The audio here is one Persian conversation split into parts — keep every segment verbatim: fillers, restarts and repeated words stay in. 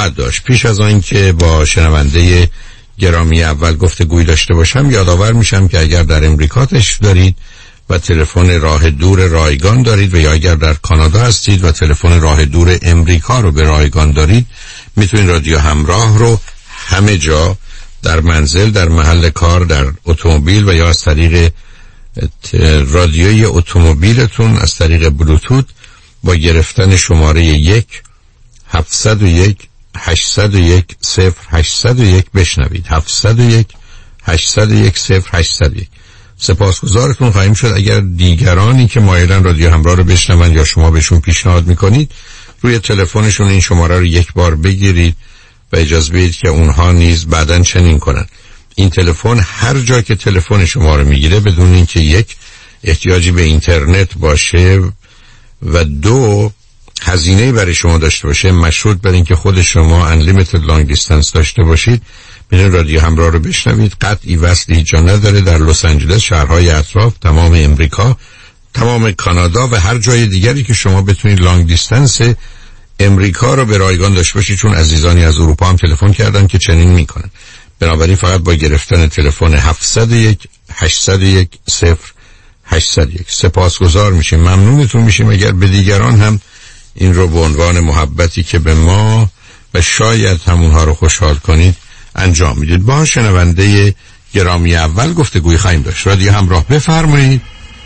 خواهد داشت. پیش از آن که با شنونده گرامی اول گفتگوی داشته باشم یادآور میشم که اگر در امریکا تشریف دارید و تلفن راه دور رایگان دارید و یا اگر در کانادا هستید و تلفن راه دور امریکا رو به رایگان دارید، میتونید رادیو همراه رو همه جا، در منزل، در محل کار، در اتومبیل و یا از طریق رادیوی اتومبیلتون از طریق بلوتوت با گرفتن شماره یک هفتصد و یک هشتصد و یک صفر هشتصد و یک بشنوید. هفتصد و یک هشتصد و یک صفر هشتصد و یک. سپاسگزارتون خواهیم شد اگر دیگرانی که مایلن رادیو همراه رو بشنون یا شما بهشون پیشنهاد میکنید روی تلفنشون این شماره رو یک بار بگیرید و اجازه بدید که اونها نیز بعداً چنین کنن. این تلفن هر جا که تلفن شما رو میگیره بدون اینکه یک احتیاجی به اینترنت باشه و دو هزینه‌ای برای شما داشته باشه، مشروط بر اینکه خود شما unlimited long distance داشته باشید، میتونید رادیو همراه رو بشنوید. قطعی وصلی هیچ جا نداره. در لس آنجلس، شهرهای اطراف، تمام امریکا، تمام کانادا و هر جای دیگری که شما بتونید لانگ دیستنس امریکا رو به رایگان داشته باشید، چون عزیزانی از اروپا هم تلفن کردن که چنین میکنن. بنابراین فقط با گرفتن تلفن هفتصد و یک هشتصد و یک صفر هشتصد و یک سپاسگزار میشیم، ممنونتون میشیم اگر به دیگران هم این رو به عنوان محبتی که به ما و شاید همونها رو خوشحال کنید انجام میدید. با شنونده گرامی اول گفتگوی خواهیم داشت. رادیو همراه، بفرمایید.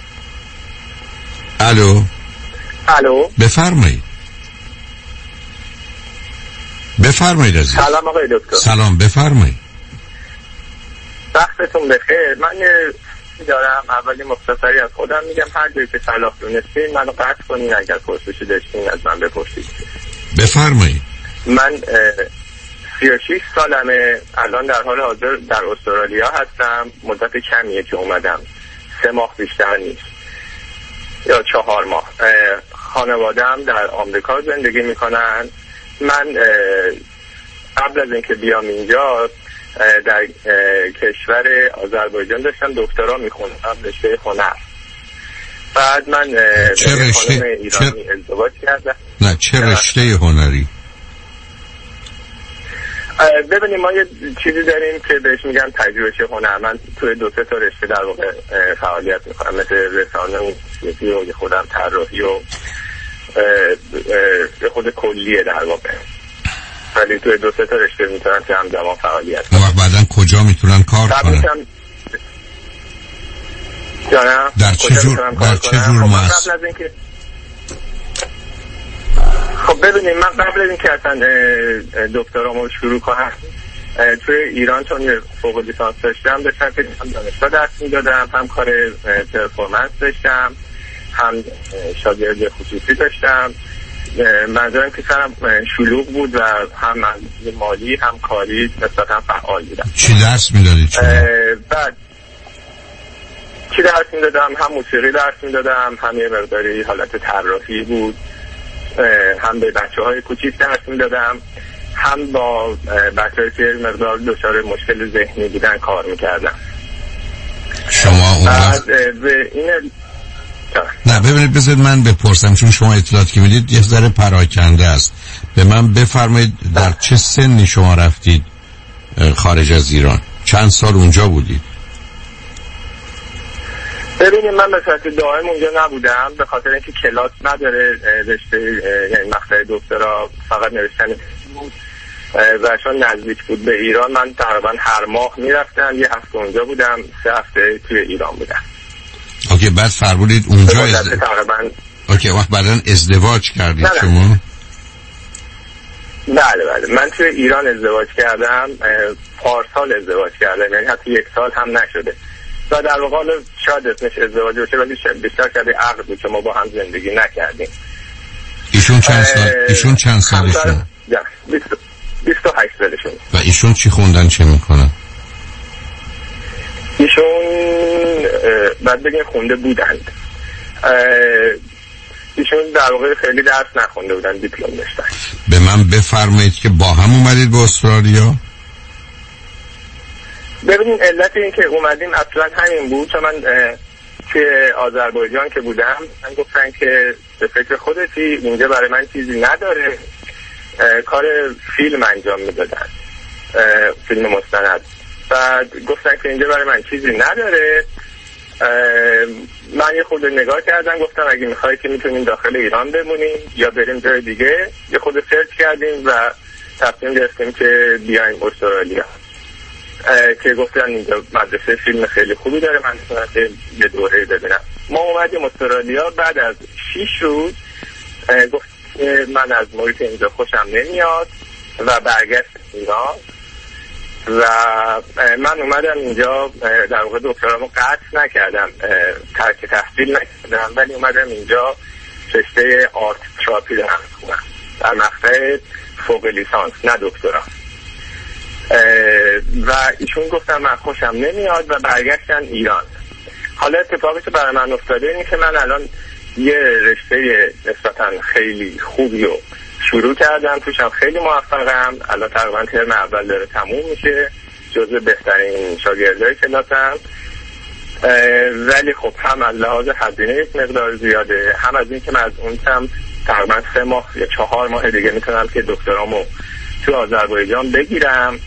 الو الو بفرمایید. بفرمایید عزیز. سلام آقای دکتر. سلام، بفرمایید. وقتتون بخیر. من دارم اولی مختصری از خودم میگم، هر جایی که صلاح دونستین منو قطع کنین، اگر پرسشی داشتین از من بپرسید. بفرمایید. من سی و شش سالمه، الان در حال حاضر در استرالیا هستم. مدت کمیه که اومدم، سه ماه بیشتر نیست یا چهار ماه. خانواده‌ام در آمریکا زندگی میکنن. من قبل از اینکه بیام اینجا در کشور آذربایجان داشتم دکترا میخوندم، رشته هنر. بعد من چه رشته ایرانی چه... ازدواج کردم. نه چه رشته هنری؟ ببینیم ما یه چیزی داریم که بهش میگن پژوهش هنر. من توی دو سه تا رشته در واقع فعالیت میکنم، مثل رسانه و موسیقی و خودم طراحی و خود کلیه در واقع، ولی توی دو سه تا رشته میتونن که همزمان فعالیت کنن. و بعداً کجا میتونن کار کنن؟ جانم در چه جور در چه جور مؤسسه؟ قبل از اینکه خب ببینید، من قبل از اینکه اصلا دکترامو شروع کنم توی ایران چون یه فوق لیسانس داشتم، داشتم که هم دانشگاه درس میدادم، هم کار پرفورمنس داشتم، هم شاگرد خصوصی داشتم. منظورم که سرم شلوغ بود و هم مالی هم کاری نسبتا فعال بودم. چی درس میدادید شما؟ بعد چی درس میدادم؟ هم موسیقی درس میدادم، هم یه مقداری حالت طراحی بود، هم به بچه های کوچیک درس میدادم، هم با بچه های که مقدار دچار مشکل ذهنی بودن کار میکردم. شما اون بعد به این نه ببینید، بذارید من بپرسم، چون شما اطلاعاتی که میدید یه ذره پراکنده است. به من بفرمایید در چه سنی شما رفتید خارج از ایران؟ چند سال اونجا بودید؟ ببینید من به صورت دائم اونجا نبودم، به خاطر اینکه کلاس نداره رشته، یعنی مقطع دکترا فقط نوشتن بود و چون نزدیک بود به ایران من تقریبا هر ماه میرفتم. یه هفته اونجا بودم، سه هفته توی ایران بودم. اوکی، بعد فرمودید اونجا از... تقریبا اوکی، وقت بعدن ازدواج کردید نه شما؟ بله بله، من توی ایران ازدواج کردم، پارسال ازدواج کردم، یعنی حتی یک سال هم نشده و در واقع شاید اسمش ازدواج باشه ولی بیشتر شده عقد بود که ما با هم زندگی نکردیم. ایشون چند سال ایشون چند سالشون؟ بیست و هشت سالشون. و ایشون چی خوندن، چه میکنن؟ ایشون بعد بگیم خونده بودند. ایشون در واقع خیلی درس نخونده بودن، دیپلم داشتن. به من بفرمایید که با هم اومدید به استرالیا؟ ببینید علت این که اومدیم اصلا همین بود، چون من توی آذربایجان که بودم من گفتن که به فکر خودتی، اینجا برای من چیزی نداره، کار فیلم انجام میدادن، فیلم مستند. بعد گفتن که اینجا برای من چیزی نداره. من یه خود نگاه کردم، گفتم اگه میخوایی که میتونیم داخل ایران بمونیم یا بریم جای دیگه. یه خود سرچ کردیم و تصمیم گرفتیم که بیایم استرالیا، که گفتن اینجا مدرسه فیلم خیلی خوبی داره، من میتونم که یه دوره ببینم. ما اومدیم استرالیا. بعد از شیش روز گفت من از محیط اینجا خوشم نمیاد و برگشت ایران و من اومدم اینجا. در واقع دکترامو قطع نکردم، ترک تحصیل نکردم، ولی اومدم اینجا رشته آرت تراپی دارم میخونم در مقطع فوق لیسانس، نه دکترا. و ایشون گفتم من خوشم نمیاد و برگشتن ایران. حالا اتفاقی که برای من افتاده اینه که من الان یه رشته نسبتا خیلی خوبی رو شروع کردم، توشم خیلی موفقم. الان تقریبا ترم اول داره تموم میشه، جزو بهترین شاگردای کلاسم. ولی خب هم از لحاظ هزینه یک مقدار زیاده، هم از این که من از اون سمت تقریبا سه ماه یا چهار ماه دیگه میتونم که دکترامو تو آذربایجان بگیرم.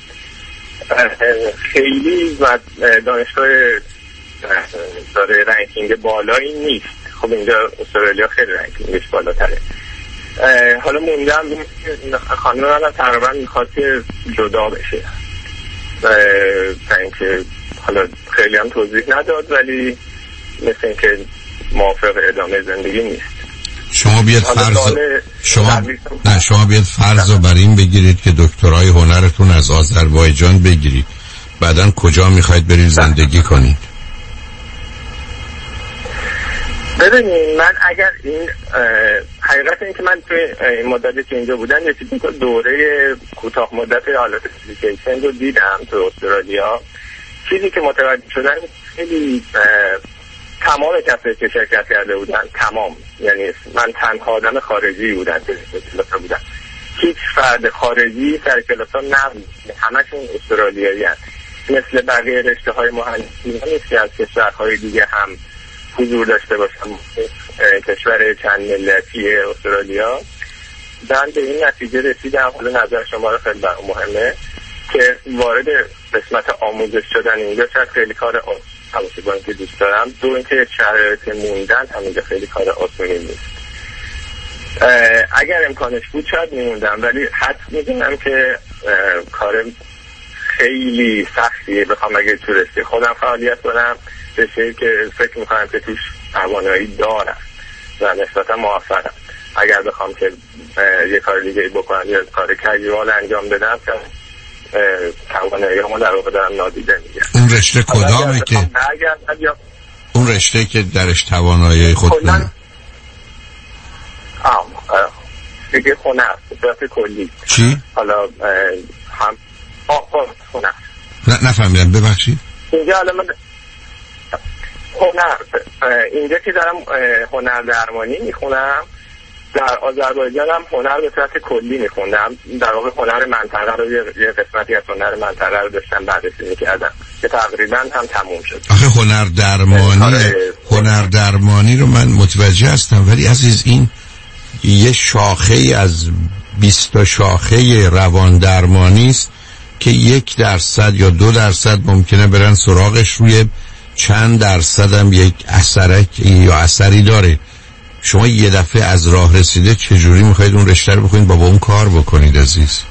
خیلی و دانشگاه داره رنکینگ بالایی نیست. خب اینجا استرالیا خیلی رنکینگش بالاتره. حالا موندم خانم من تقریبا میخواد که جدا بشه تا اینکه حالا خیلی هم توضیح نداد، ولی مثل اینکه موافق ادامه زندگی نیست. شما بیاد فرض شما نه شما بیاد فرض رو بر این بگیرید که دکترای هنرتون از آذربایجان بگیرید، بعدن کجا میخواید برید زندگی کنید؟ ببینید من اگر این حقیقت این که من توی این مدتی که اینجا بودم یه چیزی که دوره کوتاه مدت حالت اپلیکیشن رو دیدم تو استرالیا، چیزی که متوجه شدن خیلی تمام کسایی که شرکت کرده بودن، تمام، یعنی من تنها آدم خارجی بودم که کلاسا بودم، هیچ فرد خارجی سر کلاسا نبود، همشون استرالیایی هست. مثل بقیه رشته های مهندسی نیست که از کشورهای دیگه هم حضور داشته باشم، کشور چند ملتی استرالیا. من به این نتیجه رسیدم، حالا نظر شما رو خیلی برام مهمه، که وارد قسمت آموزش شدن اینجا شاید خیلی کار همونطور با اینکه دوست دارم، دو اینکه شرایط موندن همینجا خیلی کار آسونی نیست. اگر امکانش بود شاید میموندم، ولی حد میدونم که کار خیلی سختیه بخوام اگه تو رشته خودم فعالیت کنم، رشته که فکر میکنم که توش توانایی دارم و نسبتا موفقم. اگر بخوام که یه کار دیگه بکنم یا کار کژوال انجام بدم که توانایی همون در واقع دارم نادیده میگم. اون رشته کدامه که یا... اون رشته که درش توانایی خود کنم آم دیگه خونه است به کلی. چی؟ حالا هم آه خونه نه نفهمیدم ببخشید. اینجا حالا من هنر اینجا که دارم هنر درمانی میخونم، در آذربایجان هم هنر به صورت کلی میخوندم. در واقع هنر منطقه رو یه قسمتی از هنر منطقه رو داشتم بررسی میکردم که تقریبا هم تموم شد. آخه هنر درمانی هنر درمانی رو من متوجه هستم، ولی عزیز این یه شاخه از بیست شاخه روان درمانی است که یک درصد یا دو درصد ممکنه برن سراغش، روی چند درصد هم یک اثرک یا اثری داره. شما یه دفعه از راه رسیده چجوری میخواید اون رشته رو بکنید با با اون کار بکنید عزیز؟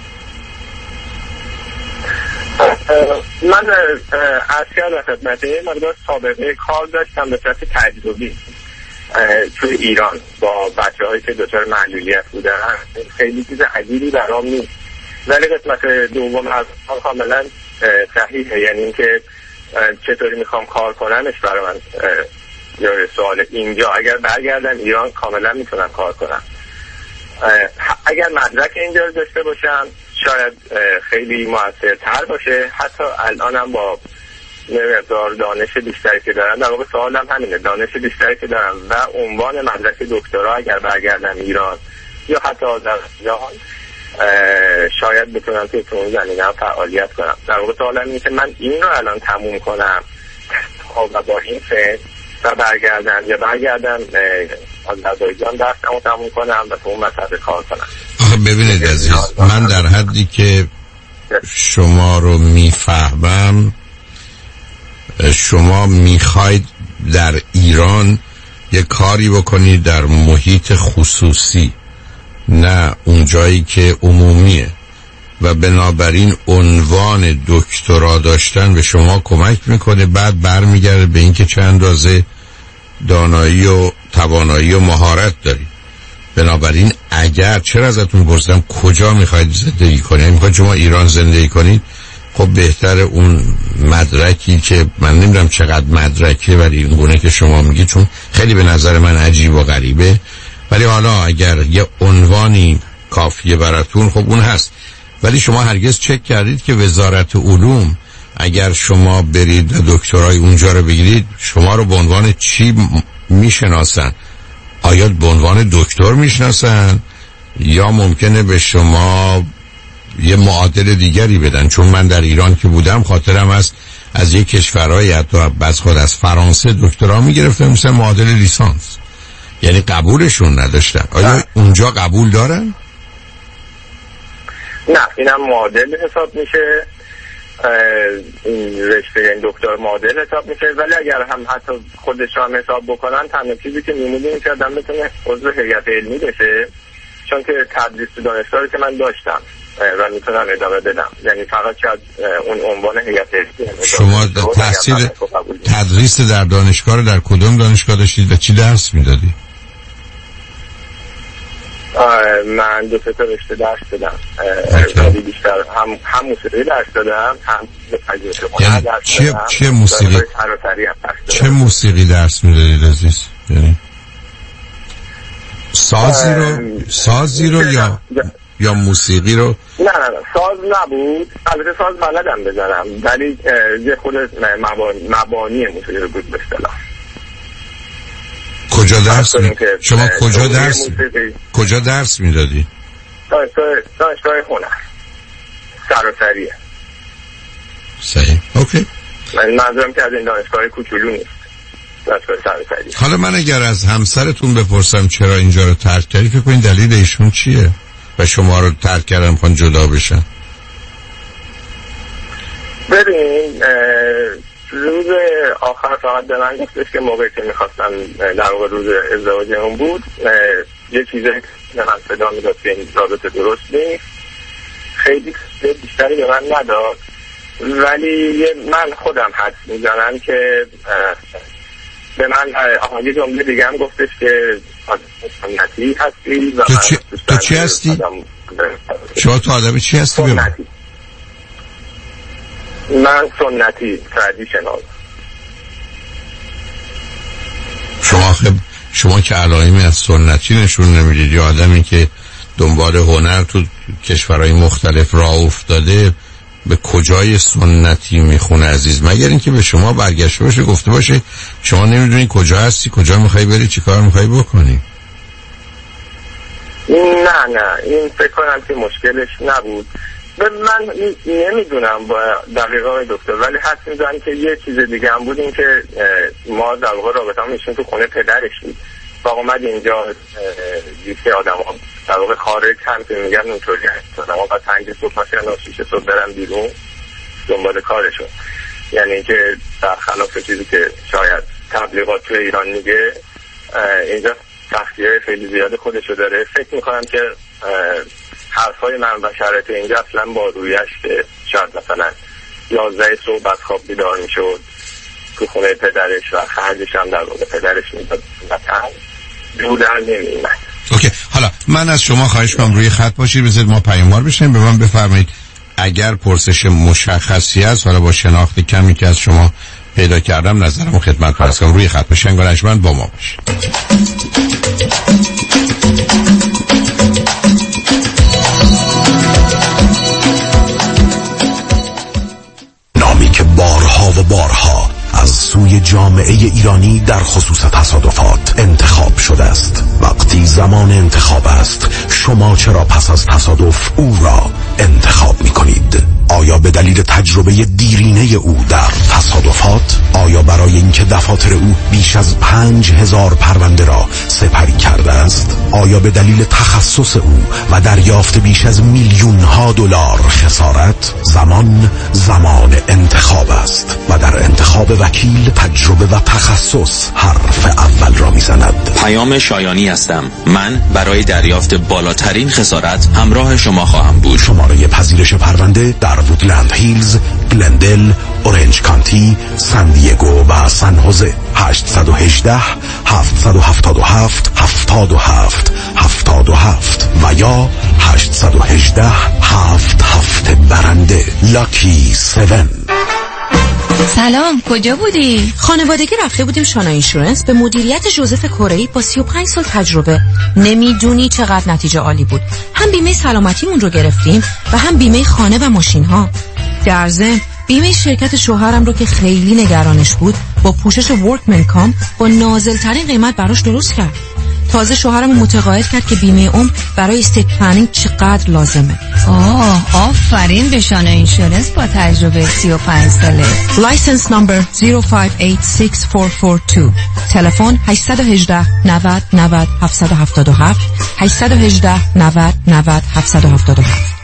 من از کردم خدمته مقدار سابقه کار داشتم به صورت تجربی توی ایران با بچه هایی که دچار معلولیت بودن. خیلی چیز عجیبی برام نیست، ولی قسمت دوم از کاملا صحیحه، یعنی اینکه چطوری میخوام کار کنمش برای من یا سوال. اینجا اگر برگردم ایران کاملا میتونم کار کنم. اگر مدرک اینجا رو داشته باشم شاید خیلی موثرتر باشه. حتی الانم با مقدار دانش بیشتری که دارم، در واقع سوالم همینه، دانش بیشتری که دارم و عنوان مدرک دکترا اگر برگردم ایران یا حتی آذربایجان شاید بتونم که تو اون زمینه فعالیت کنم. در واقع سوالم اینه که من این رو الان تموم کنم و با این فکر و برگردم یا برگردم آذربایجان درسمو تموم کنم و تو اون مسئله کار کنم. آخه ببینید عزیز، من در حدی که شما رو میفهمم شما میخواید در ایران یه کاری بکنید در محیط خصوصی، نه اون جایی که عمومیه، و بنابراین عنوان دکترا داشتن به شما کمک میکنه، بعد برمیگرده به اینکه چه اندازه دانایی و توانایی و مهارت دارید. بنابراین اگر چرا ازتون پرسیدم کجا میخواید زندگی کنید، میخواید شما ایران زندگی کنید، خب بهتر اون مدرکی که من نمیدونم چقدر مدرکه ولی این گونه که شما میگید، چون خیلی به نظر من عجیب و غریبه، ولی حالا اگر یه عنوانی کافیه براتون خب اون هست. ولی شما هرگز چک کردید که وزارت علوم اگر شما برید و دکترای اونجا رو بگیرید شما رو به عنوان چی میشناسن؟ آیا به عنوان دکتر میشناسن یا ممکنه به شما یه معادل دیگری بدن؟ چون من در ایران که بودم خاطرم است از یک کشورهای حتی بس خود از فرانسه دکترا میگرفتن مثل معادل لیسانس، یعنی قبولشون نداشتن. آیا اونجا قبول دارن؟ نه، اینم معادل حساب میشه، این رشته این دکتر معادل حساب میشه، ولی اگر هم حتی خودش هم حساب بکنن تنها چیزی که میمونه این که آدم بتونه عضو هیئت علمی بشه، چون که تدریس تو دانشگاهی که من داشتم و میتونم ادامه بدم، یعنی فقط شاید اون عنوان هیئت علمی. شما تحصیل تدریس در دانشگاه رو در کدوم دانشگاه داشتید و چی درس میدادی؟ من دو سه تا رشته درس دادم، ولی بیشتر هم هم موسیقی درس دادم، هم پژوهش هنر درس چه دادم. چه موسیقی چه موسیقی درس میدادید عزیز؟ یعنی سازی رو سازی رو یا یا موسیقی رو؟ نه نه نه ساز نبود، البته ساز بلدم بزنم ولی یه خود مبانی مبانی موسیقی رو بود به اصطلاح. کجا درس می... شما کجا درس کجا درس میدادی؟ دانشگاه هنر سراسریه. صحیح، اوکی. من منظورم که از این دانشگاه کوچولو نیست، دانشگاه سراسریه. حالا من اگر از همسرتون بپرسم چرا اینجا رو ترک کردی، فکر کنید دلیل ایشون چیه و شما رو ترک کردن میخوان جدا بشن؟ ببین روز آخر فقط به من گفتش که موقعی که میخواستم در واقع روز ازدواجمون بود یه چیزی که من صدا میداد که این رابطه درست نیست، خیلی بیشتری به من نداد، ولی من خودم حدس میزنم که به من آها یه جمله دیگه هم گفتش که سنتی هستی و تو چی, تو چی هستی؟ شما تو آدمی چی هستی؟ سنتی. من سنتی تردیشنال. شما خب شما که علائمی از سنتی نشون نمیدید، یا آدمی که دنبال هنر تو کشورهای مختلف راه افتاده به کجای سنتی میخونه عزیز؟ مگر اینکه به شما برگشته باشه گفته باشه شما نمیدونی کجا هستی، کجا میخوای بری، چی کار میخوای بکنی. نه نه این فکر کنم که مشکلش نبود. من نمیدونم با دقیقا دکتر، ولی حس میزنم که یه چیز دیگه هم بود، این که ما در واقع رابطه هم ایشون تو خونه پدرش بود و اومد اینجا که آدم ها در واقع خارج هم که میگن اونطوری هست، آدم ها باید پنج صبح ماشین و شیش صبح برن بیرون دنبال کارشون، یعنی که برخلاف چیزی که شاید تبلیغات تو ایران میگه اینجا تخصیه خیلی زیاد خودشو داره. فکر میکنم که حرفای من و شرایط اینجا اصلا با رویش که شاید مثلا یازده صبح بعد خواب بیدار میشد تو خونه پدرش و خرجش هم در واقع پدرش میداد مثلا دودر نمیمد. اوکی، حالا من از شما خواهش کنم روی خط باشید، بذارید ما پیاموار بشیم، به من بفرمایید اگر پرسش مشخصی است حالا با شناخت کمی که از شما پیدا کردم نظرمو خدمت عرض کنم. روی خط باشین گرایشمند با ما باشید. نامی که بارها و بارها از سوی جامعه ایرانی در خصوص تصادفات انتخاب شده است. وقتی زمان انتخاب است، شما چرا پس از تصادف او را انتخاب می کنید؟ آیا به دلیل دلیل تجربه دیرینه او در تصادفات؟ آیا برای اینکه دفاتر او بیش از پنج هزار پرونده را سپری کرده است؟ آیا به دلیل تخصص او و دریافت بیش از میلیون ها دلار خسارت؟ زمان زمان انتخاب است و در انتخاب وکیل تجربه و تخصص حرف اول را میزند. پیام شایانی هستم. من برای دریافت بالاترین خسارت همراه شما خواهم بود. شماره پذیرش پرونده در وودلند هیلز، گلندل، اورنج کانتی، سان دیگو و سان خوزه. هشت یک هشت هفت هفت هفت هفت هفت هفت هفت و یا هشت یک هشت هفت هفت برنده. لاکی سون. سلام، کجا بودی؟ خانوادگی رفته بودیم شانا اینشورنس به مدیریت جوزف کره‌ای با سی و پنج سال تجربه. نمیدونی چقدر نتیجه عالی بود. هم بیمه سلامتیمون رو گرفتیم و هم بیمه خانه و ماشین ها. در ضمن بیمه شرکت شوهرم رو که خیلی نگرانش بود با پوشش ورکمن کام با نازل‌ترین قیمت براش درست کرد. تازه شوهرم متقاعد کرد که بیمه عمر برای استیت پلنینگ چقدر لازمه. آه، آفرین به شانا اینشورنس با تجربه سی و پنج ساله. لایسنس نمبر صفر پنج هشت شش چهار چهار دو. تلفن هشت یک هشت نود نود هفت هفت هفت هشت یک هشت نود نود هفت هفت هفت.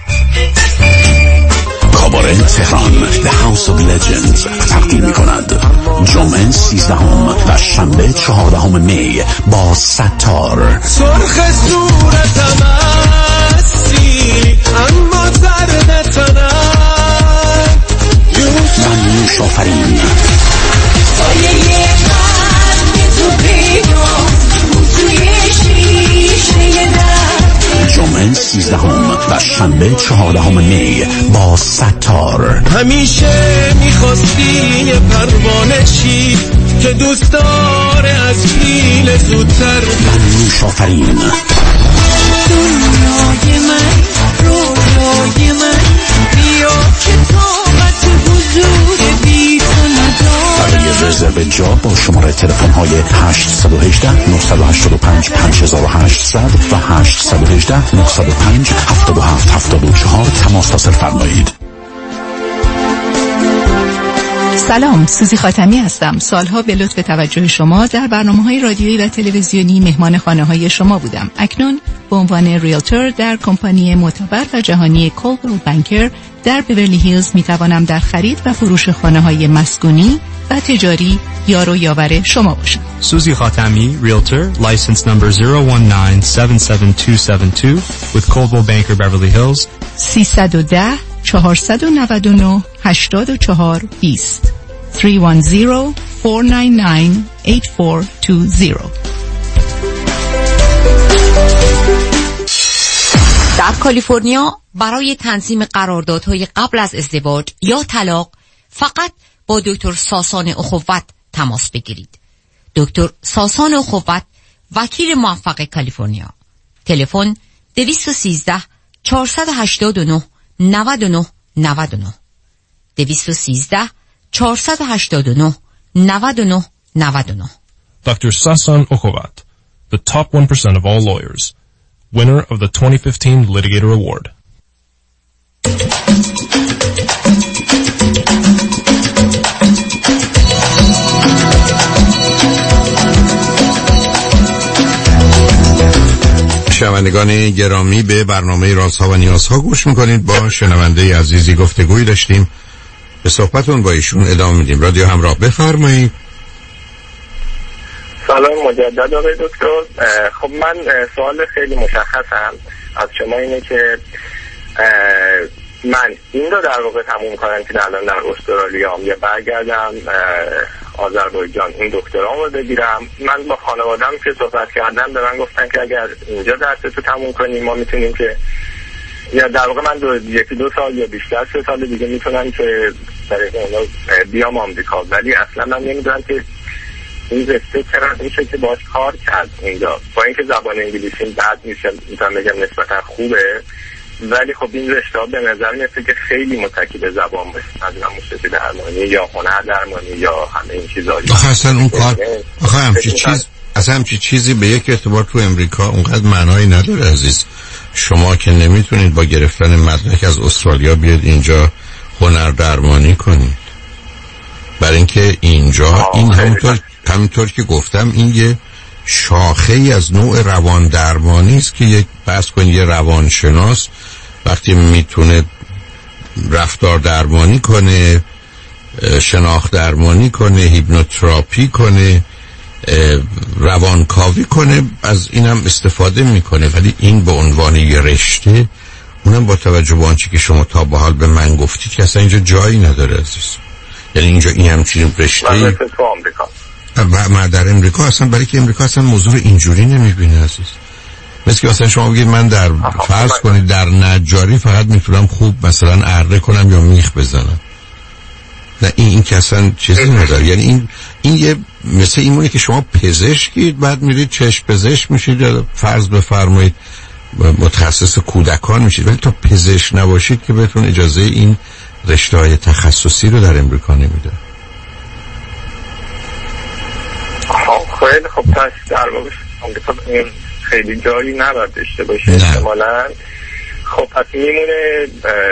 کاباره تهران The House of Legends تقدیم می کند جمعه سیزدهم و شنبه چهاردهم می با ستار. سرخ صورتم هستی اما زرد تنم من نوش آفرین سایه قلب تو پیدام توی شیشه در. جمعه سیزدهم و شنبه چهاردهم می با ستار. همیشه میخواستی یه پروانه چی که دوست داره از پیل زودتر. من نوش آفرین. دنیای من رویای من بیا که طاقت حضور بی تو ندارم. برای رزرو جا با شماره تلفن های هشت یک هشت نه هشت پنج پنج هشت صفر صفر و هشت یک هشت نه صفر پنج هفت هفت هفت چهار تماس حاصل فرمایید. سلام، سوزی خاتمی هستم. سالها به لطف توجه شما در برنامه‌های رادیویی و تلویزیونی مهمان خانه‌های شما بودم. اکنون به عنوان ریلتور در کمپانی معتبر و جهانی کولبل بانکر در بیورلی هیلز میتوانم در خرید و فروش خانه‌های مسکونی و تجاری یار و یاور شما باشم. Suzy Khatami, Realtor, license number zero one nine seven seven two seven two with Coldwell Banker Beverly Hills. سیصد و ده چهارصد و نود و نه هشتاد و چهار بیست three one zero four nine nine eight four two zero. در کالیفرنیا برای تنظیم قراردادهای قبل از ازدواج یا طلاق فقط با دکتر ساسان اخوت تماس بگیرید. دکتر ساسان اخوت، وکیل موفق کالیفرنیا. تلفن دو یک سه چهار هشت نه نه نه نه نه دو یک سه چهار هشت نه نه نه نه نه. Doctor Sasan Okhovat, the top one percent of all lawyers, winner of the twenty fifteen Litigator Award. شنوندگان گرامی، به برنامه رازها و نیازها گوش میکنید. با شنونده عزیزی گفتگوی داشتیم، به صحبتون با ایشون ادامه میدیم. رادیو همراه، بفرمایید. سلام مجدد آقای دکتر. خب من سوال خیلی مشخصم از شما اینه که من این رو در واقع تموم کنم که الان در استرالیا هم یا برگردم آذربایجان این دکترام رو بگیرم. من با خانوادم که صحبت کردم به من گفتن که اگر اینجا درس رو تموم کنیم ما میتونیم که یا در واقع من دو یکی دو سال یا بیشتر سه سال دیگه میتونم که برای اونا بیام آمریکا، ولی اصلا من نمیدونم که این رشته چرا میشه که باش کار کرد اینجا. با اینکه زبان انگلیسی بد میشه میتونم بگم نسبتا خوبه، ولی خب این رشته ها به نظر میاد که خیلی متکی به زبان باشه، از موسیقی درمانی یا هنر درمانی یا همه این چیزا. آخه اصلا اون کار آخه همچی چیز اصلا همچی چیزی به یک اعتبار تو امریکا اونقدر معنایی نداره عزیز. شما که نمیتونید با گرفتن مدرک از استرالیا بیاد اینجا هنر درمانی کنید. برای اینکه اینجا این همونطور همونطور که گفتم این یه شاخه ای از نوع روان درمانی است که یک بحث کنید یه روانشناس وقتی میتونه رفتار درمانی کنه، شناخت درمانی کنه، هیپنوتراپی کنه، روانکاوی کنه، از اینم استفاده میکنه. ولی این به عنوان یه رشته، اونم با توجه به آنچه که شما تا به حال به من گفتید که اصلا اینجا جایی نداره عزیز. یعنی اینجا این همچین رشته من مثل تو آمریکا و در امریکا اصلا، برای که امریکا اصلا موضوع اینجوری نمیبینه عزیز. مثل که مثلا شما بگید من در فرض کنید در نجاری فقط میتونم خوب مثلا اره کنم یا میخ بزنم. نه این این که اصلا چیزی نداره. یعنی این این یه مثل اینونه که شما پزشکید بعد میرید چشم پزشک میشید یا فرض بفرمایید متخصص کودکان میشید، ولی تا پزشک نباشید که بهتون اجازه این رشته‌های تخصصی رو در امریکا نمیده. خیلی خب پس در واقع امریکا خیلی جایی نباید داشته باشه احتمالاً. خب پس میمونه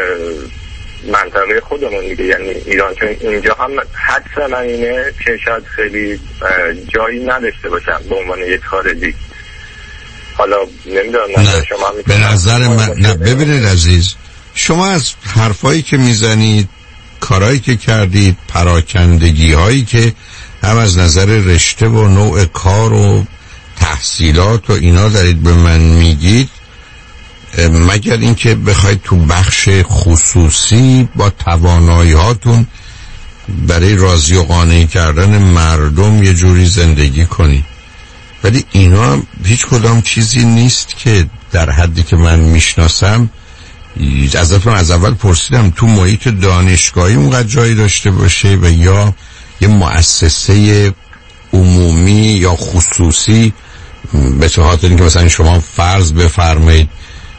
منطقه خودمون دیگه، یعنی ایران، چون اینجا هم حدس من اینه که شاید خیلی جایی نداشته باشم به عنوان یک خارجی. حالا نمیدونم نظر شما به نظر من نه. ببینید عزیز، شما از حرفایی که میزنید، کارهایی که کردید، پراکندگی هایی که هم از نظر رشته و نوع کار و تحصیلات و اینا دارید به من میگید، مگر اینکه بخواید تو بخش خصوصی با توانایی هاتون برای راضی و قانع کردن مردم یه جوری زندگی کنید. ولی اینا هیچ کدام چیزی نیست که در حدی که من میشناسم. ازتون از اول پرسیدم تو محیط دانشگاهی اونقدر جایی داشته باشه و یا یه مؤسسه عمومی یا خصوصی، به خاطر اینکه مثلا شما فرض بفرمایید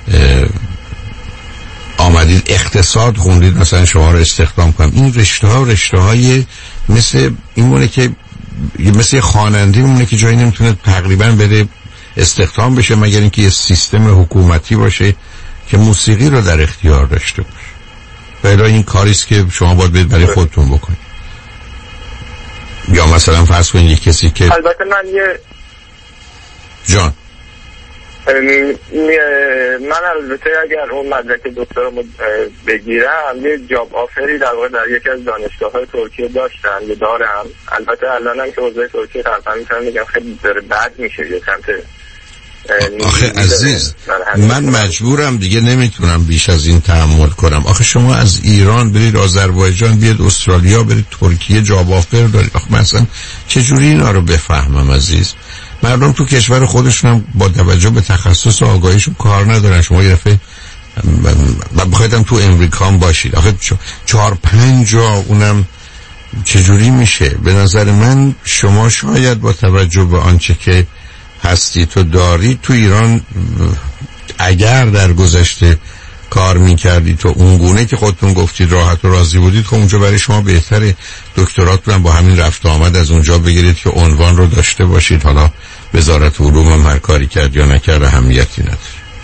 آمدید اقتصاد خوندید مثلا شما رو استخدام کنم. این رشته ها رشته های مثل این مونه که مثل خواننده مونه که جایی نمیتونه تقریبا بره استخدام بشه مگر اینکه یه سیستم حکومتی باشه که موسیقی رو در اختیار داشته باشه. بلا این کاریست که شما باید برید برای خودتون بکنید. یا مثلا فرض کنید یک کسی که البته من یه جان من البته اگر اون مدرک دکترامو بگیرم یه جاب آفری در واقع در یکی از دانشگاه‌های ترکیه داشتم یا دارم. البته الانم که اوضاع ترکیه تقریبا میتونم میگم خیلی داره بد میشه یه سمت. آخه عزیز من مجبورم دیگه، نمیتونم بیش از این تحمل کنم. آخه شما از ایران برید آذربایجان، بیاد استرالیا، برید ترکیه، جاب آفر دارید. آخه مثلا چجوری اینا رو بفهمم عزیز؟ مردم تو کشور خودشون هم با توجه به تخصص و آگاهیشون کار ندارن. شما یه دفعه و بخواید تو امریکا هم باشید، آخه چهار پنج جا اونم چجوری میشه؟ به نظر من شما شاید با توجه به آنچه که هستی تو داری تو ایران اگر در گذشته کار میکردی تو اون گونه که خودتون گفتید راحت و راضی بودید، خب اونجا برای شما بهتره. دکتراتون هم با همین رفت آمد از اونجا بگیرید که عنوان رو داشته باشید. حالا وزارت علوم هم هر کاری کرد یا نکرد اهمیتی نداره.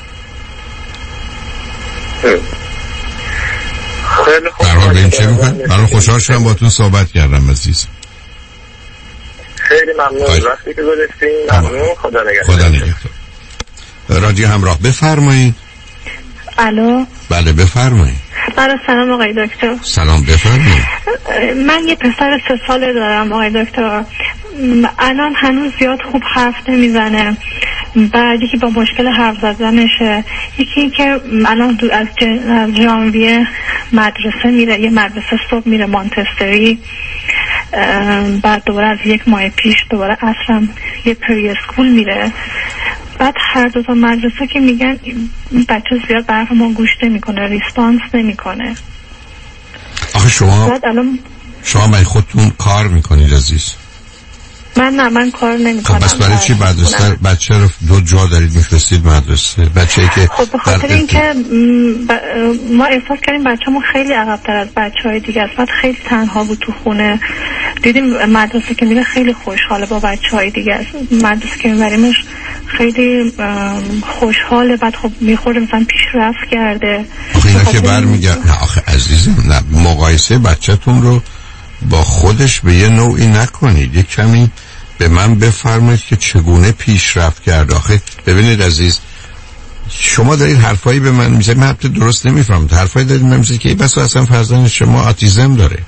خیلی خوب. در حال به این چه میکنید؟ من خوشحال شدم باتون صحبت کردم عزیز. خیلی ممنون وقتی که گذاشتین. ممنون. خدا نگهدار. خدا نگهدار. رادیو همراه بفرمایید. الو. بله بفرمایید. بله سلام آقای دکتر. سلام بفرمایید. من یه پسر سه ساله دارم آقای دکتر. الان هنوز زیاد خوب حرف نمیزنه. بعد یکی با مشکل حرف زدنشه، یکی این که الان از ژانویه مدرسه میره، یه مدرسه صبح میره مانتستری، بعد دوباره از یک ماه پیش دوباره اصلا یه پری اسکول میره. بعد هر دو تا مدرسه که میگن بچه زیاد برف ما گوش نمیکنه، ریسپانس نمیکنه. آخه شما بعد الان شما من خودتون کار میکنید عزیز؟ من نه من کار نمیکنم. خب بس برای چی مدرسه بچه رو دو جا دارید میفرستید مدرسه؟ بچه‌ای که خب به خاطر اینکه ما احساس کردیم بچه‌مون خیلی عقب‌تر از بچه‌های دیگه است. بعد خیلی تنها بود تو خونه. دیدیم مدرسه که میره خیلی خوشحاله با بچه‌های دیگه است. مدرسه که میبریمش خیلی خوشحاله، بعد خب میخوره مثلا پیشرفت کرده. آخه اینا که برمیگرد. نه آخه عزیزم، نه مقایسه بچه‌تون رو با خودش به یه نوعی نکنید، یک کمی به من بفرمایید که چگونه پیشرفت کرد. آخه ببینید عزیز، شما دارید حرفایی به من میزنید، من حتی درست نمیفهمم. حرفایی دارید من میزنید که بس اصلا فرزند شما آتیزم داره،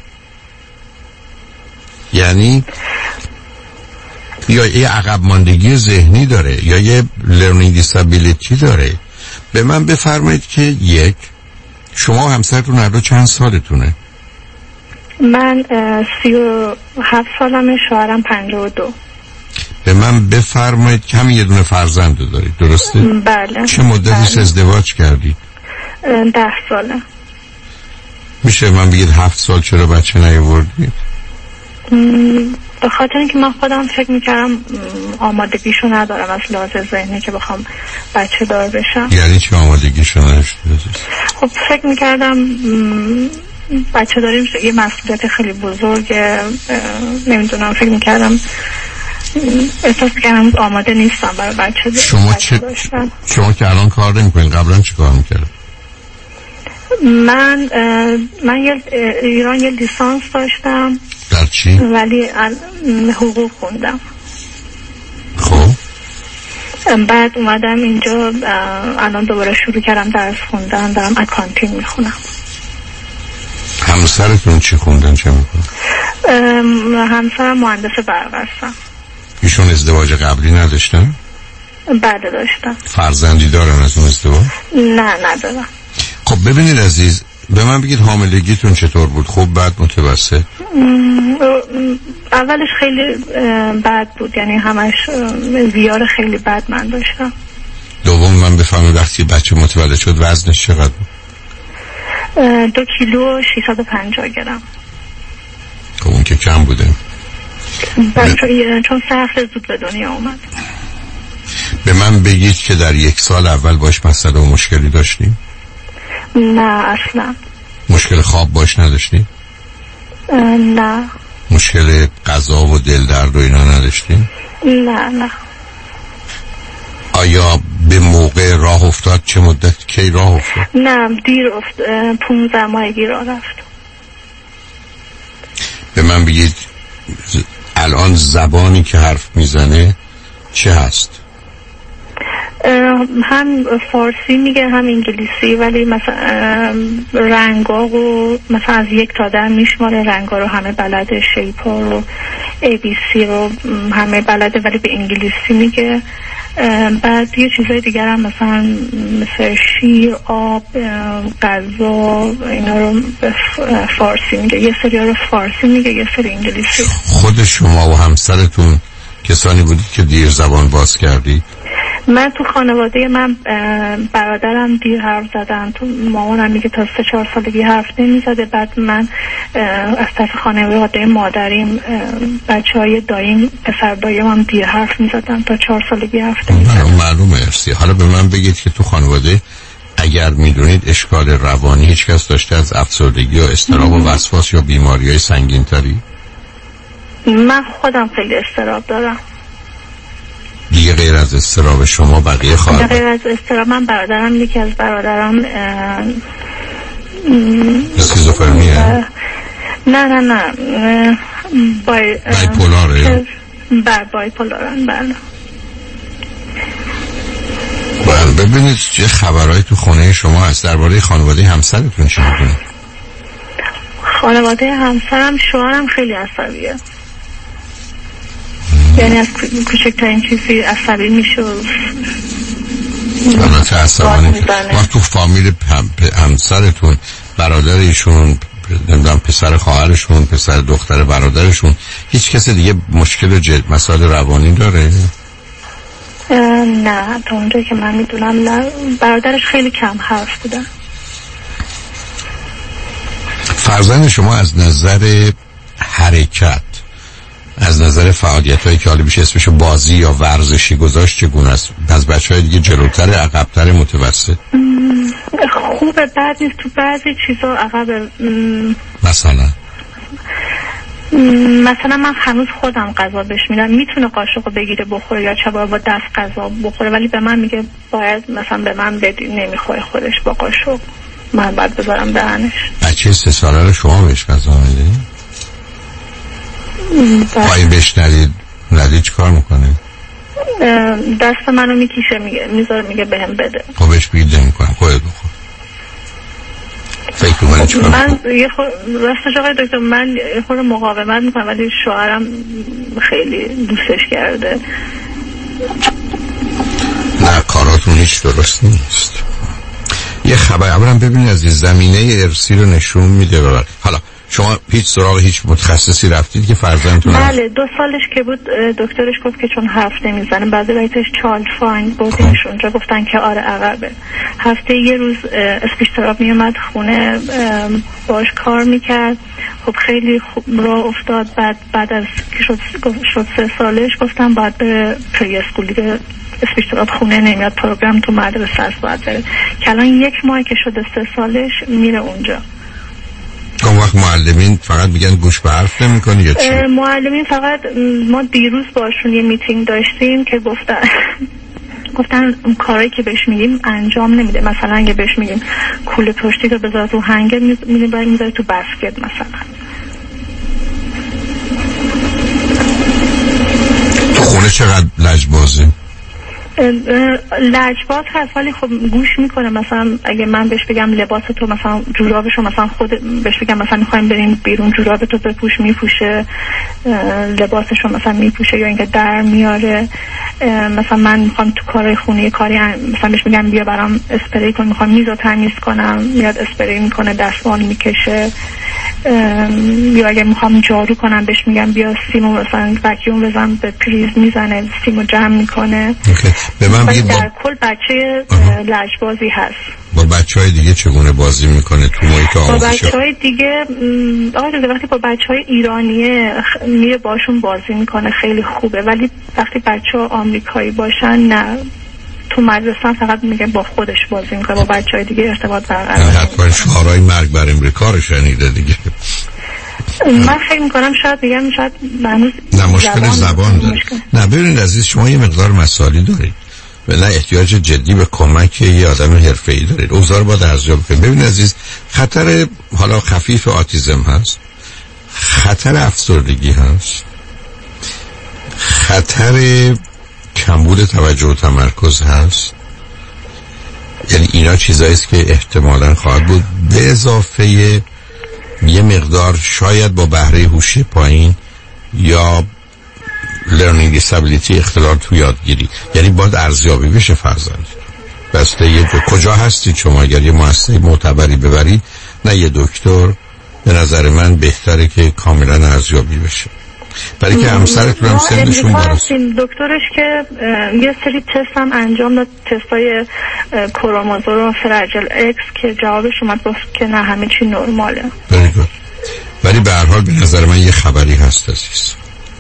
یعنی یا یه عقب ماندگی ذهنی داره یا یه لرنینگ دیسابیلیتی داره. به من بفرمایید که یک، شما همسرتون هر دو چند سالتونه؟ من سی و هفت سالمه، شوهرم پنجاه و دو. به من بفرمایید که همین یه دونه فرزند دارید، درسته؟ بله. چه مدتی بله. ازدواج کردید؟ ده ساله. میشه من بگید هفت سال چرا بچه نیاوردید؟ به خاطر اینکه من خودم فکر میکردم آمادگیشو ندارم از لحاظ ذهنی که بخوام بچه دار بشم. یعنی چه آمادگیشو نداشتی؟ خب فکر میکردم بچه داریم یه مسئولیت خیلی بزرگه، نمیدونم، فکر میکردم احساس کردم آماده نیستم برای بچه داشتن. شما چه داشتن. شما که الان کار نمی‌کنید، قبلا چه کار می‌کردید؟ من من یه ایران یه لیسانس داشتم. در چی؟ ولی حقوق خوندم. خب بعد اومدم اینجا، الان دوباره شروع کردم درس خوندن، دارم اکانتینگ میخونم. همسرتون چی خوندن، چه میکنن؟ همسرم مهندس برق هستن. ایشون ازدواج قبلی نداشتن؟ بله داشتن. فرزندی دارن از اون ازدواج؟ نه ندارم. خب ببینید عزیز، به من بگید حاملگیتون چطور بود؟ خوب، بد، متوسط؟ اولش خیلی بد بود، یعنی همش ویار خیلی بد من داشتم. دوم من بفهمم وقتی بچه متولد شد وزنش چقدر بود؟ دو کیلو ششصد و پنجاه گرم. خب اون که کم بوده. بچه چون سخت زود به دنیا اومد. به من بگید که در یک سال اول باش مسئله و مشکلی داشتی؟ نه اصلا. مشکل خواب باش نداشتی؟ نه. مشکل غذا و دل درد و اینا نداشتی؟ نه نه. آیا به موقع راه افتاد؟ چه مدت کی راه افتاد؟ نه دیر افت، پونزده ماهگی راه رفت. به من بگید الان زبانی که حرف میزنه چه هست؟ هم فارسی میگه هم انگلیسی، ولی مثلا رنگا و مثلا از یک تا ده میشماره، رنگا رو همه بلده، شیپا رو، ای بی سی رو همه بلده، ولی به انگلیسی میگه. بعد یه چیزای دیگر هم مثلا مثل شیر، آب، غذا، اینا رو فارسی میگه. یه سری رو فارسی میگه، یه سری انگلیسی. خود شما و همسرتون کسانی بودید که دیر زبان باز کردید؟ من تو خانواده من برادرم دیر حرف زدن، تو مامانم میگه تا سه چهار سالگی حرف نمیزده. بعد من از طرف خانواده مادریم بچه های داییم، پسر داییم هم دیر حرف میزدن، تا چهار سالگی حرف نمیزدن. معلومه. ارسی. حالا به من بگید که تو خانواده اگر میدونید اشکال روانی هیچ کس داشته از افسردگی یا اضطراب و وسواس یا بیماری های سنگین تری؟ من خودم خیلی اضطراب دارم. دیگه غیر از اضطراب شما بقیه خواهر؟ غیر از اضطراب من برادرم، یکی از برادرم اسکیزوفرنیه؟ نه نه نه بای بایپولاره؟ بله بایپولارن. بله. بله. ببینید چه خبرهایی تو خونه شما هست درباره خانواده همسرتون چی می‌کنه؟ خانواده همسرم، شوهرم خیلی عصبیه، یعنی از کوچکترین چیزی عصبی میشه. البته عصبانی وقت تو فامیل همسرتون، برادر ایشون، نمیدونم پسر خواهرشون، پسر دختر برادرشون، هیچ کس دیگه مشکل جد مسائل روانی داره؟ نه تا اونجایی که من میدونم نه. برادرش خیلی کم حرف بودن. فرزند شما از نظر حرکت، از نظر فعالیت هایی که حالا میشه اسمشو بازی یا ورزشی گذاشت چگونه است؟ از بچه های دیگه جلوتر، عقبتر، متوسط؟ خوبه، بعد نیست، تو بعضی چیزا عقب. مثلا مثلا من هنوز خودم غذا بهش میدم، میتونه قاشقو بگیره بخوره یا چه با دست غذا بخوره، ولی به من میگه باید مثلا به من بدی، نمیخوره خودش با قاشق، من باید بذارم دهنش. بچه سه ساله رو شما بهش غذا میدید؟ پایی بهش ندید ندید چی کار میکنه؟ دست منو میکشه، میگه میذاره، میگه بهم بده. خب بهش بگید نمیکنم خودت بخور. فکر من چیکار من یه خور... راستش آقای دکتر من یه خورده مقاومت میکنم، ولی شوهرم خیلی دوستش کرده. نه کاراتون هیچ درست نیست. یه خبر اولا ببینید از زمینه ارثی رو نشون میده. ببر حالا شما هیچ سراغ هیچ متخصصی رفتید که فرزندتون؟ بله دو سالش که بود دکترش گفت که چون حرف نمیزنه، بعد وقتش چالد فایند بردیمش اونجا، گفتن که آره عقبه. هفته یه روز اسپیچ تراپی میومد خونه باش کار میکرد، خب خیلی خوب راه افتاد. بعد بعد از که شد, شد سه سالش گفتن باید به پری اسکولی به اسپیچ تراپ خونه نمیاد، پروگرام تو مدرسه است باید بره، که الان یک ماه که شده سه سالش میره اونجا. اون وقت معلمین فقط میگن گوش به حرف نمی‌کنی یا چی؟ معلمین فقط، ما دیروز باشون یه میتینگ داشتیم که گفتن گفتن اون کاری که بهش میگیم انجام نمیده. مثلا اگه بهش میگیم کوله پشتی رو بذار تو هنگر، میذاره میذاره تو بسکت مثلا. تو خونه چقدر لجبازی؟ لجباز هست ولی خب گوش میکنه. مثلا اگه من بهش بگم لباس تو مثلا جورابشو مثلا خود بهش بگم مثلا میخوایم بریم بیرون جوراب تو بپوش، میپوشه، لباسشو مثلا میپوشه، یا اینکه در میاره. مثلا من میخوام تو کارهای خونه کاری مثلا بهش میگم بیا برام اسپری کن، میخوام میزو تمیز کنم، میاد اسپری میکنه، دستمال میکشه. یا اگه میخوام جارو کنم بهش میگم بیا سیمو مثلا وکیوم بزن، به پریز میزنه، سیمو جمع میکنه. به من بگید در کل بچه لجبازی هست. با بچه های دیگه چگونه بازی میکنه تو محیط آموزشی؟ با بچه های دیگه آقای دکتر وقتی با بچه های ایرانیه میره باشون بازی میکنه خیلی خوبه، ولی وقتی بچه ها آمریکایی باشن نه، تو مدرسه فقط میگه با خودش بازی میکنه، با بچه های دیگه ارتباط برقرار نمیکنه. حتما شعارهای مرگ بر امریکا رو شنیده دیگه. من فکر میکنم شاید بگم شاید هنوز نه مشکل زبان داره. نه ببینید عزیز، شما یه مقدار مسائلی دارید و نه احتیاج جدی به کمک یه آدم حرفه‌ای دارید. اوضاع رو باید ارزیابی کنید. ببینید عزیز، خطر حالا خفیف آتیزم هست، خطر افسردگی هست، خطر کمبود توجه و تمرکز هست. یعنی اینا چیزایی است که احتمالاً خواهد بود، به اضافه یه مقدار شاید با بهره هوشی پایین یا learning disability، اختلال تو یادگیری. یعنی باید ارزیابی بشه فرزند. بسته یه جو کجا هستید شما؟ اگر یه مؤسسه معتبری ببرید، نه یه دکتر، به نظر من بهتره که کاملا ارزیابی بشه. برای که همسرتون هم سنشون بالاست. دکترش که یه سری تست هم انجام داد، تستای کروموزوم و فراجل اکس، که جوابش اومد گفت که نه همه چی نرماله. ولی به هر حال به نظر من یه خبری هست عزیز.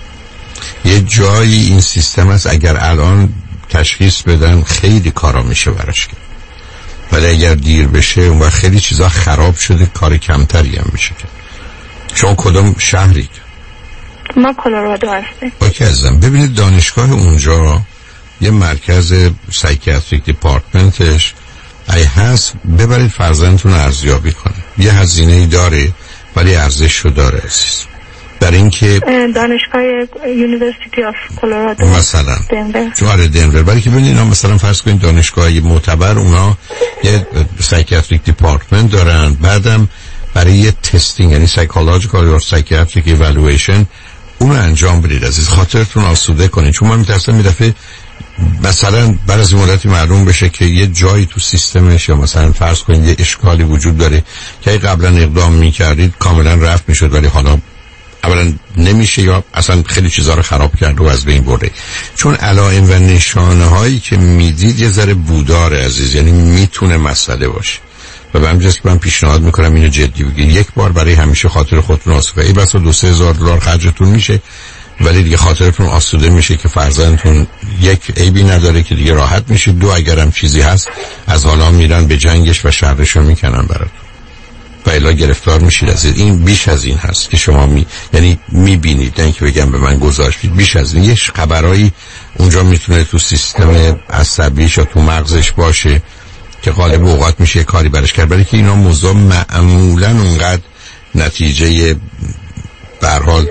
یه جایی این سیستم هست اگر الان تشخیص بدن خیلی کارا میشه براش کرد، ولی اگر دیر بشه اون وقت خیلی چیزا خراب شده، کار کمتری هم میشه کرد. شما کدوم شهرید؟ ما کلرادو هستیم. اوکی عزیزم، ببینید دانشگاه اونجا یه مرکز سایکیاتریک دیپارتمنتش ای هست، ببرید فرزندتون ارزیابی کنه. یه هزینه‌ای داره ولی ارزششو داره عزیز. در اینکه دانشگاه یونیورسیتی آف کلرادو مثلا دنور، جوار دنور، برای که ببینید اینا مثلا فرض کنید دانشگاه معتبر اونا یه سایکیاتریک دیپارتمنت دارن، بعدم برای یه تستینگ یعنی سایکولوژیکال یا سایکیاتریک ایوالویشن اون انجام بدید عزیز. خاطرتون آسوده کنید، چون من میترسم می دفعه مثلا بعد از این مدتی معلوم بشه که یه جایی تو سیستمش یا مثلا فرض کنید یه اشکالی وجود داره که قبلا اقدام میکردید کاملا رفت میشد، ولی حالا اولا نمیشه یا اصلا خیلی چیزا رو خراب کرد و از بین برده. چون علائم و نشانه هایی که میدید یه ذره بوداره عزیز، یعنی میتونه مسئله باشه. و به همجاست که من پیشنهاد میکنم اینو جدی بگیرید. یک بار برای همیشه خاطر خودتون آسوده، ای بسا دو سه هزار دلار خرجتون میشه، ولی دیگه خاطرتون آسوده میشه که فرزندتون یک عیبی نداره، که دیگه راحت میشه. دو اگرم چیزی هست از حالا میرن به جنگش و شرشو میکنن براتون. و الا گرفتار میشید از این. بیش از این هست که شما می یعنی میبینید، نه اینکه بگم به من گذاشتید، بیش از این یه خبرایی اونجا میتونه تو سیستم عصبیش یا تو مغزش باشه که غالب اوقات میشه کاری برش کرد، برای که اینا موضوع معمولا اونقدر نتیجه به هر حال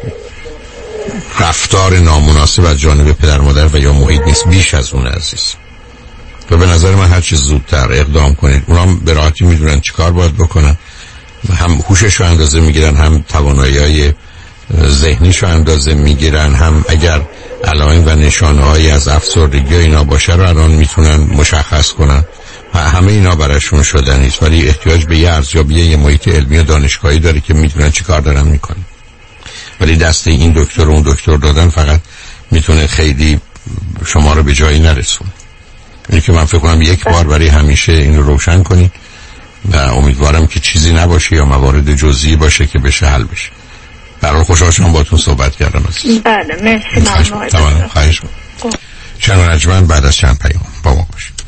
رفتار نامناسب از جانب پدر مادر و یا محیط نیست. بیش از اون عزیز. و به نظر من هر چه زودتر اقدام کنید. اونا به راحتی میدونن چیکار باید بکنن، هم هوشش رو اندازه میگیرن، هم توانایی‌های ذهنیش رو اندازه میگیرن، هم اگر علائم و نشانه‌هایی از افسردگی و اینا باشه رو الان میتونن مشخص کنن و همه اینا براشون شده نیست، ولی احتیاج به یه ارزیابی یه محیط علمی و دانشگاهی داره که میدونن چیکار دارن میکنن. ولی دست این دکتر و اون دکتر دادن فقط میتونه خیلی شما رو به جایی نرسونه. اینه که من فکر کنم یک بار برای همیشه این رو روشن کنید و امیدوارم که چیزی نباشه یا موارد جزئی باشه که بشه حل بشه. برای خوشحال شدم باهاتون صحبت کردم. بله مرسی. ممنون. تمام. خواهش می‌کنم. شنوندگان ارجمند بعد از چند پیام با ما باشید.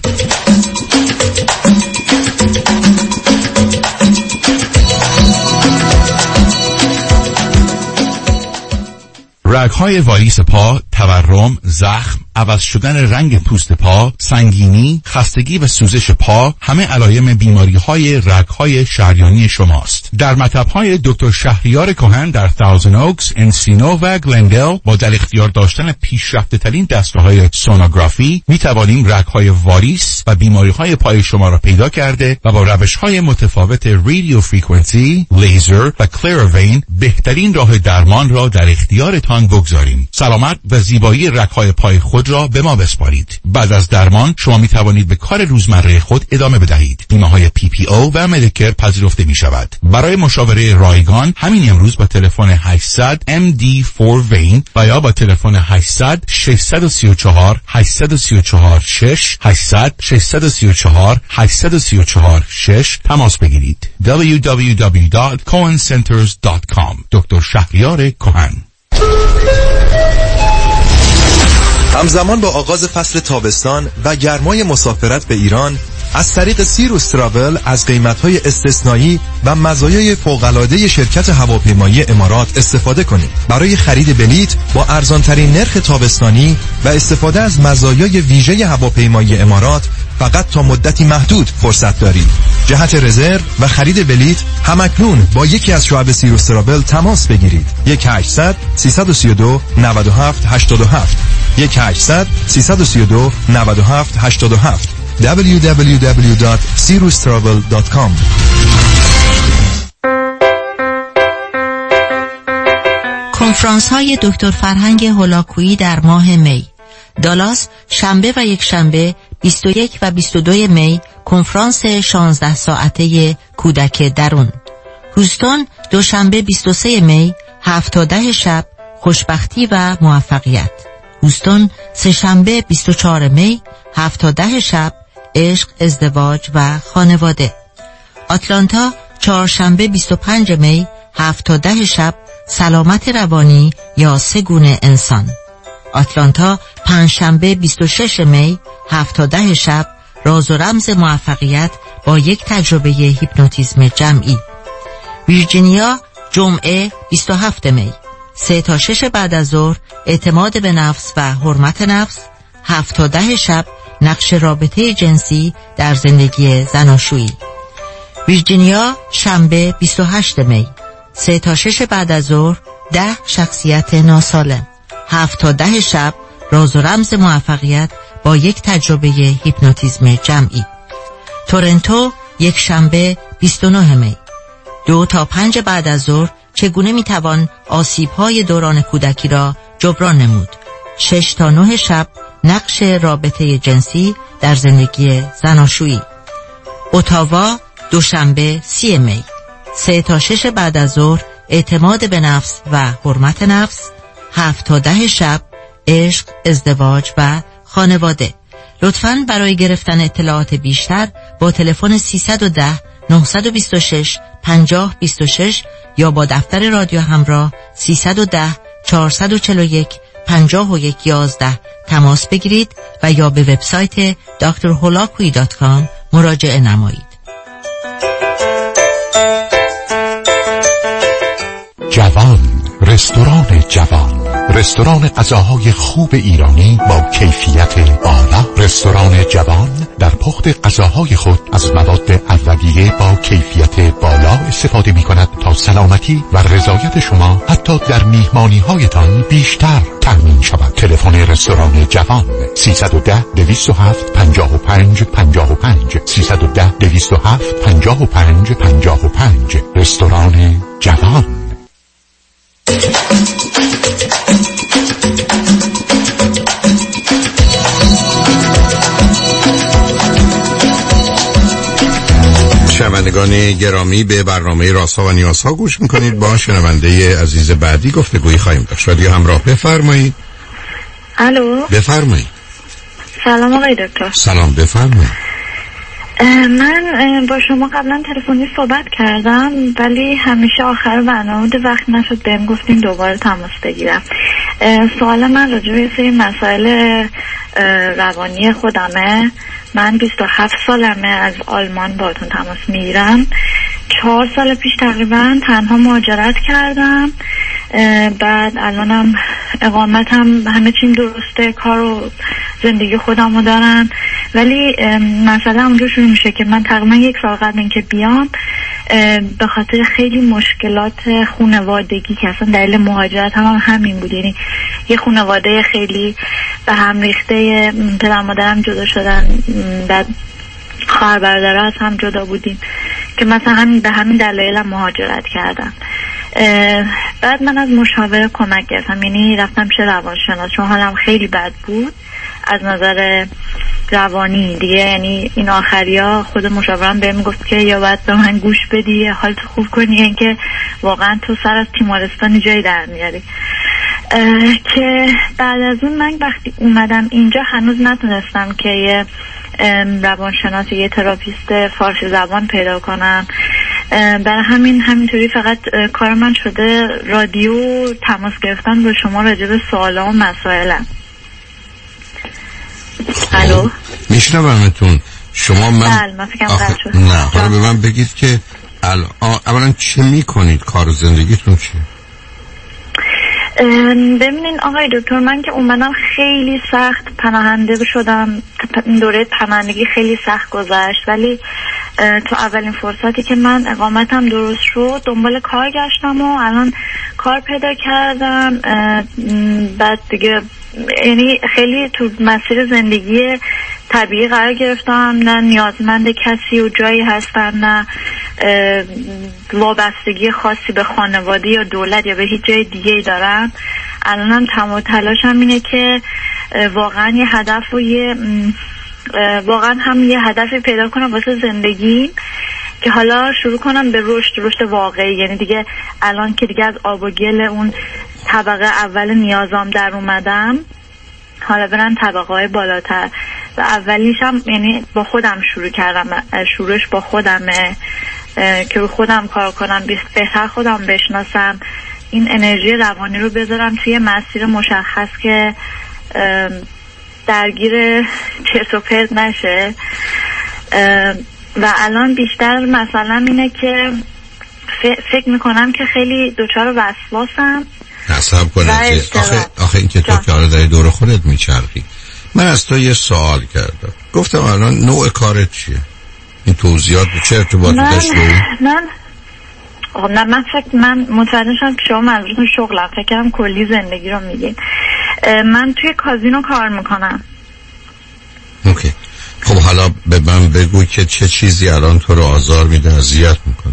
رگ‌های واریس پا، تورم، زخم، عوض شدن رنگ پوست پا، سنگینی، خستگی و سوزش پا همه علائم بیماری‌های رگ‌های شریانی شماست. در مطب‌های دکتر شهریار کهن در تاوزن اوکس، انسینو و گلندل با در اختیار داشتن پیشرفته‌ترین دستگاه‌های سونوگرافی می‌توانیم رگ‌های واریس و بیماری‌های پای شما را پیدا کرده و با روش‌های متفاوت رادیو فرکانسی، لیزر و کلروین بهترین راه درمان را در اختیارتان بگذاریم. سلامت و زیبایی رگ‌های پای خود را به ما بسپارید. بعد از درمان شما می توانید به کار روزمره خود ادامه بدهید. بیمه‌های پی پی او و مدیکر پذیرفته می شود. برای مشاوره رایگان همین امروز با تلفن هشتصد ام دی فور وین و یا با تلفن هشتصد ششصد و سی و چهار هشتصد و سی و چهار شش هشتصد ششصد و سی و چهار هشتصد و سی و چهار شش تماس بگیرید. دبلیو دبلیو دبلیو دات کوهن سنترز دات کام. دکتر شهریار کهن. همزمان با آغاز فصل تابستان و گرمای مسافرت به ایران، از طریق سیروس تراول از قیمت‌های استثنایی و مزایای فوق‌العاده شرکت هواپیمایی امارات استفاده کنید. برای خرید بلیط با ارزان‌ترین نرخ تابستانی و استفاده از مزایای ویژه هواپیمایی امارات فقط تا مدتی محدود فرصت دارید. جهت رزرو و خرید بلیط همکنون با یکی از شعب سیروس تراول تماس بگیرید. یک هشتصد سیصد و سی و دو نود و هفت هشتاد و هفت یک هشتصد سیصد و سی و دو نود و هفت هشتاد و هفت دبلیو دبلیو دبلیو دات سیروس تراول دات کام. کنفرانس های دکتر فرهنگ هولاکویی در ماه می. دالاس شنبه و یک شنبه بیست و یک و بیست و دو می کنفرانس شانزده ساعته کودک درون. هوستون دوشنبه بیست و سه می هفت تا ده شب خوشبختی و موفقیت. هوستون سه شنبه بیست و چهار می هفت تا ده شب عشق، ازدواج و خانواده. آتلانتا چهارشنبه بیست و پنج می هفت تا ده شب سلامت روانی یا سه گونه انسان. آتلانتا پنجشنبه بیست و شش می هفت تا ده شب راز و رمز موفقیت با یک تجربه هیپنوتیزم جمعی. ویرجینیا جمعه بیست و هفت می سه تا شش بعد از ظهر اعتماد به نفس و حرمت نفس. هفت تا ده شب نقش رابطه جنسی در زندگی زناشویی. ویرجینیا شنبه بیست و هشت می سه تا شش بعد از ظهر ده شخصیت ناسالم. هفت تا ده شب راز و رمز موفقیت با یک تجربه هیپنوتیزم جمعی. تورنتو یک شنبه بیست و نه می دو تا پنج بعد از ظهر چگونه میتوان آسیب‌های دوران کودکی را جبران نمود. شش تا نه شب نقش رابطه جنسی در زندگی زناشویی. اتاوا دوشنبه سی می سه تا شش بعد از ظهر اعتماد به نفس و حرمت نفس. هفت تا ده شب عشق، ازدواج و خانواده. لطفاً برای گرفتن اطلاعات بیشتر با تلفن سیصد و ده نهصد و بیست و شش پنجاه بیست و شش یا با دفتر رادیو همراه سیصد و ده چهارصد و چهل و یک پنجاه و یک یازده تماس بگیرید و یا به وبسایت دکتر هولاکویی دات کام مراجعه نمایید. جوان، رستوران جوان، رستوران غذاهای خوب ایرانی با کیفیت بالا. رستوران جوان در پخت غذاهای خود از مواد اولیه با کیفیت بالا استفاده می کند تا سلامتی و رضایت شما حتی در میهمانی هایتان بیشتر تامین شود. تلفن رستوران جوان سیصد و ده دویست و هفت پنجاه و پنج پنجاه و پنج سیصد و ده دویست و هفت پنجاه و پنج پنجاه و پنج. رستوران جوان. شنوندگان گرامی، به برنامه رازها و نیازها گوش میکنید. با شنونده عزیز بعدی گفتگویی خواهیم داشت. رادیو همراه، بفرمایید. الو، بفرمایید. سلام آقای دکتر. سلام، بفرمایید. من با شما قبلا تلفنی صحبت کردم ولی همیشه آخر برنامه وقت نشد بهم گفتین دوباره تماس بگیرم. سوال من راجع به سری مسائل روانی خودمه. من بیست و هفت سالمه، از آلمان باهاتون تماس میگیرم. چهار سال پیش تقریبا تنها مهاجرت کردم، بعد الانم اقامتم همه چیم درسته، کار و زندگی خودم رو دارم، ولی مسئله اونجا شروع میشه که من تقریبا یک سال قبل اینکه بیام به خاطر خیلی مشکلات خانوادگی که اصلا دلیل مهاجرت هم, هم همین بود، یعنی یه خانواده خیلی به هم ریخته، پدر مادرم جدا شدن، بعد خواهر برادرها از هم جدا بودیم که مثلا همین به همین دلایل مهاجرت کردم. بعد من از مشاور کمک گرفتم، یعنی رفتم پیش روانشناس چون حالم خیلی بد بود از نظر روانی دیگه. یعنی این آخریا خود مشاورم بهم گفت که یا باید به من گوش بدی یا حالت خوب کنی، یعنی که واقعا تو سر از تیمارستان جایی در میاری. که بعد از اون من وقتی اومدم اینجا هنوز نتونستم که یه روانشناس، یه تراپیست فارسی زبان پیدا کنم. برای همین همینطوری فقط کار من شده رادیو تماس گرفتن با شما راجع به سوالا و مسائلم. الو، میشنومتون. شما من آخه... نه حالا به من بگید که الان اولا چه میکنید؟ کار زندگیتون چیه؟ ببینین آقای دکتر، من که اومدم خیلی سخت پناهنده شدم، دوره پناهندگی خیلی سخت گذشت، ولی تو اولین فرصتی که من اقامتم درست شد دنبال کار گشتم و الان کار پیدا کردم. بعد دیگه یعنی خیلی تو مسیر زندگی طبیعی قرار گرفتم، نه نیازمند کسی و جایی هستم، نه وابستگی خاصی به خانواده یا دولت یا به هیچ جای دیگه دارم. الانم تمام تلاشم اینه که واقعا یه هدف و یه واقعا هم یه هدفی پیدا کنم واسه زندگی که حالا شروع کنم به رشد رشد واقعی. یعنی دیگه الان که دیگه از آب و گل اون طبقه اول نیازام در اومدم، حالا برم طبقه های بالاتر. و اولیشم یعنی با خودم شروع کردم، شروعش با خودمه که رو خودم کار کنم، بهتر خودم بشناسم، این انرژی روانی رو بذارم توی مسیر مشخص که درگیر چرت و پرت نشه. و الان بیشتر مثلا اینه که فکر میکنم که خیلی دوچار وسواسم. حساب کنم آخه, آخه این که تو که آره در دور خودت میچرخی. من از تو یه سوال کردم، گفتم الان نوع کارت چیه؟ این توضیحات چه ارتباطی داشت؟ من نه من فکر من متوجه شدم که شما منظورتون شغلم، فکر کردم کلی زندگی رو میگین. من توی کازینو کار میکنم. اوکی. خب حالا به من بگو که چه چیزی الان تو رو آزار میده، اذیت میکنه؟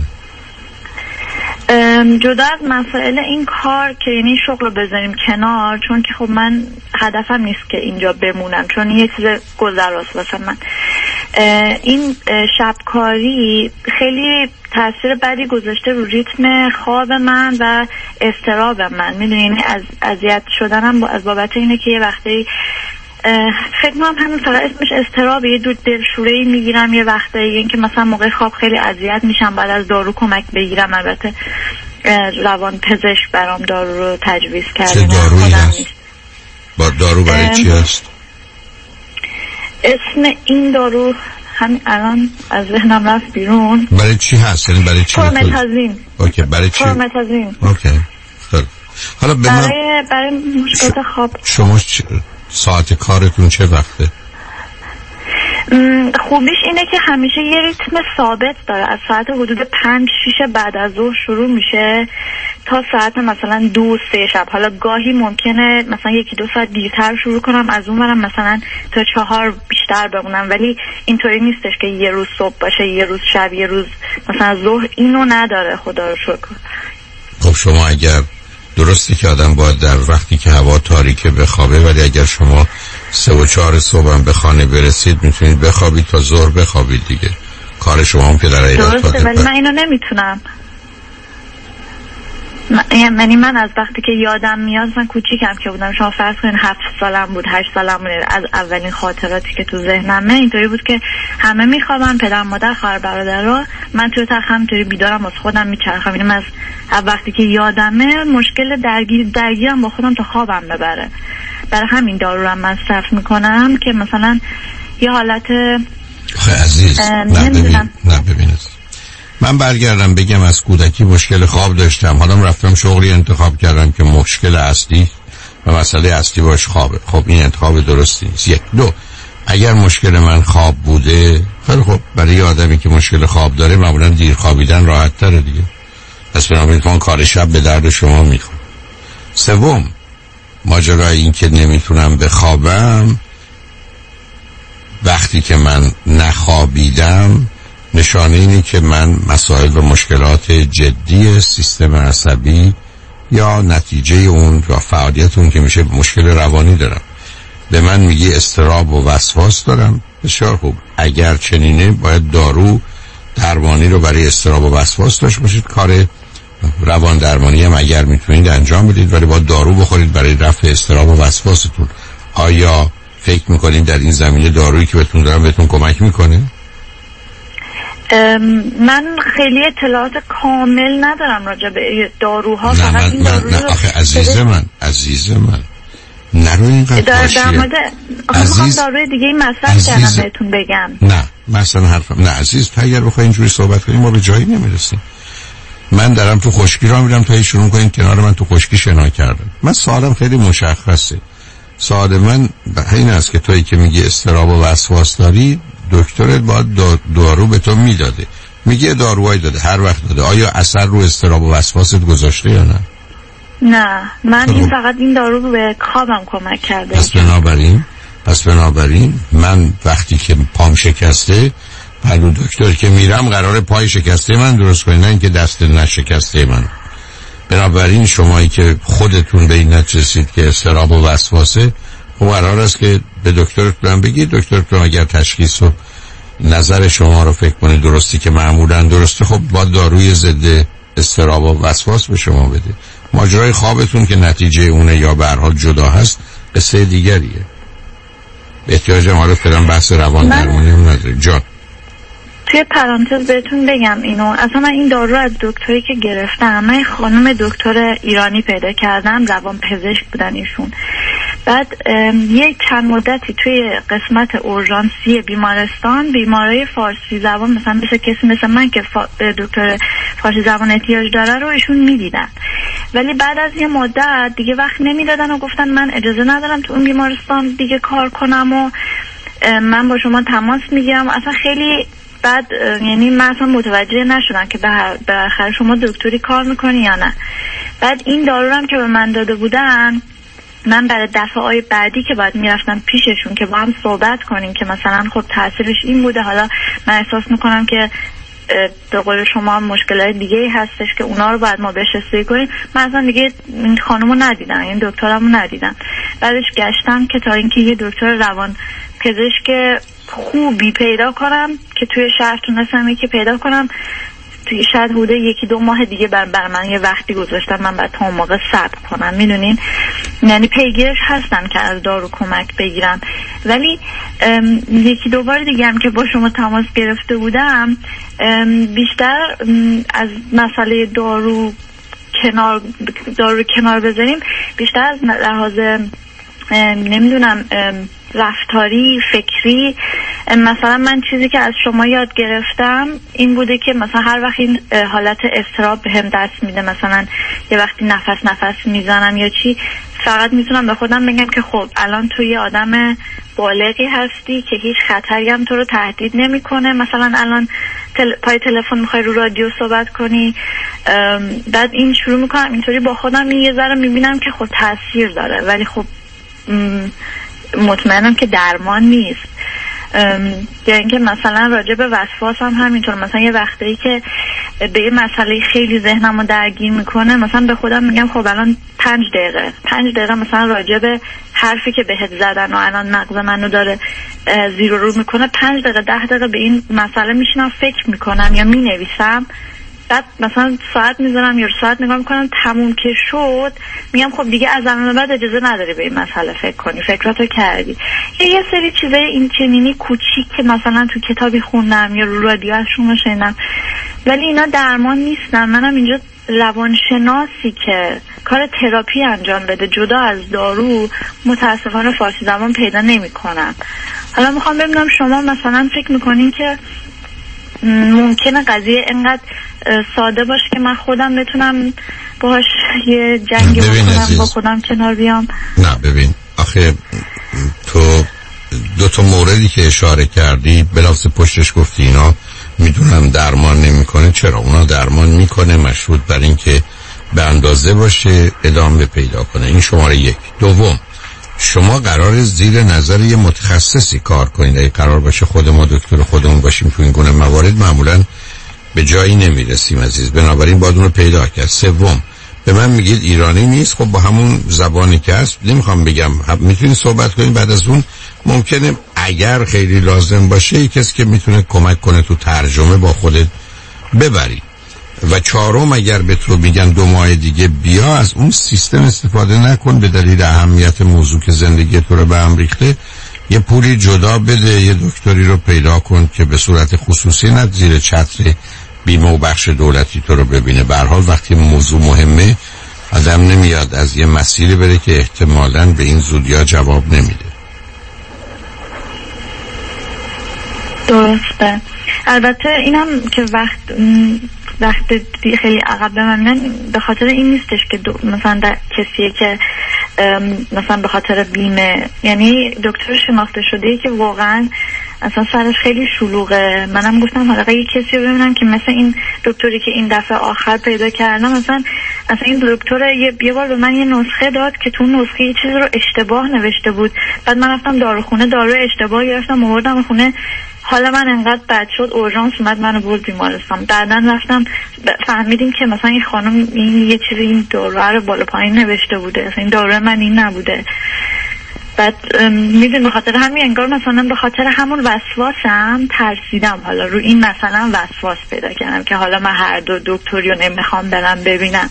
جدا از مسائل این کار که یعنی شغل رو بذاریم کنار، چون که خب من هدفم نیست که اینجا بمونم، چون یه چیز گذراست واسه من. این شبکاری خیلی تاثیر بدی گذاشته رو ریتم خواب من و اضطراب من. میدونین از اذیت شدنم از بابت اینه که یه وقتی فکر کنم همین فقط اسمش اضطراب، یه دود دلشوره‌ای میگیرم یه وقتایی، این که مثلا موقع خواب خیلی اذیت میشم، بعد از دارو کمک بگیرم. البته روان پزشک برام دارو رو تجویز کرده. چه دارویی هست؟ با دارو برای چی هست؟ اسم این دارو همین الان از ذهنم رفت بیرون. برای چی هست؟ یعنی برای چی؟ پرومتازین. اوکی برای چی؟ پرومتازین. اوکی. خب حالا به من برای برای مشکلات خواب. شما چ... ساعت کارتون چه وقته؟ خوبیش اینه که همیشه یه ریتم ثابت داره. از ساعت حدود پنج شیش بعد از ظهر شروع میشه تا ساعت مثلا دو سه شب. حالا گاهی ممکنه مثلا یکی دو ساعت دیرتر شروع کنم، از اون برم مثلا تا چهار بیشتر بمونم، ولی اینطوری نیستش که یه روز صبح باشه یه روز شب یه روز مثلا ظهر. اینو نداره خدا رو شکر. خب شما اگر درسته که آدم باید در وقتی که هوا تاریکه بخوابه، ولی اگر شما سه و چهار صبح هم به خانه برسید میتونید بخوابید تا ظهر بخوابید دیگه. کار شما هم که در ایران درسته، ولی من اینو نمیتونم. یعنی من از وقتی که یادم میاد، من کوچیکم که بودم، شما فرض کنین هفت سالم بود هشت سالم بود، از اولین خاطراتی که تو ذهنمه اینطوری بود که همه میخوابن، پدر مادر خواهر برادرها، من توی تخت همینطوری بیدارم از خودم میچرخم. اینم از وقتی که یادمه مشکل درگیر درگیرم با خودم تا خوابم ببره. برای همین دارو رو مصرف میکنم که مثلا یه حالت خیلی عزیز نه ببین نه ببینید من برگردم بگم از کودکی مشکل خواب داشتم، حالا رفتم شغلی انتخاب کردم که مشکل اصلی و مسئله اصلی باش خوابه. خب این انتخاب درستی نیست. یک دو اگر مشکل من خواب بوده، خیلی خب برای آدمی که مشکل خواب داره معمولا دیر خوابیدن راحت تره دیگه، پس بنابراین کار شب به درد شما میخوره. سوم ماجرای این که نمیتونم بخوابم وقتی که من نخوابیدم نشانه اینه که من مسائل و مشکلات جدی سیستم عصبی یا نتیجه اون یا فعالیت اون که میشه مشکل روانی دارم. به من میگی اضطراب و وسواس دارم، بسیار خوب. اگر چنینه باید دارو درمانی رو برای اضطراب و وسواس داشت باشید. کار روان درمانی هم اگر میتونید انجام بدید، ولی باید دارو بخورید برای رفع اضطراب و وسواستون. آیا فکر میکنید در این زمینه دارویی که بهتون دارم بهتون کمک میکنه؟ من خیلی اطلاعات کامل ندارم راجع به داروها. نه فقط من, این من دارو نه آخه عزیز من عزیز من نرو اینقدر در مورد عزیز داروی دیگه این مصرف کردم بهتون بگم. نه مثلا حرفم نه عزیز، تا اگر بخواید اینجوری صحبت کنیم ما به جایی نمیرسیم. من دارم تو خشکی را میرم تا شروع کنین کنار من تو خشکی شنا کردم. من سوالم خیلی مشخصه. سوال من این است که تویی که میگی اضطراب و وسواس داری، دکترت باید دارو به تو میداده، میگه داروهایی داده، هر وقت داده، آیا اثر رو اضطراب و وسواست گذاشته یا نه؟ نه من این فقط این دارو رو به خوابم کمک کرده. پس بنابراین پس بنابراین من وقتی که پام شکسته پلو دکتر که میرم قراره پای شکسته من درست کنه، نه اینکه دست نشکسته من. بنابراین شمایی که خودتون به این نتیجه رسید که اضطراب و وسواسه، خب قرار است که به دکترتون بگید. دکترتون اگر تشخیص و نظر شما رو فکر کنه درستی که معمولا درسته، خب با داروی ضد اضطراب و وسواس به شما بده. ماجرای خوابتون که نتیجه اونه یا به هر حال جدا هست قصه دیگریه. احتیاج ما رو فعلا بحث روان درمانی هم نداره. جان توی پرانتز بهتون بگم اینو، اصلا من این دارو از دکتری که گرفتم، من خانم دکتر ایرانی پیدا کردم، روان پزشک بودن ایشون. بعد یک چند مدتی توی قسمت اورژانسی بیمارستان بیمارای فارسی زبان مثلا مثل کسی مثل من که فا... دکتر فارسی زبان احتیاج داره رو ایشون میدیدن، ولی بعد از یه مدت دیگه وقت نمیدادن و گفتن من اجازه ندارم تو اون بیمارستان دیگه کار کنم و من با شما تماس میگیرم. اصلا خیلی بعد یعنی من اصلا متوجه نشدم که به آخر شما دکتری کار میکنی یا نه. بعد این دارو هم که به من داده بودن، من برای دفعه‌های بعدی که باید میرفتم پیششون که با هم صحبت کنیم که مثلا خب تاثیرش این بوده، حالا من احساس میکنم که به قول شما مشکلات دیگه هستش که اونا رو باید ما بهش رسیدگی کنیم. من اصلا دیگه این خانومو ندیدم، این دکترمو ندیدم. بعدش گشتم که تا اینکه یه دکتر روان پزشک خوبی پیدا کنم که توی شهر تونستم یکی پیدا کنم. توی شاید حدود یکی دو ماه دیگه بر, بر من یه وقتی گذاشتم من باید تا اون موقع صبر کنم، میدونین، یعنی پیگیرش هستم که از دارو کمک بگیرم. ولی یکی دو بار دیگه هم که با شما تماس گرفته بودم، بیشتر از مسئله دارو کنار دارو کنار بذاریم، بیشتر از لحاظ نمیدونم رفتاری، فکری مثلا من چیزی که از شما یاد گرفتم این بوده که مثلا هر وقت این حالت اضطراب بهم دست میده، مثلا یه وقتی نفس نفس میزنم یا چی، فقط میتونم به خودم بگم که خب الان تو یه آدم بالغی هستی که هیچ خطری هم تو رو تهدید نمیکنه. مثلا الان تل... پای تلفن میخوای رو رادیو صحبت کنی، بعد این شروع میکنم اینطوری با خودم یه ذره میبینم که خب تاثیر داره، ولی خب مطمئنم که درمان نیست. یا اینکه مثلا راجع به وسواس هم همینطور، مثلا یه وقتی که به یه مسئله خیلی ذهنمو درگیر میکنه، مثلا به خودم میگم خب الان پنج دقیقه پنج دقیقه مثلا راجع به حرفی که بهت زدن و الان مغز منو داره زیر و رو میکنه، پنج دقیقه ده دقیقه به این مسئله میشینم فکر میکنم یا مینویسم، بعد مثلا ساعت میذارم یا ساعت نگاه میکنم، تموم که شد میگم خب دیگه از الان بعد اجازه نداری به این مسئله فکر کنی، فکراتو کردی. یا یه سری چیزای این چنینی کوچیک که مثلا تو کتابی خوندم یا رو رادیو ازشون شنیدم، ولی اینا درمان نیستن. منم اینجا روانشناسی که کار تراپی انجام بده جدا از دارو متاسفانه فارسی زبان پیدا نمی‌کنم. حالا میخوام ببینم شما مثلا فکر میکنین که ممکنه قضیه اینقدر ساده باشه که من خودم بتونم باهاش یه جنگی بکنم، با خودم کنار بیام؟ نه ببین، آخه تو دو تا موردی که اشاره کردی بلافاصله پشتش گفتی اینا میدونم درمان نمیکنه. چرا؟ اونا درمان میکنه، مشروط بر این که به اندازه باشه ادامه پیدا کنه. این شماره یک. دوم، شما قرار زیر نظر یه متخصصی کار کنید. اگه قرار باشه خود ما دکتر خودمون باشیم تو این گونه موارد معمولا به جایی نمیرسیم عزیز، بنابراین باید اون رو پیدا کرد. سوم، به من میگید ایرانی نیست، خب با همون زبانی که هست نمیخوام بگم میتونید صحبت کنید، بعد از اون ممکنه اگر خیلی لازم باشه یک کسی که میتونه کمک کنه تو ترجمه با خودت ببری. و چهارم، اگر به تو میگن دو ماه دیگه بیا، از اون سیستم استفاده نکن، به دلیل اهمیت موضوع که زندگی تو رو به هم ریخته یه پولی جدا بده، یه دکتری رو پیدا کن که به صورت خصوصی نه زیر چتر بیمه و بخش دولتی تو رو ببینه. به هر حال وقتی موضوع مهمه آدم نمیاد از یه مسیری بره که احتمالاً به این زودیا جواب نمیده. درسته. البته اینم که وقت وقت خیلی عقب بمونن به خاطر این نیستش که مثلا در کسیه که مثلا به خاطر بیمه، یعنی دکتر شناخته شده که واقعا اصلا سرش خیلی شلوغه. منم گفتم حالا یه کسی رو ببینم که مثلا این دکتری که این دفعه آخر پیدا کردم، مثلا اصلا این دکتر یه یه بار به من یه نسخه داد که تو نسخه یه چیزی رو اشتباه نوشته بود، بعد من رفتم داروخونه دارو اشتباه گرفتم آوردم خونه، حالا من انقدر بد شد اورژانس اومد منو برد بیمارستان. بعداً رفتم فهمیدیم که مثلا این خانم این یه چیزی این دارو رو بالا پایین نوشته بوده، اصلا این دارو من این نبوده. بعد میدونم به خاطر همین انگار مثلا به خاطر همون وسواسم ترسیدم، حالا رو این مثلا وسواس پیدا کردم که حالا من هر دو دکتری رو نمیخوام برم ببینم.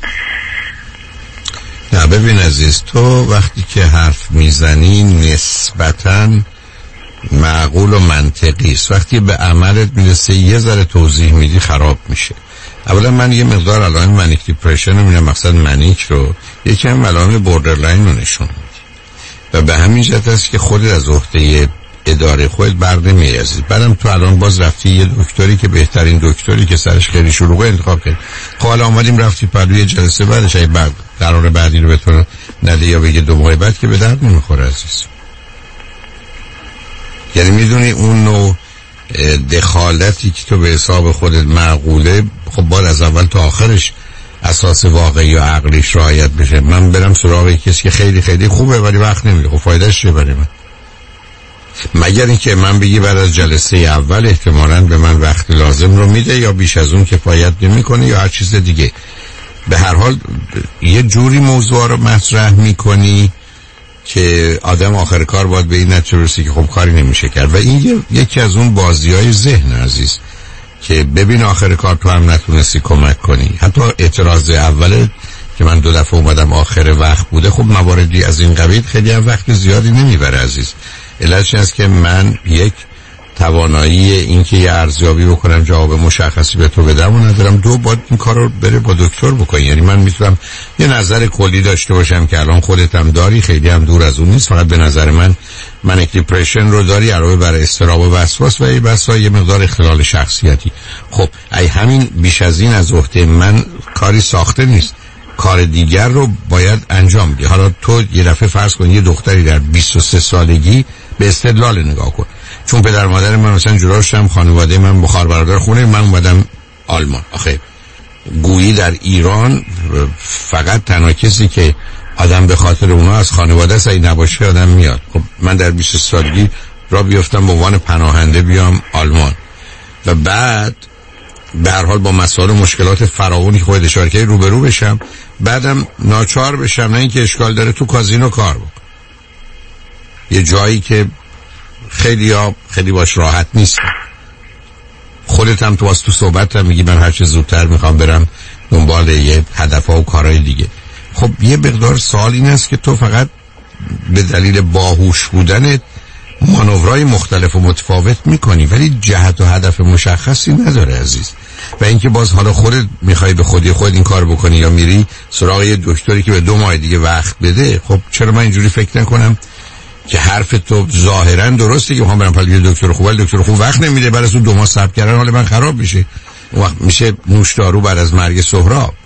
نه ببین عزیز، تو وقتی که حرف میزنی نسبتاً معقول و منطقی است، وقتی به عملت میرسه یه ذره توضیح میدی خراب میشه. اولا من یه مقدار علائم منیک دیپرشن رو میبینم، مقصد منیک رو، یکی هم علائم بوردرلاین رو نشون میده و به همین جهت است که خودت از عهده اداره خودت بر نمیاری. بعدم تو الان باز رفتی یه دکتری که بهترین دکتری که سرش خیلی شلوغه انتخاب کرد. خب حالا اومدیم رفتی پلوی جلسه بعدش اگه بعد قرار بعدی رو به تو نده یا بگه دو ماه بعد که به درد نمیخوره عزیز. یعنی میدونی اون نوع دخالتی که تو به حساب خودت معقوله، خب باید از اول تا آخرش اساس واقعی و عقلیش رعایت بشه. من برم سراغ کسی که خیلی خیلی خوبه ولی وقت نمیده، خب فایدهش چیه برای من؟ مگر اینکه من بگی بعد از جلسه اول احتمالاً به من وقت لازم رو میده یا بیش از اون کفایت نمیکنه یا هر چیز دیگه. به هر حال یه جوری موضوع رو مطرح میکنی که آدم آخر کار باید به این نتیجه برسه که خب کاری نمیشه کرد و این یکی از اون بازی‌های ذهن عزیز که ببین آخر کار تو هم نتونستی کمک کنی. حتی اعتراض اول که من دو دفعه اومدم آخر وقت بوده، خب مواردی از این قبیل خیلی هم وقت زیادی نمیبره عزیز. علتش است که من یک توانایی این که یه ارزیابی بکنم جواب مشخصی به تو بدم و ندارم، دو باید این کار رو بره با دکتر بکنی. یعنی من میتونم یه نظر کلی داشته باشم که الان خودت هم داری، خیلی هم دور از اون نیست، فقط به نظر من منیک دیپرشن رو داری علاوه بر اضطراب و وسواس و بسا یه مقدار اختلال شخصیتی. خب ای همین بیش از این از عهده من کاری ساخته نیست، کار دیگر رو باید انجام بدی. حالا تو یه دفعه فرض کن یه دختری در بیست و سه سالگی به استدلال نگاه کن، چون پدر مادر من مثلا جدا شدم، خانواده من بخار برادر خونه، من اومدم آلمان. آخه گویی در ایران فقط تنها کسی که آدم به خاطر اونا از خانواده سعی نباشه آدم میاد. خب من در بیست سالگی را بیفتم به عنوان پناهنده بیام آلمان و بعد به هر حال با مسائل و مشکلات فراوانی که خود اشاره کردی روبرو بشم، بعدم ناچار بشم، نه اینکه اشکال داره تو کازینو کار بکنم، یه جایی که خیلی ها خیلی باش راحت نیست. خودت هم تو واسه تو صحبت هم میگی من هر چه زودتر میخوام برم دنبال یه هدفها و کارهای دیگه. خب یه مقدار سوال این است که تو فقط به دلیل باهوش بودنت مانورهای مختلف و متفاوت میکنی ولی جهت و هدف مشخصی نداره عزیز. و اینکه باز حالا خودت میخوای به خودی خود این کار بکنی یا میری سراغ یه دکتری که به دو ماه دیگه وقت بده، خب چرا من اینجوری فکر نکنم که حرف تو ظاهرا درسته که میخوام برم پلی دکتر خوب، ولی دکتر خوب وقت نمیده، بعد از اون دو ماه صبر کردن حال من خراب میشه، اون وقت میشه نوشدارو بعد از مرگ سهراب.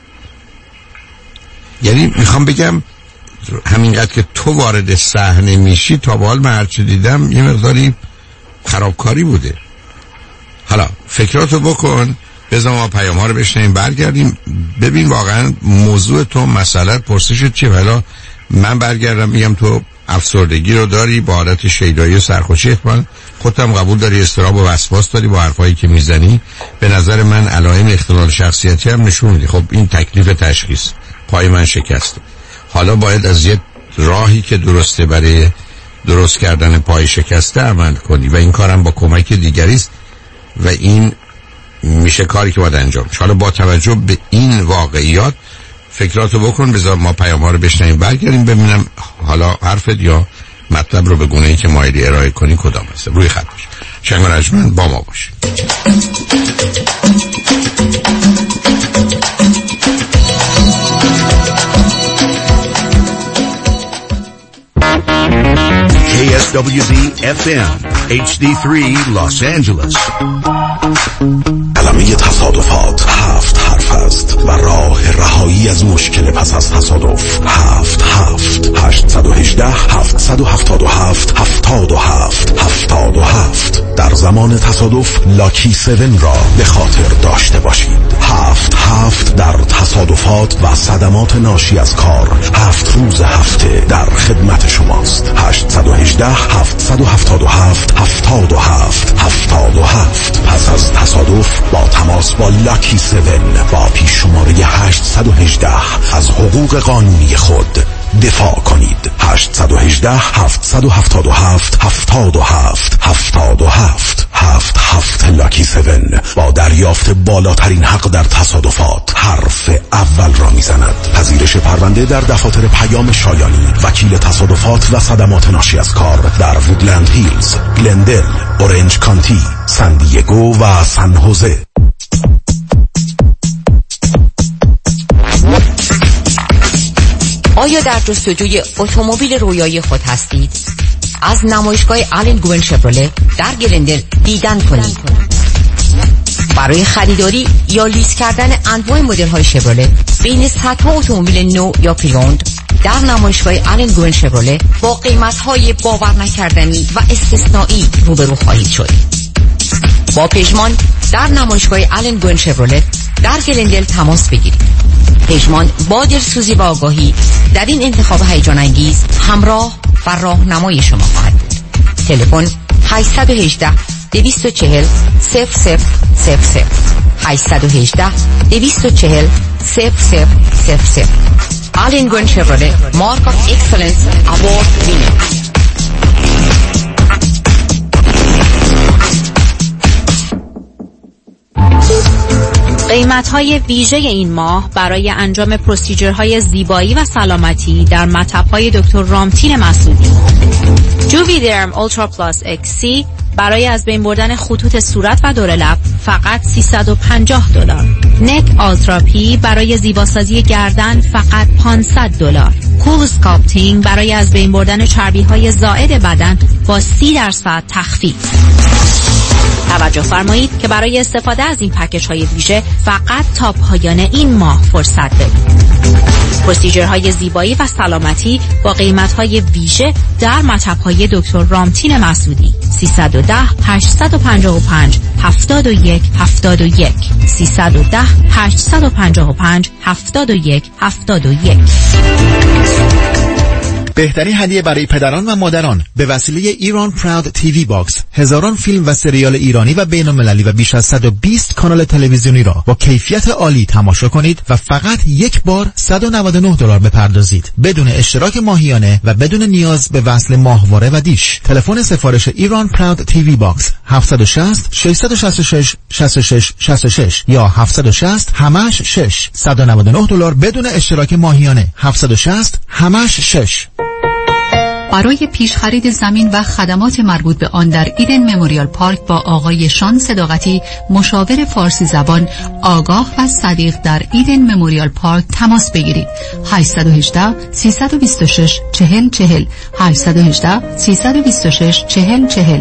یعنی میخوام بگم همینقدر که تو وارد صحنه میشی تا به حال من هرچی دیدم یه مقداری خرابکاری بوده. حالا فکراتو بکن، بذار ما پیام ها رو بشنیم برگردیم ببین واقعا موضوع تو مسئله پرسشت چیه. حالا من برگردم میگم تو افسردگی رو داری با حالت شیدایی و سرخوشی، احتمال خودت هم قبول داری اضطراب و وسواس داری با حرفایی که میزنی، به نظر من علائم اختلال شخصیتی هم نشون میدی. خب این تکلیف تشخیص، پای من شکسته، حالا باید از یه راهی که درسته برای درست کردن پای شکسته عمل کنی و این کارم با کمک دیگری است و این میشه کاری که باید انجام شه. حالا با توجه به این واقعیات فکراتو بکن، بذار ما پیام ها رو بشنیم برگردیم ببینم حالا حرفت یا مطلب رو به گونه‌ای که مایلی ارائه کنی کدام هست. روی خط باش، شنگ و رجمن با ما باش. کی اس دبلیو دی اف ام اچ دی سه Los Angeles. کلمه تصادفات هفت حرف است و راه رهایی از مشکل پس از تصادف هفت هفت هشت یک هشت هفت هفت هفت هفتاد و هفت هفتاد و هفت. در زمان تصادف لاکی هفت را به خاطر داشته باشید. هفت هفت در تصادفات و صدمات ناشی از کار هفت روز هفته در خدمت شماست. هشت یک هشت هفت هفت هفت هفتاد و هفت هفتاد و هفت. پس از تصادف با تماس با لاکی هفت با پیش شماره هشت یک هشت از حقوق قانونی خود دفاع کنید. هشت یک هشت هفت هفت هفت هفتاد و هفت هفتاد و هفت. هفت هفت لاکی هفت با دریافت بالاترین حق در تصادفات حرف اول را میزند. پذیرش پرونده در دفاتر پیام شایانی، وکیل تصادفات و صدمات ناشی از کار در وودلند هیلز، گلندل، اورنج کانتی، سان دیگو و سان هوزه. آیا در جستجوی اتومبیل رویایی خود هستید؟ از نمایشگاه آلن گوین شفرله در گلندل دیدن کنید. برای خریداری یا لیز کردن انواع مدل‌های شفرله بین صدها اتومبیل نو یا پریوند در نمایشگاه آلن گوین شفرله با قیمت‌های باور نکردنی و استثنایی روبرو خواهید شد. با پژمان در نمایشگاه آلن گوین شفرله در گلندل تماس بگیرید. پژمان با دلسوزی و آگاهی در این انتخاب هیجان انگیز همراه و راهنمای شما خواهد بود. تلفن هشت یک هشت دو چهار صفر صفر صفر صفر هشت یک هشت دو چهار صفر صفر صفر صفر. آلن گوین شفرله مارک آف اکسلنس اوارد وینر. قیمت‌های ویژه این ماه برای انجام پروسیجرهای زیبایی و سلامتی در مطب‌های دکتر رامتین مسعودی. جوویدرم اولترا پلاس اکس سی برای از بین بردن خطوط صورت و دور لب فقط سیصد و پنجاه دلار. نک آلترا پی برای زیباسازی گردن فقط پانصد دلار. کول اسکالپتینگ برای از بین بردن چربی های زائد بدن با سی درصد تخفیف. توجه فرمایید که برای استفاده از این پکیج های ویژه فقط تا پایان این ماه فرصت دارید. پروسیجرهای زیبایی و سلامتی با قیمت‌های ویژه در مطب‌های دکتر رامتین مسعودی. سیصد و ده هشتصد و پنجاه و پنج هفتاد و یک هفتاد و یک سیصد و ده هشتصد و پنجاه و پنج هفتاد و یک هفتاد و یک. بهترین هدیه برای پدران و مادران به وسیله ایران پراود تیوی باکس، هزاران فیلم و سریال ایرانی و بین المللی و بیش از صد و بیست کانال تلویزیونی را با کیفیت عالی تماشا کنید و فقط یک بار صد و نود و نه دلار بپردازید بدون اشتراک ماهیانه و بدون نیاز به وصل ماهواره و دیش. تلفن سفارش ایران پراود تیوی باکس هفت شش صفر شش شش شش شش شش شش شش یا هفت شش صفر همش شش صد و نود و نه دلار بدون اشتراک ماهیانه هفت شش صفر همش شش. برای پیش خرید زمین و خدمات مربوط به آن در ایدن مموریال پارک با آقای شان صداقتی، مشاور فارسی زبان آگاه و صدیق در ایدن مموریال پارک تماس بگیرید. هشت یک هشت سه دو شش چهل چهل هشت یک هشت سه دو شش چهل چهل.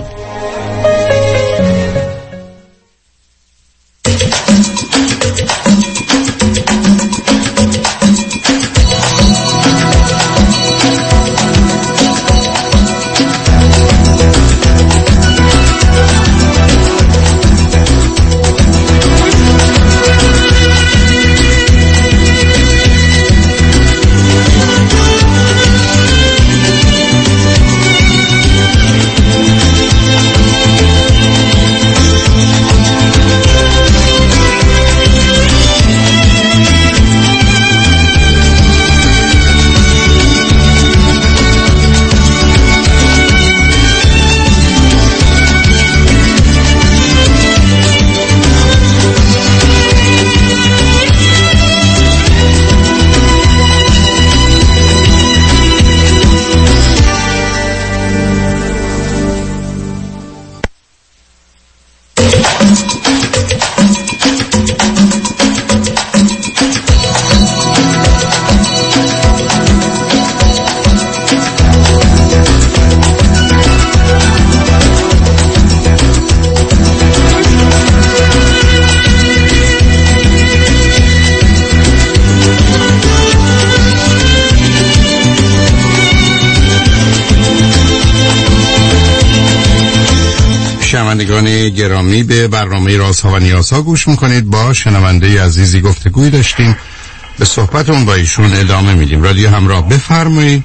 شنوندگان گرامی، به برنامه رازها و نیازها گوش میکنید. با شنونده عزیزی گفتگوی داشتیم، به صحبتون با ایشون ادامه میدیم. رادیو همراه، بفرمایید.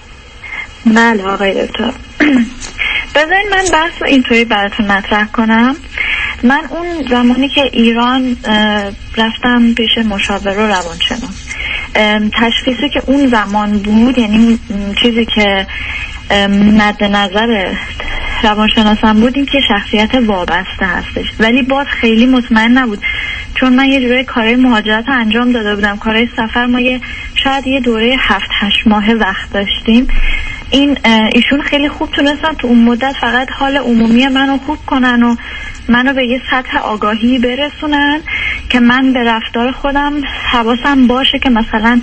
بله آقای دکتر، بذارید من بحث اینطوری براتون مطرح کنم. من اون زمانی که ایران رفتم پیش مشاور و روانشناس، تشخیصی که اون زمان بود، یعنی چیزی که مد نظر روانشناسم بود، این که شخصیت وابسته هستش، ولی باز خیلی مطمئن نبود، چون من یه جوری کارهای مهاجرت انجام داده بودم، کارهای سفر، ما یه شاید یه دوره هفت هشت ماه وقت داشتیم. این ایشون خیلی خوب تونستن تو اون مدت فقط حال عمومی منو خوب کنن و منو به یه سطح آگاهی برسونن که من به رفتار خودم حواسم باشه که مثلا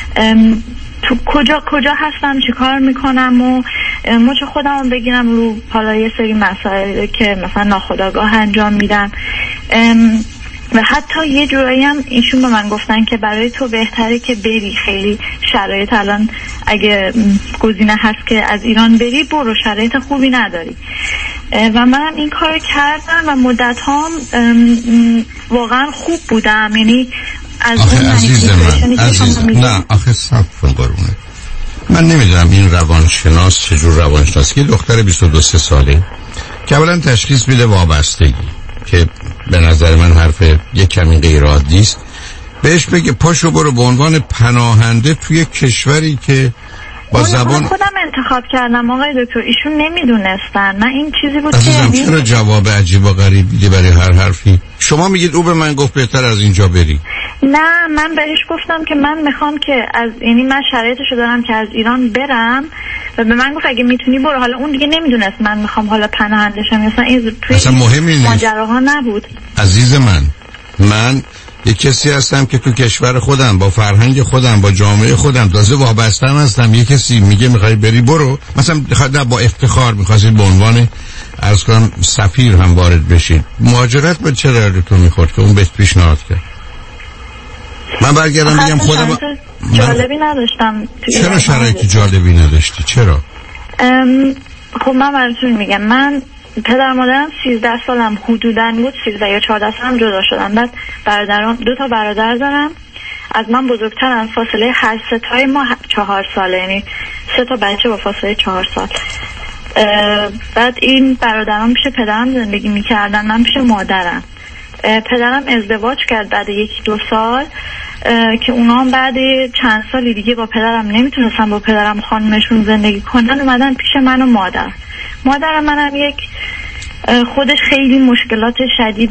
تو کجا کجا هستم، چی کار میکنم و مچ خودم بگیرم رو حالا یه سری مسائل که مثلا ناخودآگاه انجام میدم. و حتی یه جورایی هم ایشون به من گفتن که برای تو بهتره که بری، خیلی شرایط الان اگه گزینه هست که از ایران بری، برو، شرایط خوبی نداری. و منم این کار کردم و مدت هم واقعا خوب بودم، یعنی از آخه عزیز من عزیز نه آخه صبر کن قربونه، من نمیدونم این روانشناس چجور روانشناس که دختر بیست و دو ساله که اولا تشخیص میده وابستگی، که به نظر من حرف یک کمی غیر عادی است، بهش بگه پاشو برو به عنوان پناهنده توی کشوری که با زبان خودم انتخاب کردم آقای دکتر، ایشون نمیدونستن. من این چیزی بود عزیزم که چرا جواب عجیب و غریب میدی برای هر حرفی؟ شما میگید او به من گفت بهتر از اینجا بری. نه، من بهش گفتم که من میخوام که از، یعنی من شرایطشو دارم که از ایران برم و به من گفت اگه میتونی برو. حالا اون دیگه نمیدونست من میخوام حالا پناهنده شم، مثلا این توی اصلا مهمی نیست، ماجراها نبود. عزیز من من یک کسی هستم که تو کشور خودم با فرهنگ خودم با جامعه خودم تازه وابسته‌ام هستم. یک کسی میگه میخوای بری برو، مثلا نه با افتخار میخواستید به عنوان عرض کنم سفیر هم وارد بشید، مهاجرت به چه دردتون میخورد که اون بهت پیشنهاد کرد؟ من برگردم بگم خودم جالبی نداشتم. چرا شرایطی جالبی نداشتی؟ چرا؟ خب من براتون میگم، من پدر مادرم سیزده سالم حدوداً بود، سیزده یا چهارده سالم جدا شدن. بعد برادرم، دو تا برادر دارم از من بزرگترن، فاصله هر سه تای ما چهار ساله، یعنی سه تا بچه با فاصله چهار سال. بعد این برادرم پیش پدرم زندگی میکردن، من پیش مادرم. پدرم ازدواج کرد بعد یکی دو سال که اونا هم بعد چند سالی دیگه با پدرم نمیتونستن با پدرم خانمشون زندگی کنن، اومدن پیش من و مادر. مادرم منم یک خودش خیلی مشکلات شدید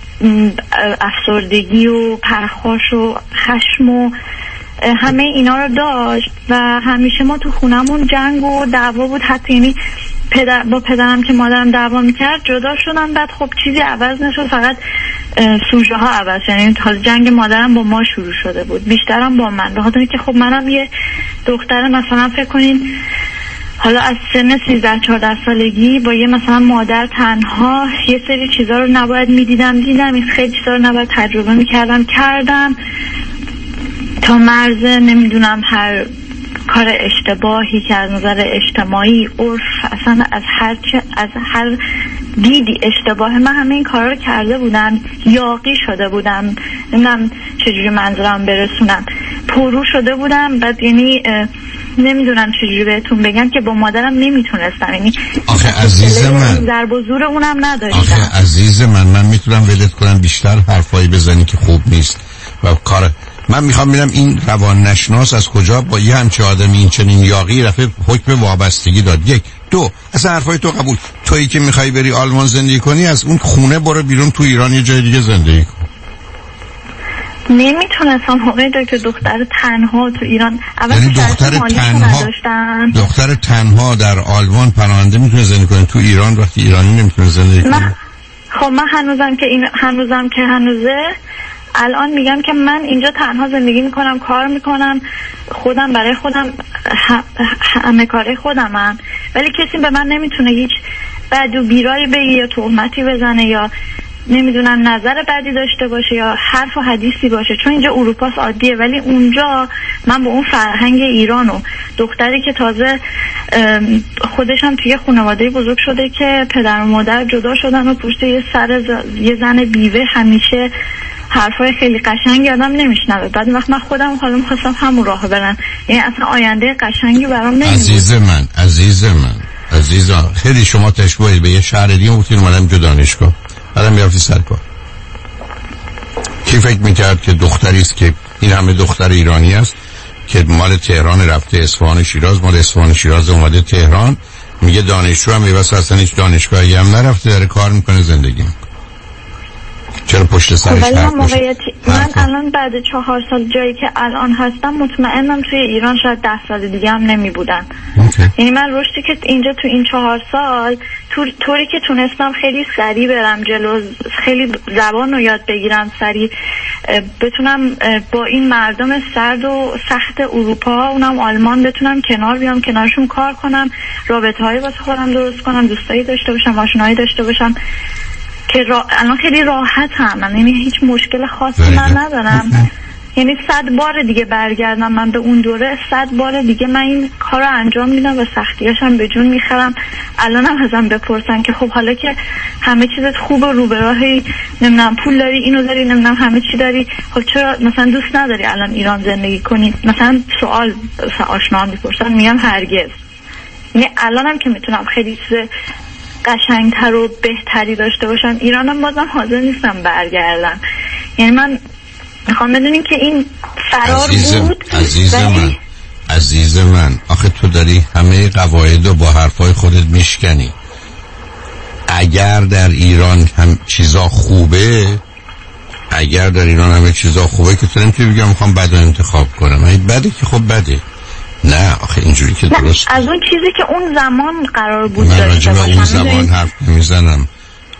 افسردگی و پرخاش و خشم و همه اینا رو داشت و همیشه ما تو خونمون جنگ و دعوا بود. حتی یعنی پدر با پدرم که مادرم دعوا میکرد جدا شدن، بعد خب چیزی عوض نشد، فقط سوژه ها عوض. یعنی تا جنگ مادرم با ما شروع شده بود، بیشترم با من، به خاطر که خب منم یه دختر مثلا فکر کنین حالا از سن سیزده چهارده سالگی با یه مثلا مادر تنها یه سری چیزا رو نباید میدیدم دیدم، این خیلی چیزا رو نباید تجربه میکردم کردم تا مرز نمیدونم هر کار اشتباهی که از نظر اجتماعی عرف اصلا از هر چه از هر دیدی اشتباه، من همه این کارا رو کرده بودم، یاغی شده بودم، نمیدونم چجوری منظورم برسونم، پرو شده بودم. بعد یعنی نمیدونم چجوری بهتون بگم که با مادرم نمیتونستم، یعنی آخه عزیز من ضرب و زور اونم نداشتم. آخه عزیز من من میتونم ولت کنم بیشتر حرفایی بزنی که خوب نیست و کار من میخوام ببینم این روان نشناس از کجا با یه همچه آدمی این چنین یاغی رفته حکم وابستگی داد. یک دو اصلا حرفای تو قبول، تویی که میخوای بری آلمان زندگی کنی از اون خونه برو بیرون تو ایران یه جای دیگه زندگی کن. نمیتونستم موقعی که دختر تنها تو ایران اول یعنی دختر تنها دختر تنها در آلمان پناهنده میتونه زندگی کنه، تو ایران وقتی ایرانی نمیتونه زندگی کنه. خب من هنوزم که این هنوزم که هنوزه الان میگم که من اینجا تنها زندگی میکنم، کار میکنم، خودم برای خودم همه کاره خودمم، ولی کسی به من نمیتونه هیچ بد و بیرایی بگه یا تهمتی بزنه یا نمیدونم نظر بدی داشته باشه یا حرف و حدیثی باشه، چون اینجا اروپاس عادیه. ولی اونجا من با اون فرهنگ ایران و دختری که تازه خودشم توی خانواده بزرگ شده که پدر و مادر جدا شدن و پشت یه سر ز... یه زن بیوه همیشه حرفای خیلی قشنگی آدم نمیشنوه. بعد وقت من خودم حالا می‌خواستم همون راه برم، یعنی اصلا آینده قشنگی برام نمیاد. عزیز من عزیز من عزیزا خیلی شما تشبیه به یه شهر دیگه بودین اومدم تو دانشگاه الان میافتی سر کار. کی فکر میکرد که دختری است که این همه دختر ایرانی است که مال تهران رفته اصفهان شیراز، مال اصفهان شیراز اومده تهران، میگه دانشجو هم میواسه اصلا هیچ دانشگاهی هم نرفته داره کار میکنه زندگی میکنه. چرا پشت سرش حرف موقعیت من الان بعد چهار سال جایی که الان هستم مطمئنم توی ایران شاید ده سال دیگه هم نمی بودن. یعنی من رشدی که اینجا تو این چهار سال طوری که تونستم خیلی سریع برم جلو، خیلی زبان رو یاد بگیرم سریع، بتونم با این مردم سرد و سخت اروپا اونم آلمان بتونم کنار بیام، کنارشون کار کنم، رابطه هایی واسه خودم درست کنم، دوستایی داشته باشم، آشنایی داشته باشم که را... الان خیلی راحت هم من، یعنی هیچ مشکل خاصی من ندارم. یعنی صد بار دیگه برگردم من به اون دوره، صد بار دیگه من این کار رو انجام میدم و سختیاشم به جون میخرم. الان هم ازم بپرسن که خب حالا که همه چیزت خوبه، رو به راهی، نمیدونم پول داری، اینو داری، نمیدونم همه چی داری، خب چرا مثلا دوست نداری الان ایران زندگی کنی؟ مثلا سوال آشنا میپرسن، میگم هرگز. یعنی الانم که میتونم خیلی چیز قشنگتر و بهتری داشته باشم ایرانم بازم حاضر نیستم برگردم. یعنی من میخوام بدونین که این فرار عزیز بود. عزیز من عزیز من آخه تو داری همه قواعد رو با حرفای خودت میشکنی. اگر در ایران هم چیزا خوبه اگر در ایران همه چیزا خوبه که تو نمیتونی بگم میخوام بد انتخاب کنم. اگه بده که خب بده. نه آخه اینجوری که درست از اون چیزی که اون زمان قرار بود من داشته باشم. من این زمان حرف نمیزنم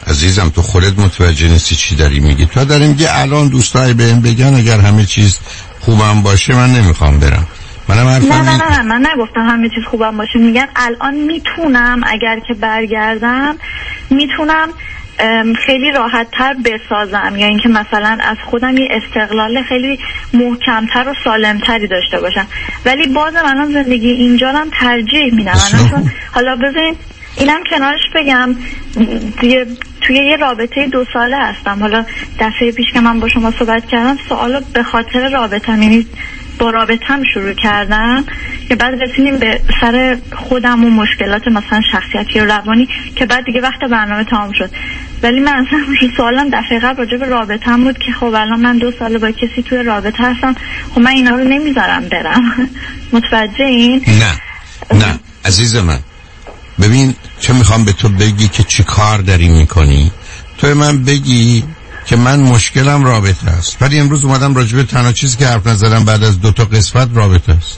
عزیزم تو خودت متوجه نیستی چی داری میگی. تو داری میگی الان دوستای بهم بگن اگر همه چیز خوبم باشه من نمیخوام برم. منم حرفم نه نه نه من نگفتم همه چیز خوبم باشه، میگم الان میتونم اگر که برگردم میتونم خیلی راحت تر بسازم، یا اینکه مثلا از خودم یه استقلال خیلی محکمتر و سالمتری داشته باشم. ولی باز من زندگی اینجا هم ترجیح میدم. چون حالا ببین اینم کنارش بگم توی توی یه رابطه دو ساله هستم. حالا دفعه پیش که من با شما صحبت کردم سوالو به خاطر رابطه‌ام، یعنی با رابطه‌ام شروع کردم که بعد رسیدیم به سر خودم و مشکلات مثلا شخصیتی و روانی که بعد دیگه وقت برنامه تمام شد. ولی من اصلا سوالم دفعه قبل راجع به رابطه‌ام بود که خب الان من دو ساله با کسی توی رابطه هستم، خب من اینا رو نمیذارم برم. متوجه این؟ نه نه عزیز من، ببین چه میخوام به تو بگی که چی کار داری میکنی. تو من بگی که من مشکلم رابطه است، ولی امروز اومدم راجع به تنها چیزی که حرف نزدم بعد از دو تا قسمت رابطه است.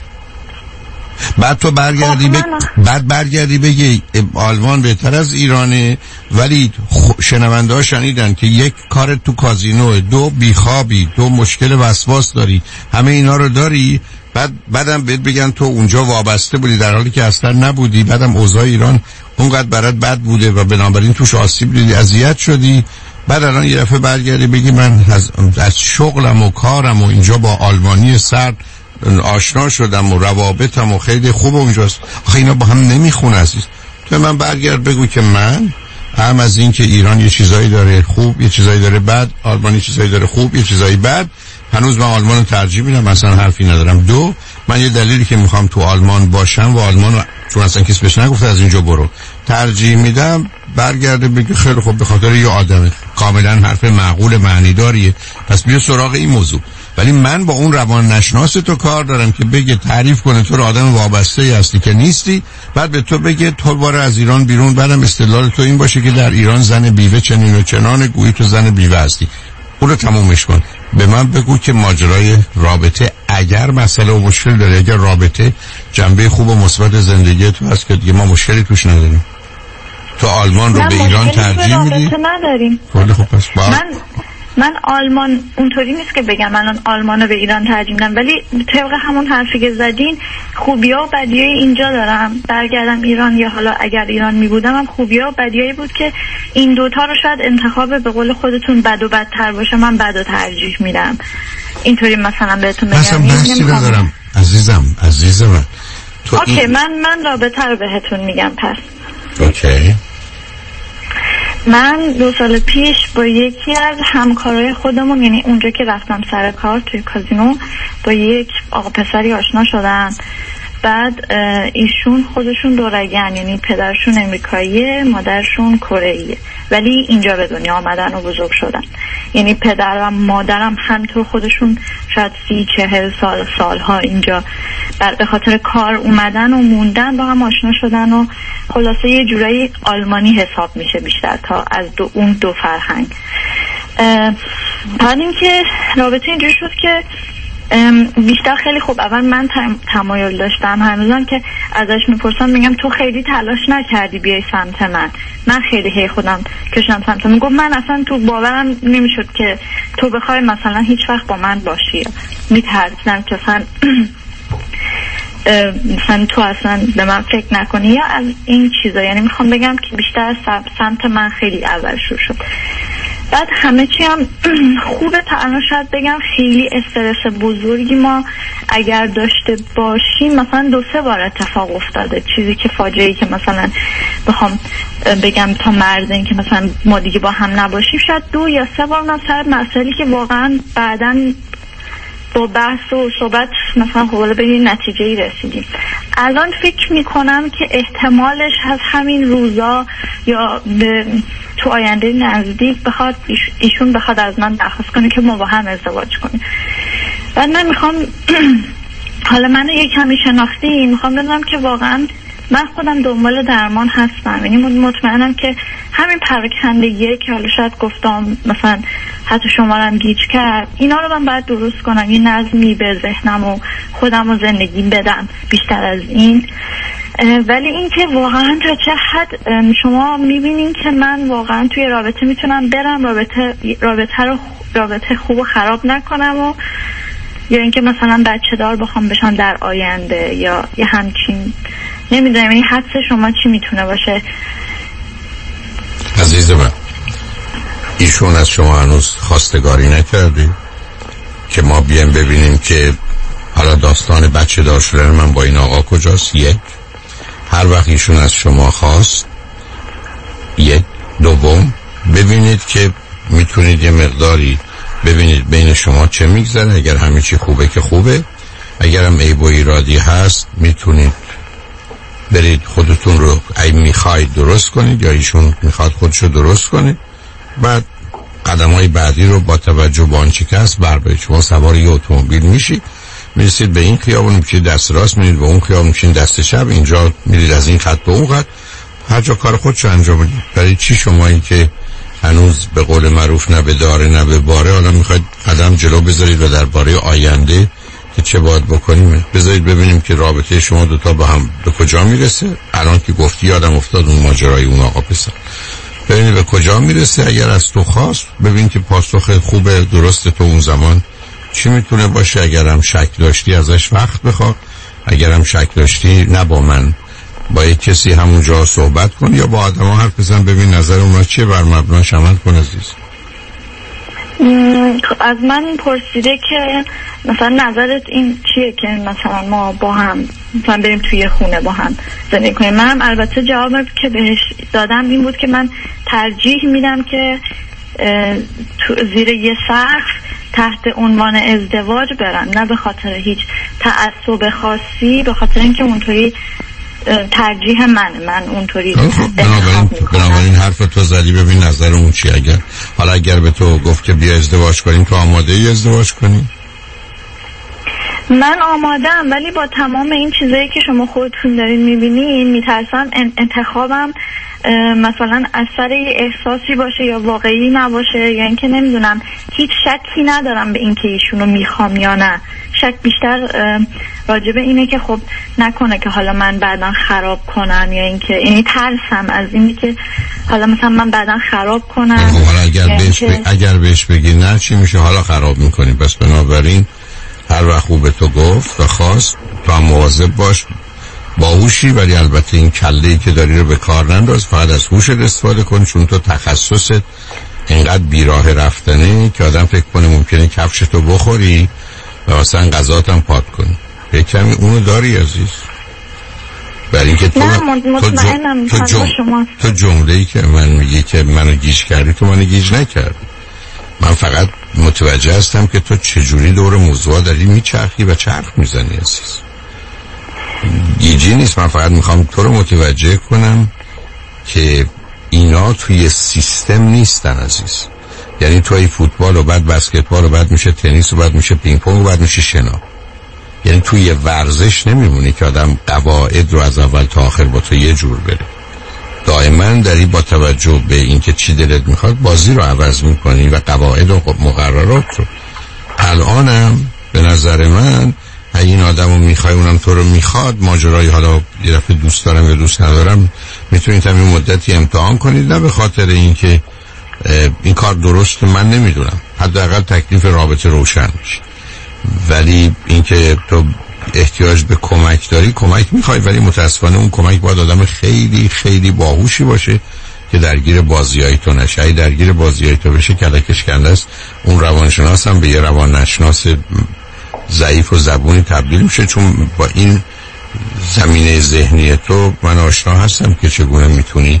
بعد تو برگردی بگ... بعد برگردی بگی آلمان بهتر از ایرانه، ولی شنونده ها شنیدن که یک کار تو کازینو، دو بیخوابی، دو مشکل وسواس داری، همه اینا رو داری. بعد بعدم بهت بگن تو اونجا وابسته بودی در حالی که اصلا نبودی. بعدم اوضاع ایران اونقدر برات بد بوده و بنابراین توش آسیب دیدی، اذیت شدی. بعد الان یه دفعه برگردی بگی من از, از شغلم و کارم و اینجا با آلمانی سرد آشنا شدم و روابطم و خیلی خوب اونجاست. آخه اینا با هم نمیخونه عزیز. تو من برگرد بگو که من هم از این که ایران یه چیزایی داره خوب، یه چیزایی داره بد، آلمان یه چیزایی داره خوب، یه چیزایی بد، هنوز من آلمان رو ترجیح میدم، مثلا حرفی ندارم. دو، من یه دلیلی که میخوام تو آلمان باشم و آلمان رو چون اصلا کسی بهش نگفته از اینجا برو ترجیح میدم، برگرده بگه خیلی خوب به خاطر یه آدم کاملا حرف معقول معنی داریه، پس بیا سراغ این موضوع. ولی من با اون روان نشناس تو کار دارم که بگه تعریف کنه تو رو آدم وابسته ای هستی که نیستی، بعد به تو بگه تو باره از ایران بیرون، بعدم استدلال تو این باشه که در ایران زن بیوه چنین و چنان، گویی تو زن بیوه هستی. اون رو تمومش کن. به من بگو که ماجرای رابطه اگر مسئله و مشکل داره، اگر رابطه جنبه خوب و مثبت زندگی تو هست که دیگه ما مشکلی توش نداریم، تو آلمان رو به ایران ترجیح میدی؟ نداریم. خیلی خوب. پس با من من آلمان اونطوری نیست که بگم من آلمان رو به ایران ترجیح میدم، ولی طبق همون حرفی که زدین خوبیا و بدیای اینجا دارم. برگردم ایران یا حالا اگر ایران میبودم هم خوبیا و بدیایی بود که این دوتا رو شاید انتخاب به قول خودتون بد و بدتر باشه، من بد و ترجیح میدم. اینطوری مثلا بهتون بگم. مثلا بحثی ندارم عزیزم عزیزم تو اوکی این... من من رابطه رو بهتون میگم. پس اوکی من دو سال پیش با یکی از همکارای خودمون، یعنی اونجا که رفتم سر کار توی کازینو، با یک آقا پسری آشنا شدم. بعد ایشون خودشون دورگن، یعنی پدرشون امریکاییه، مادرشون کره‌ایه، ولی اینجا به دنیا آمدن و بزرگ شدن. یعنی پدر و مادرم همطور خودشون شاید سی چهل سال سالها اینجا به خاطر کار اومدن و موندن، با هم آشنا شدن و خلاصه یه جورایی آلمانی حساب میشه بیشتر تا از دو اون دو فرهنگ. بعد اینکه رابطه اینجوری شد که بیشتر خیلی خوب. اول من تمایل داشتم، هنوزم که ازش میپرسم میگم تو خیلی تلاش نکردی بیای سمت من، من خیلی هی خودم کشم سمت من. میگم من اصلا تو باورم نمیشد که تو بخوای مثلا هیچ وقت با من باشی، میترسیدم که اصلا مثلا تو اصلا به من فکر نکنی یا از این چیزا. یعنی میخوام بگم که بیشتر سمت من خیلی اول شروع شد. بعد همه چی هم خوبه تا الان شاید بگم خیلی استرس بزرگی ما اگر داشته باشیم مثلا دو سه بار اتفاق افتاده، چیزی که فاجعه‌ای که مثلا بخوام بگم تا مرز این که مثلا ما دیگه با هم نباشیم شاید دو یا سه بار مثلا مسئله که واقعا بعداً با بحث و صحبت مثلا حوالا به یه نتیجه‌ای رسیدیم. الان فکر میکنم که احتمالش از همین روزا یا به تو آینده نزدیک بخواد ایشون بخواد از من درخواست کنه که ما با هم ازدواج کنیم. بعد من میخوام حالا من یک کمی شناختی میخوام بدونم که واقعا من خودم دنبال درمان هستم، یعنی مطمئنم که همین پراکندگیه که حالا شاید گفتم مثلا حتی شما رو هم گیج کرد، اینا رو من باید درست کنم، یه نظمی به ذهنم و خودم و زندگیم بدم بیشتر از این. ولی اینکه واقعا تا چه حد شما میبینین که من واقعا توی رابطه میتونم برم رابطه رابطه رو رابطه خوب و خراب نکنم و یا اینکه مثلا بچه دار بخوام بشم در آینده یا یه همچین نمیدونم، این حدس شما چی میتونه باشه؟ عزیز من، ایشون از شما هنوز خواستگاری نکردی که ما بیایم ببینیم که حالا داستان بچه دار شدن من با این آقا کجاست؟ یک، هر وقت ایشون از شما خواست، یک. دوم، ببینید که میتونید یه مقداری ببینید بین شما چه میگذره. اگر همه چی خوبه که خوبه، اگر هم عیب و ایرادی هست میتونید برید خودتون رو ای میخواید درست کنید یا ایشون میخواد خودشو درست کنید. بعد قدم‌های بعدی رو با توجه به آنچه که هست بربرید. شما سوار یه اتومبیل میشید، میرسید به این خیابون، میشید دست راست، میرید به اون خیابون، میشید دست چپ، اینجا میرید از این خط به اون خط، هر جا کار خودشو انجام بدید. برای چی شما این که هنوز به قول معروف نه به داره نه به باره حالا میخواید قدم جلو بذارید و درباره آینده که چه باید بکنیم بذارید ببینیم که رابطه شما دوتا با هم به کجا میرسه. الان که گفتی یادم افتاد اون ماجرای اون آقا پسر، ببینید به کجا میرسه. اگر از تو خواست ببین که پاسخ خوبه درست تو اون زمان چی میتونه باشه. اگر هم شک داشتی ازش وقت بخوا، اگر هم شک داشتی نه با من، با یک کسی همونجا صحبت کن یا با آدم ها حرف بزن ببین نظر اونا چیه، بر مبناش عمل کن. عزیز از من پرسیده که مثلا نظرت این چیه که مثلا ما با هم مثلا بریم توی خونه با هم زندگی کنیم. منم البته جوابم که بهش دادم این بود که من ترجیح میدم که تو زیر یه سقف تحت عنوان ازدواج برم، نه به خاطر هیچ تعصب خاصی، به خاطر اینکه اونطوری ترجیح من من اونطوری بنابراین بنابراین حرف تو زدی ببین نظر اون چی. اگر حالا اگر به تو گفت که بیا ازدواج کنیم تو آماده ای ازدواج کنی؟ من آمادم، ولی با تمام این چیزایی که شما خودتون دارین میبینین میترسم انتخابم مثلا اثر احساسی باشه یا واقعی نباشه، یا یعنی اینکه نمیدونم، هیچ شکی ندارم به اینکه ایشونو میخوام یا نه. شک بیشتر راجبه اینه که خب نکنه که حالا من بعداً خراب کنم، یا اینکه یعنی ترسم از اینه که حالا مثلا من بعداً خراب کنم. خب حالا اگر بهش ب... اگر بهش بگی نه چی میشه؟ حالا خراب میکنی. پس بنابراین هر وقت خوب به تو گفت و خواست تو هم مواظب باش، باهوشی، ولی البته این کله‌ای که داری رو به کار ننداز، فقط از هوشت استفاده کن، چون تو تخصصت اینقدر بیراه رفتنه که آدم فکر کنه ممکنه کفشتو بخوری و مثلا غذات هم پاک کنی. یک کمی اونو داری عزیز، برای اینکه تو تو جم... تو, جم... تو جمله‌ای که من میگی که منو گیج کردی تو منو گیج نکردی. من فقط متوجه هستم که تو چجوری دور موضوع داری میچرخی و چرخ میزنی عزیز. گیجی نیست، من فقط میخوام تو رو متوجه کنم که اینا توی سیستم نیستن عزیز. یعنی توی فوتبال و بعد بسکتبال و بعد میشه تنیس و بعد میشه پینگ پونگ و بعد میشه شنا. یعنی توی ورزش نمیمونی که آدم قواعد رو از اول تا آخر با تو یه جور بره. دائما داری با توجه به اینکه چی دلت میخواد بازی رو عوض میکنی و قواعد و مقررات رو. الانم به نظر من این آدم رو میخوای اونم تو رو میخواد، ماجرای حالا یه دفعه دوست دارم یا دوست ندارم میتونید همین مدتی امتحان کنید، نه به خاطر اینکه این کار درست من نمیدونم، حداقل تکلیف رابطه روشن میشه، ولی اینکه تو احتیاج به کمک داری، کمک میخوای، ولی متاسفانه اون کمک باید آدم خیلی خیلی باهوشی باشه که درگیر بازیای تو نشه. اگه درگیر بازیای تو بشه کلکش کنده است. اون روانشناس هم به یه روان نشناس ضعیف و زبونی تبدیل میشه، چون با این زمینه ذهنی تو من آشنا هستم که چگونه میتونی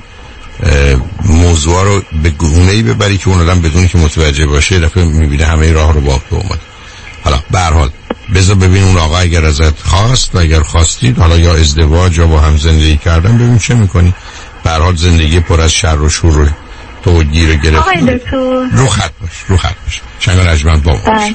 موضوع رو به گونه‌ای ببری که اون آدم بدون که متوجه باشه یه دفعه میبینه همه راه رو با تو اومد. حالا به هر حال بذار ببین اون آقا اگر ازت خواست و اگر خواستید حالا یا ازدواج یا با هم زندگی کردن ببین چه میکنی. به هر حال زندگی پر از شر و شور رو تو گیر گرفت. آقای دکتر رو خط باش رو خط باش شنگ رجمند با باش.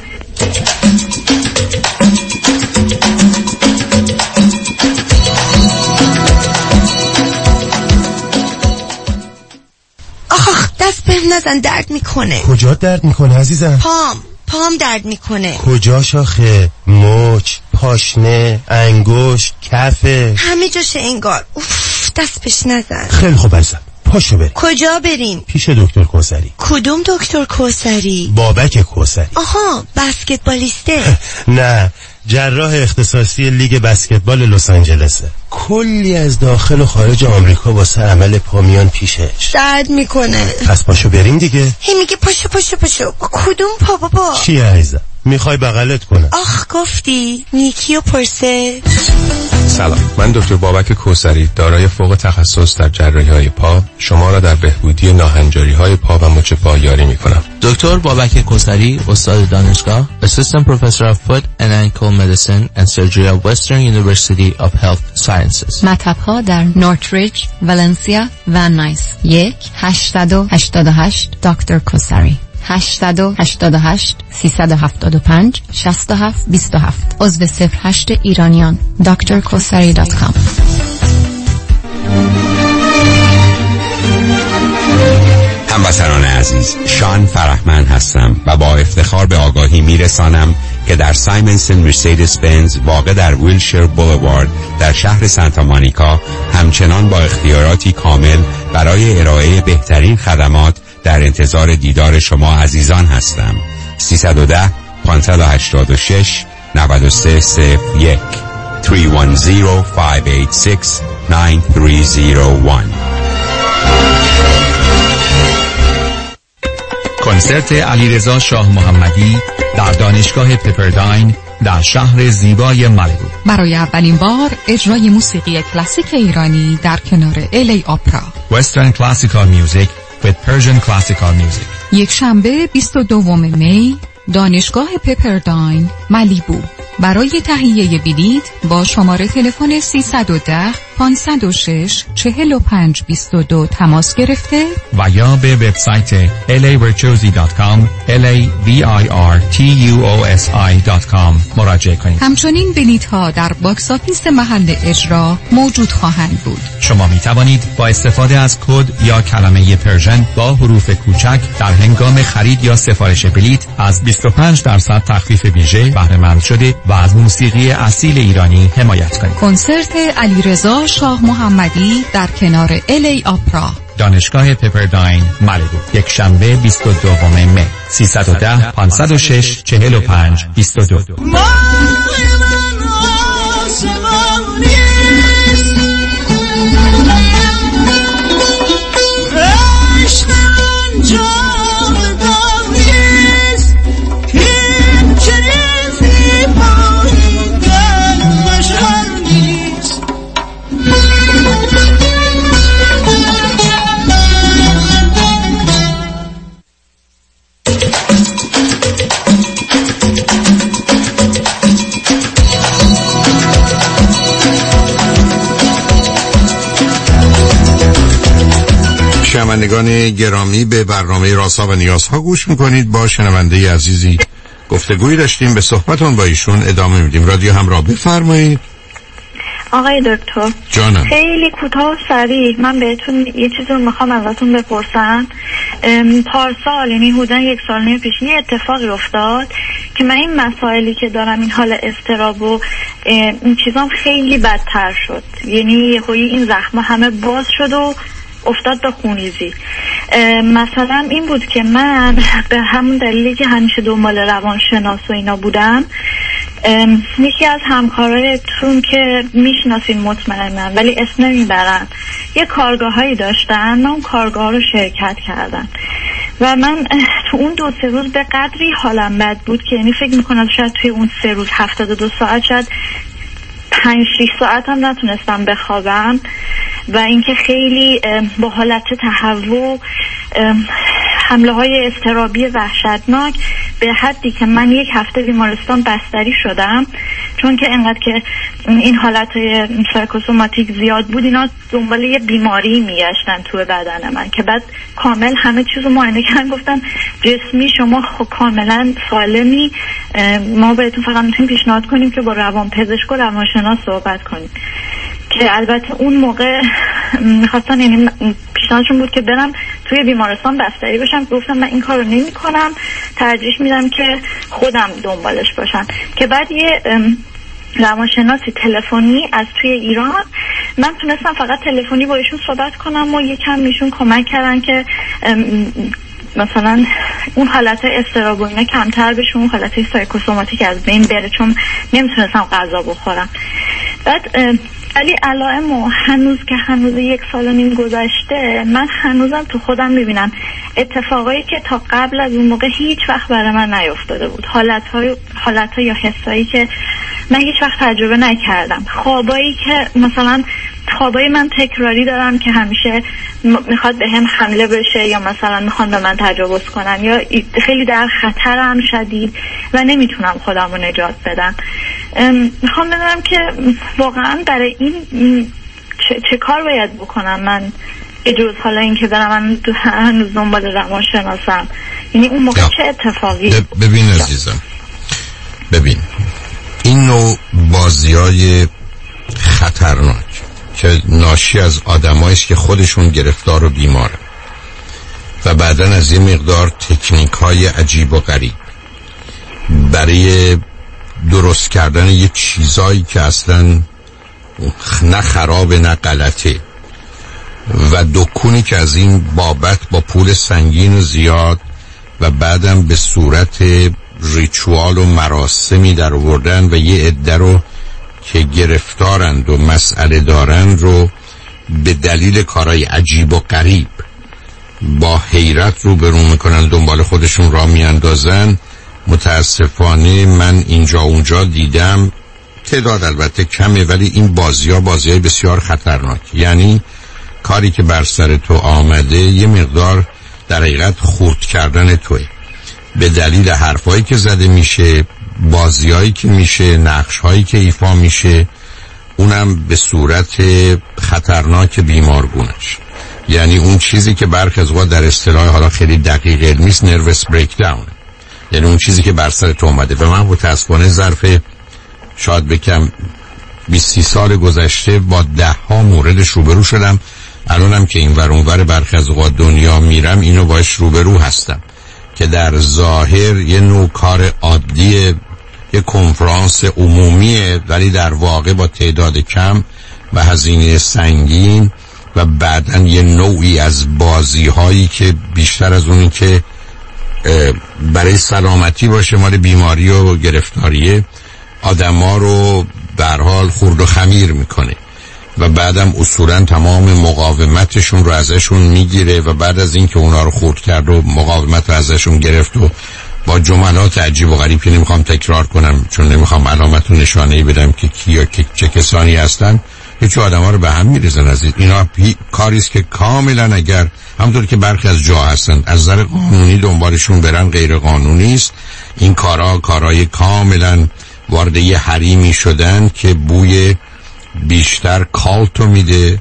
آخ دست بهم نزن، درد میکنه. کجا درد میکنه عزیزم؟ پام پام درد میکنه. کجا شاخه؟ مچ، پاشنه، انگشت، کفه، همه جاشه انگار. اوف دست بهش نزن. خیلی خوب عزیزم، پاشو بریم. کجا بریم؟ پیش دکتر کوثری. کدوم دکتر کوثری؟ بابک کوثری. آها بسکتبالیسته. نه، جراح اختصاصی لیگ بسکتبال لس آنجلسه. کلی از داخل و خارج آمریکا واسه عمل پا میان پیشش. درد میکنه. پس پاشو بریم دیگه. هی میگه پاشو پاشو پاشو. کدوم پا بابا؟ چیه عزیزم؟ میخوای بغلت کنم؟ آخ گفتی نیکی و پرسه. سلام، من دکتر بابک کوثری دارای فوق تخصص در جراحی‌های پا شما را در بهبودی ناهنجاری‌های پا و مچ پا یاری می‌کنم. دکتر بابک کوثری، استاد دانشگاه، Assistant Professor of Foot and Ankle Medicine and Surgery of Western University of Health Sciences. مطب‌ها در نورتریج، ولنسیا و نایس. یک هشتصد و هشتاد و هشت دکتر کوثری. هشتصد و هشتاد و هشت سیصد و هفتاد و پنج شصت و هفت بیست و هفت. عضو صفر هشت ایرانیان. دکتر کوثری دات کام. هموطنان عزیز، شان فرحمند هستم و با افتخار به آگاهی میرسانم که در سایمنسن مرسیدس بنز واقع در ویلشیر بولوارد در شهر سانتا مونیکا همچنان با اختیاراتی کامل برای ارائه بهترین خدمات در انتظار دیدار شما عزیزان هستم. سیصد و ده پانصد و هشتاد و شش نود و سه صفر یک سه یک صفر پنج هشت شش نه سه صفر یک. کنسرت علیرضا شاه محمدی در دانشگاه پپرداین در شهر زیبای مالیبو. برای اولین بار اجرای موسیقی کلاسیک ایرانی در کنار الی اپرا. Western Classical Music with Persian Classical Music. یک شنبه بیست و دوم می دانشگاه پپرداین مالیبو. برای تهیه بلیط با شماره تلفن سیصد و ده پانصد و شش چهل و پنج بیست و دو تماس گرفته و یا به وبسایت ال ای virtuosi دات کام ال ای وی آی آر تی یو او اس آی دات کام مراجعه کنید. همچنین بلیط ها در باکس آفیس محل اجرا موجود خواهند بود. شما می توانید با استفاده از کد یا کلمه پرژن با حروف کوچک در هنگام خرید یا سفارش بلیط از بیست و پنج درصد تخفیف ویژه بهره مند شده و از موسیقی اصیل ایرانی حمایت کنید. کنسرت علیرضا شاه محمدی در کنار ال ای اپرا، دانشگاه پپرداین مالیبو، یک شنبه بیست و دوم می. سیصد و ده پانصد و شش چهل و پنج بیست و دو. شنوندگان گرامی، به برنامه رازها و نیازها گوش میکنید. با شنونده عزیزی گفتگویی داشتیم، به صحبتون با ایشون ادامه میدیم. رادیو همراه، بفرمایید. آقای دکتر جانم. خیلی کوتاه و سریع من بهتون یه چیزی رو میخوام ازتون بپرسم. پارسال، یعنی حدودا یک سال نیم پیش، یه اتفاقی افتاد که من این مسائلی که دارم، این حال اضطراب و این چیزام خیلی بدتر شد. یعنی یهویی این زخم همه باز شد و افتاد به خونریزی. مثلا این بود که من به همون دلیلی که همیشه دنبال روانشناس و اینا بودم، یکی از همکارایتون که میشناسین مطمئنم ولی اسم نمیبرن، یه کارگاه هایی داشتن، من اون کارگاه رو شرکت کردم و من تو اون دو سه روز به قدری حالم بد بود که یعنی فکر میکنم شاید توی اون سه روز هفتاد و دو ساعت شاید پنج شیش ساعت هم نتونستم بخوابم و اینکه خیلی با حالت تهوع، حمله های اضطرابی وحشتناک، به حدی که من یک هفته بیمارستان بستری شدم، چون که انقدر که این حالت های سایکوسوماتیک زیاد بود، اینا دنبال یه بیماری میگشتن تو بدن من که بعد کامل همه چیزو معاینه کردن، گفتن جسمی شما خب کاملا سالمی، ما بهتون فقط میتونیم پیشنهاد کنیم که با روان پزشک و روانشناس صحبت کنیم. که البته اون موقع میخواستن، یعنی پیشنهادشون بود که برم توی بیمارستان بستری بشم، گفتم من این کار رو نمی کنم، ترجیح میدم که خودم دنبالش باشم. که بعد یه روانشناسی تلفنی از توی ایران. من تونستم فقط تلفنی با ایشون صحبت کنم و یکم ایشون کمک کردن که مثلا اون حالت استراب و اینا کمتر بشه، اون حالت سایکوسوماتیک از بین بره، چون نمیتونستم غذا بخورم. بعد ولی علائم و هنوز که هنوز یک سال و نیم گذشته، من هنوزم تو خودم میبینم اتفاقایی که تا قبل از اون موقع هیچ وقت برای من نیفتاده بود، حالتهای حالتهای یا حسایی که من هیچ وقت تجربه نکردم، خوابایی که مثلا خوابای من تکراری دارم که همیشه میخواد به هم حمله بشه یا مثلا میخوان به من تجاوز کنن یا خیلی در خطرم شدید و نمیتونم خودم رو نجات بدم. میخوام بدونم که واقعا برای این چه, چه کار باید بکنم من اجوز حالا این که برم من هنوز دنبال روان شناسم، یعنی اون موقع چه اتفاقی؟ ببین عزیزم، ببین این نوع بازیای خطرناک که ناشی از آدمایی است که خودشون گرفتار و بیمارن و بعداً از یه مقدار تکنیک های عجیب و غریب برای درست کردن یه چیزایی که اصلاً نه خراب نه غلطه و دکونی که از این بابت با پول سنگین و زیاد و بعدم به صورت ریچوال و مراسمی در آوردن و یه عده رو که گرفتارند و مسئله دارند رو به دلیل کارهای عجیب و غریب با حیرت رو برون میکنن، دنبال خودشون را میاندازن. متاسفانه من اینجا اونجا دیدم، تعداد البته کمه، ولی این بازی‌ها بازی‌های بسیار خطرناک. یعنی کاری که بر سر تو آمده یه مقدار در حقیقت خورد کردن توه به دلیل حرفایی که زده میشه، بازیایی که میشه، نقش‌هایی که ایفا میشه، اونم به صورت خطرناک بیمارگونش. یعنی اون چیزی که برخی از اوقات در اصطلاح حالا خیلی دقیق علمی است نروس بریک داون، یعنی اون چیزی که بر سر تو اومده. و من متاسفانه ظرف شاید بکم بیست سال گذشته با ده ها موردش روبرو شدم. الانم که این ور اون ور برخی از اوقات دنیا میرم اینو باش روبرو هستم که در ظاهر یه نوع کار عادی، یه کنفرانس عمومیه، ولی در واقع با تعداد کم و هزینه سنگین و بعداً یه نوعی از بازی هایی که بیشتر از اونی که برای سلامتی باشه مال بیماری و گرفتاریه، آدما رو در حال خورد و خمیر میکنه و بعدم اصولاً تمام مقاومتشون رو ازشون میگیره و بعد از این که اونا رو خورد کرد و مقاومت رو ازشون گرفت و با جملات عجیب و غریب که نمیخوام تکرار کنم چون نمیخوام علامت و نشانه‌ای بدم که کیا که چه کسانی هستن، هیچ آدما رو به هم میریزن. از اینا کاریست که کاملا اگر همونطور که برخی از جا هستن از نظر قانونی دنبالشون برن غیر قانونی است. این کارا کارای کاملا وارد یه حریمی شدن که بوی بیشتر کالتو میده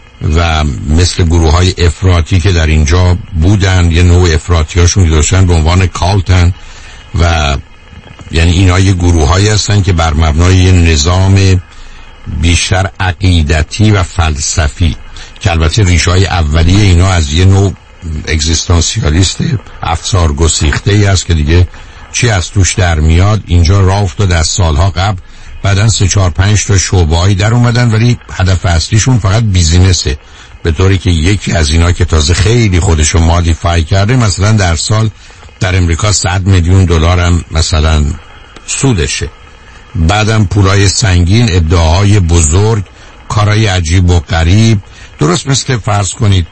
و مثل گروه های افراطی که در اینجا بودن، یه نوع افراطی هاشون که داشتن به عنوان کالتن و یعنی اینا یه گروه هایی هستن که بر مبنای یه نظام بیشتر عقیدتی و فلسفی که البته ریشه های اولیه اینا از یه نوع اگزیستانسیالیست افسار گسیخته ای است که دیگه چی از توش در میاد اینجا راه افتاد از سالها قبل. بعدن سه چهار پنج تا شعبه‌ای در اومدن ولی هدف اصلیشون فقط بیزینسه، به طوری که یکی از اینا که تازه خیلی خودشو مادیفای کرده مثلا در سال در امریکا صد میلیون دلار هم مثلا سودشه. بعدم پولای سنگین، ادعاهای بزرگ، کارهای عجیب و غریب، درست مثل فرض کنید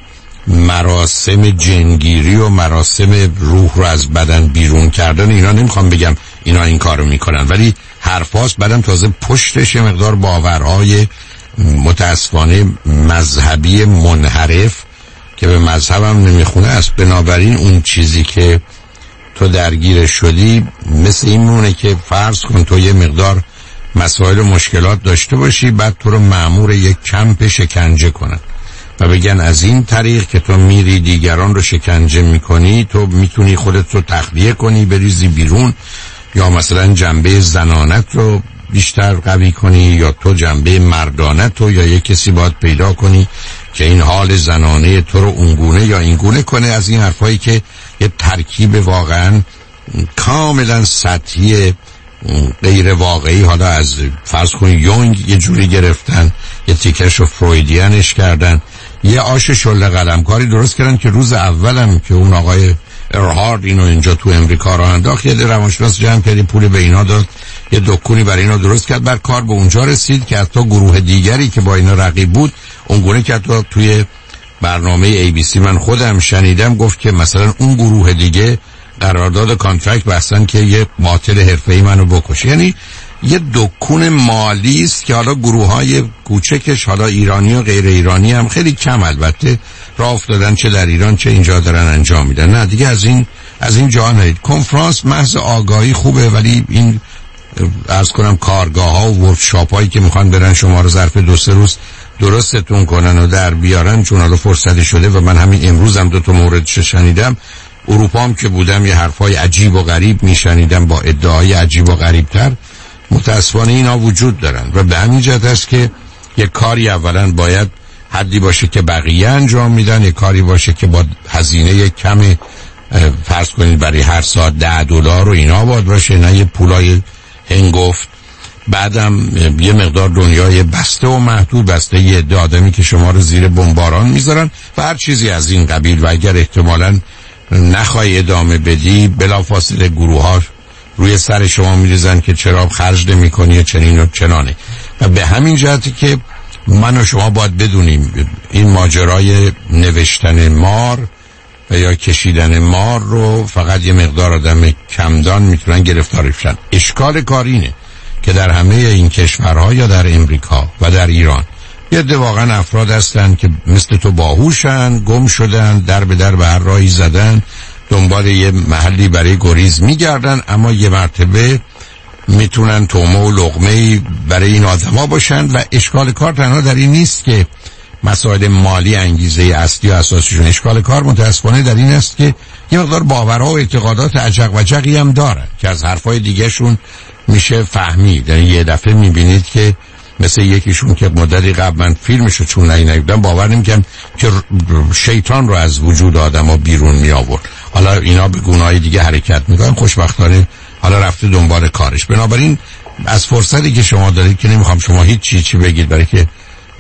مراسم جنگیری و مراسم روح رو از بدن بیرون کردن. اینا نمیخوام بگم اینا این کارو میکنن ولی حرفاست. بعدم تازه پشتش مقدار باورهای متاسفانه مذهبی منحرف که به مذهبم نمیخونه است. بنابراین اون چیزی که تو درگیر شدی مثل این مونه که فرض کن تو یه مقدار مسائل و مشکلات داشته باشی، بعد تو رو مأمور یک کمپ شکنجه کنن و بگن از این طریق که تو میری دیگران رو شکنجه میکنی تو میتونی خودت رو تخلیه کنی بریزی بیرون، یا مثلا جنبه زنانت رو بیشتر قوی کنی، یا تو جنبه مردانت رو، یا یک کسی باید پیدا کنی که این حال زنانه تو رو اونگونه یا اینگونه کنه. از این حرفایی که یه ترکیب واقعا کاملا سطحی غیر واقعی حالا از فرض کنید یونگ یه جوری گرفتن، یه تیکش رو فرویدیانش کردن، یه آش شله قلمکاری درست کردن که روز اولم که اون آقای ارهارد اینو اینجا تو امریکا راه انداخت، یه روانشناس جمع کرد، پول به اینا داد، یه دکونی برای اینا درست کرد، بعد کار به اونجا رسید که حتی گروه دیگری که با اینا رقیب بود اونگونه که حتی توی برنامه ای بی سی من خودم شنیدم گفت که مثلا اون گروه دیگه قرارداد کانترکت بستن که یه قاتل حرفه‌ای منو بکشه. یعنی یه دکون مالی است که حالا گروه‌های کوچکش، حالا ایرانی و غیر ایرانی هم خیلی کم البته راه افتادن، چه در ایران چه اینجا دارن انجام میدن. نه دیگه از این از این جا نرید. کنفرانس محض آگاهی خوبه، ولی این عرض کنم کارگاه ها و ورکشاپ هایی که میخوان برن شما رو ظرف دو سه روز درستتون کنن و در بیارن، چون حالا فرصت شده و من همین امروز هم دو تا موردش شنیدم. اروپا هم که بودم یه حرفای عجیب و غریب میشنیدم با ادعای عجیب و غریبتر. متاسفانه اینا وجود دارن و به همین جهت است که یه کاری اولا باید حدی باشه که بقیه انجام میدن، یه کاری باشه که با هزینه کم فرض کنید برای هر ساعت ده دلار و اینا باید باشه، نه یه پولای هنگفت. بعدم یه مقدار دنیای بسته و محدود، بسته یه عده آدمی که شما رو زیر بمباران میذارن و هر چیزی از این قبیل. و اگر احتمالاً نخوای ادامه بدی بلافاصله گروه ها روی سر شما میریزن که چرا خرج نمی کنی چنین و چنانه. و به همین جهتی که من و شما باید بدونیم این ماجرای نوشتن مار و یا کشیدن مار رو فقط یه مقدار آدم کمدان میتونن گرفتار بشن. اشکال کار اینه که در همه این کشورها یا در امریکا و در ایران یه ده واقعا افراد هستن که مثل تو باهوشن، گم شدن، در به در به هر راهی زدن، دنبال یه محلی برای گریز میگردن، اما یه مرتبه میتونن تومه و لقمه برای این آدما باشن. و اشکال کار تنها در این نیست که مسائل مالی انگیزه اصلی و اساسیشون، اشکال کار متاسفانه در این است که یه مقدار باورها و اعتقادات عجق و جقی هم دارن که از حرفای دیگه شون میشه فهمید. یعنی یه دفعه میبینید که مثل یکیشون که مدتی قبل من فیلمشو چون نگیدم باور نمیکنم که شیطان رو از وجود آدم ها بیرون می آورد. حالا اینا به گناهی دیگه حرکت میکنن، خوشبختانه حالا رفته دنبال کارش. بنابراین از فرصتی که شما دارید که نمیخوام شما هیچ چی چی بگید برای که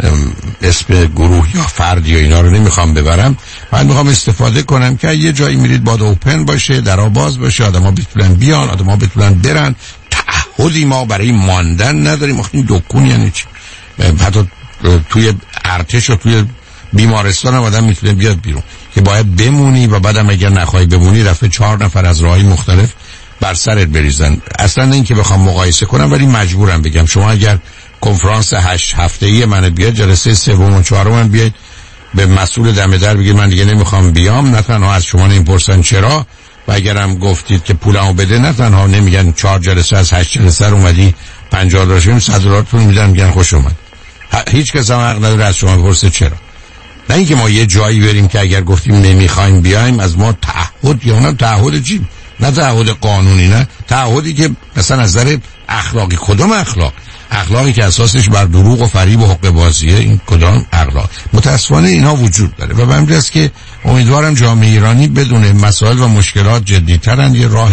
اسم گروه یا فرد یا اینا رو نمیخوام ببرم، من میخوام استفاده کنم که یه جایی میرید باید اوپن باشه، درا باز باشه، آدم ها بتونن بیان، آدم ها بتونن برن. تعهدی ما برای ماندن نداریم. این دکون یعنی چی؟ حتی توی ارتش و توی بیمارستان هم آدم میتونه بیاد بیرون که باید بمونی و بعدم اگر نخواهی بمونی رفته چهار نفر از راهی مختلف بر سرت بریزن. اصلا نه این که بخوام مقایسه کنم، ولی مجبورم بگم شما اگر کنفرانس هشت هفته‌ای من بیاد، جلسه سوم و چهارم من بیاد، به مسئول دم در بگید من دیگه نمیخوام بیام، نه تنها از شما نمیپرسن چرا، و اگرم گفتید که پولمو بده نه تنها نمیگن چهار جلسه از هشت جلسه رو اومدی پنجاه دلار شدیم صد دلارتون میدن، میگن خوش اومد. هیچ کس هم حق نداره از شما بپرسه چرا. نه اینکه ما یه جایی بریم که اگر گفتیم نمیخوایم بیایم از ما تعهد، یا نه تعهد چی؟ نه تعهد قانونی، نه تعهدی که مثلا از نظر اخلاقی. کدام اخلاق؟ اخلاقی که اساسش بر دروغ و فریب و حقه بازیه. این کدام اخلاق؟ متاسفانه اینا وجود داره و من میگم که امیدوارم جامعه ایرانی بدونه مسائل و مشکلات جدی‌ترن. یه راه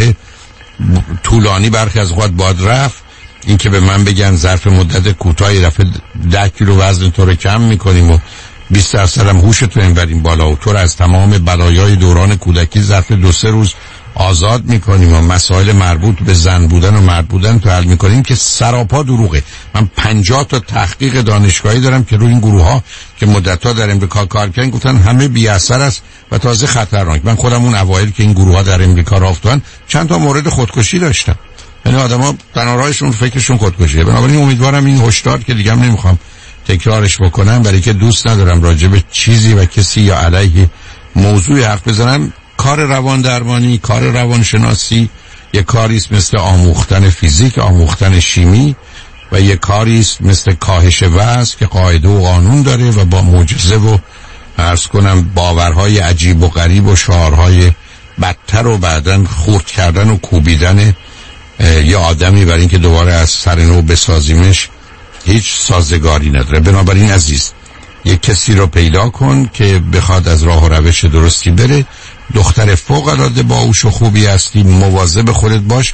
طولانی برخی از وقت باید رفت. این که به من بگن ظرف مدت کوتاهی رفت ده کیلو وزن تو رو کم میکنیم و بیست درصد هم هوشتو اینوریم بالا و تو رو از تمام بلایای دوران کودکی ظرف دو سه روز آزاد میکنیم و مسائل مربوط به زن بودن و مرد بودن تو حل میکنیم، که سراپا دروغه. من پنجاه تا تحقیق دانشگاهی دارم که روی این گروه ها که مدت‌ها در امریکا کار کردن گفتن همه بی اثر است و تازه خطرناک. من خودم اون اوایل که این گروه ها در امریکا راه افتادن چند تا مورد خودکشی داشتم. یعنی آدما تنها راهشون فکرشون خودکشیه. بنابراین امیدوارم این هشدار که دیگه نمیخوام تکرارش بکنم، برای که دوست ندارم راجع به چیزی و کسی یا علیه موضوع حرف بزنم. کار روان درمانی، کار روانشناسی یک کاری است مثل آموختن فیزیک، آموختن شیمی، و یک کاری است مثل کاهش وزن که قاعده و قانون داره و با معجزه و عرض کنم باورهای عجیب و غریب و شعارهای بدتر و بعدن خورد کردن و کوبیدن یه آدمی برای اینکه دوباره از سر نو بسازیمش هیچ سازگاری نداره. بنابراین عزیز، یک کسی رو پیدا کن که بخواد از راه و روش درستی بره. دختر فوق العاده باهوش و خوبی هستی، مواظب خودت باش.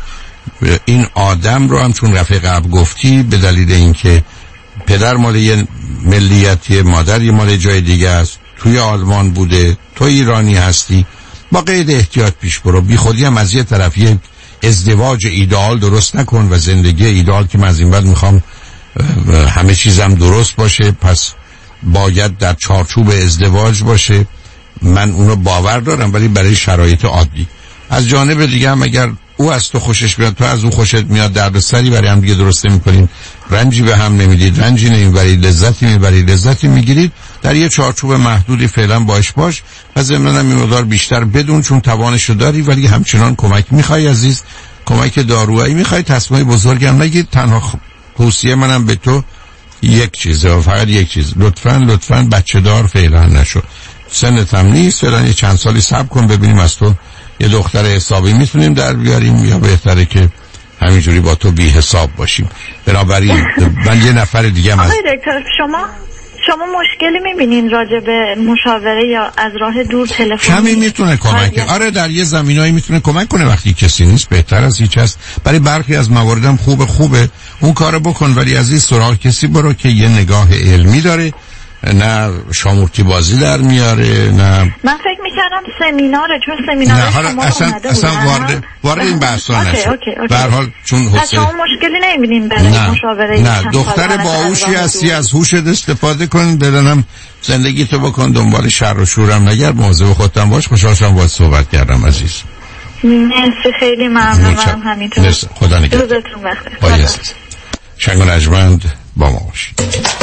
این آدم رو هم چون رفع قبل گفتی به دلیل اینکه پدر مال یه ملیتی، مادر یه مال جای دیگه است، توی آلمان بوده، تو ایرانی هستی، با قید احتیاط پیش برو. بی خودی هم از یه طرف یه ازدواج ایدئال درست نکن و زندگی ایدئال که من از این بعد میخوام همه چیزم درست باشه پس باید در چارچوب ازدواج باشه. من اونو باور دارم، ولی برای شرایط عادی. از جانب دیگه هم اگر او از تو خوشش میاد، تو از او خوشت میاد، درد سری برای هم دیگه درست نمی‌کنین، رنجی به هم نمیدید، رنجی نمیبرید، لذتی میبرید، لذتی میگیرید، در یه چارچوب محدودی فعلا باش باش و ضمناً هم این مقدار بیشتر بدون، چون توانشو داری ولی همچنان کمک میخوای عزیز، کمک دارویی میخوای، تصمیم بزرگی هم نگیر. تنها توصیه منم به تو یک چیزه و فقط یک چیز، لطفاً لطفاً بچه دار فعلا نشو. سنت هم نیست، فعلا یه چند سالی صبر کن ببینیم از تو یه دختر حسابی میتونیم در بیاریم یا بهتره که همینجوری با تو بی حساب باشیم. بنابراین من یه نفر دیگه هم از... آقای دکتر شما شما مشکلی میبینین راجع به مشاوره یا از راه دور تلفن؟ کمی میتونه کمک کنه. آره در یه زمینایی میتونه کمک کنه، وقتی کسی نیست بهتر از هیچ است. برای برخی از مواردم خوبه خوبه اون کارو بکن، ولی از این سراغ کسی برو که یه نگاه علمی داره، نه شامورتی بازی در میاره. نه من فکر میکردم سمیناره، چون سمینار شما اصلا اومده اصلا بودن. وارد وارد این بحثا نشد. به هر حال چون پس حسین شما مشکلی نمیبینین برای نه مشاوره؟ نه دختر باهوشی هستی، از هوشت استفاده کن، بدنم زندگی تو بکن، دنبال شر و شورم نگرد، مواظب خودت باش. خوشحالم باهات صحبت کردم عزیز. مرسی، خیلی ممنونم. همینطور خدا نگهدار. روزتون بخیر. شنگ و نجمند با ما باشید.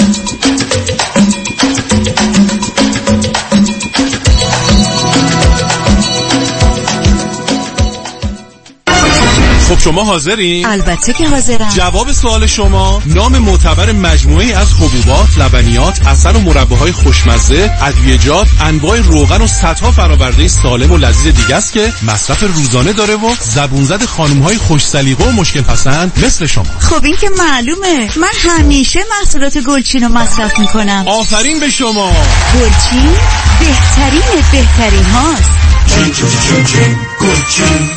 خب شما حاضرین؟ البته که حاضرم. جواب سوال شما نام معتبر مجموعه‌ای از حبوبات، لبنیات، عسل و مرباهای خوشمزه، ادویه‌جات، انواع روغن و صدها فرآورده سالم و لذیذ دیگه است که مصرف روزانه داره و زبون زد خانم‌های خوش سلیقه و مشکل پسند مثل شما. خب این که معلومه، من همیشه محصولات گلچین رو مصرف میکنم. آفرین به شما. گلچین بهترین بهترین هاست. چین چین چین چین گلچین،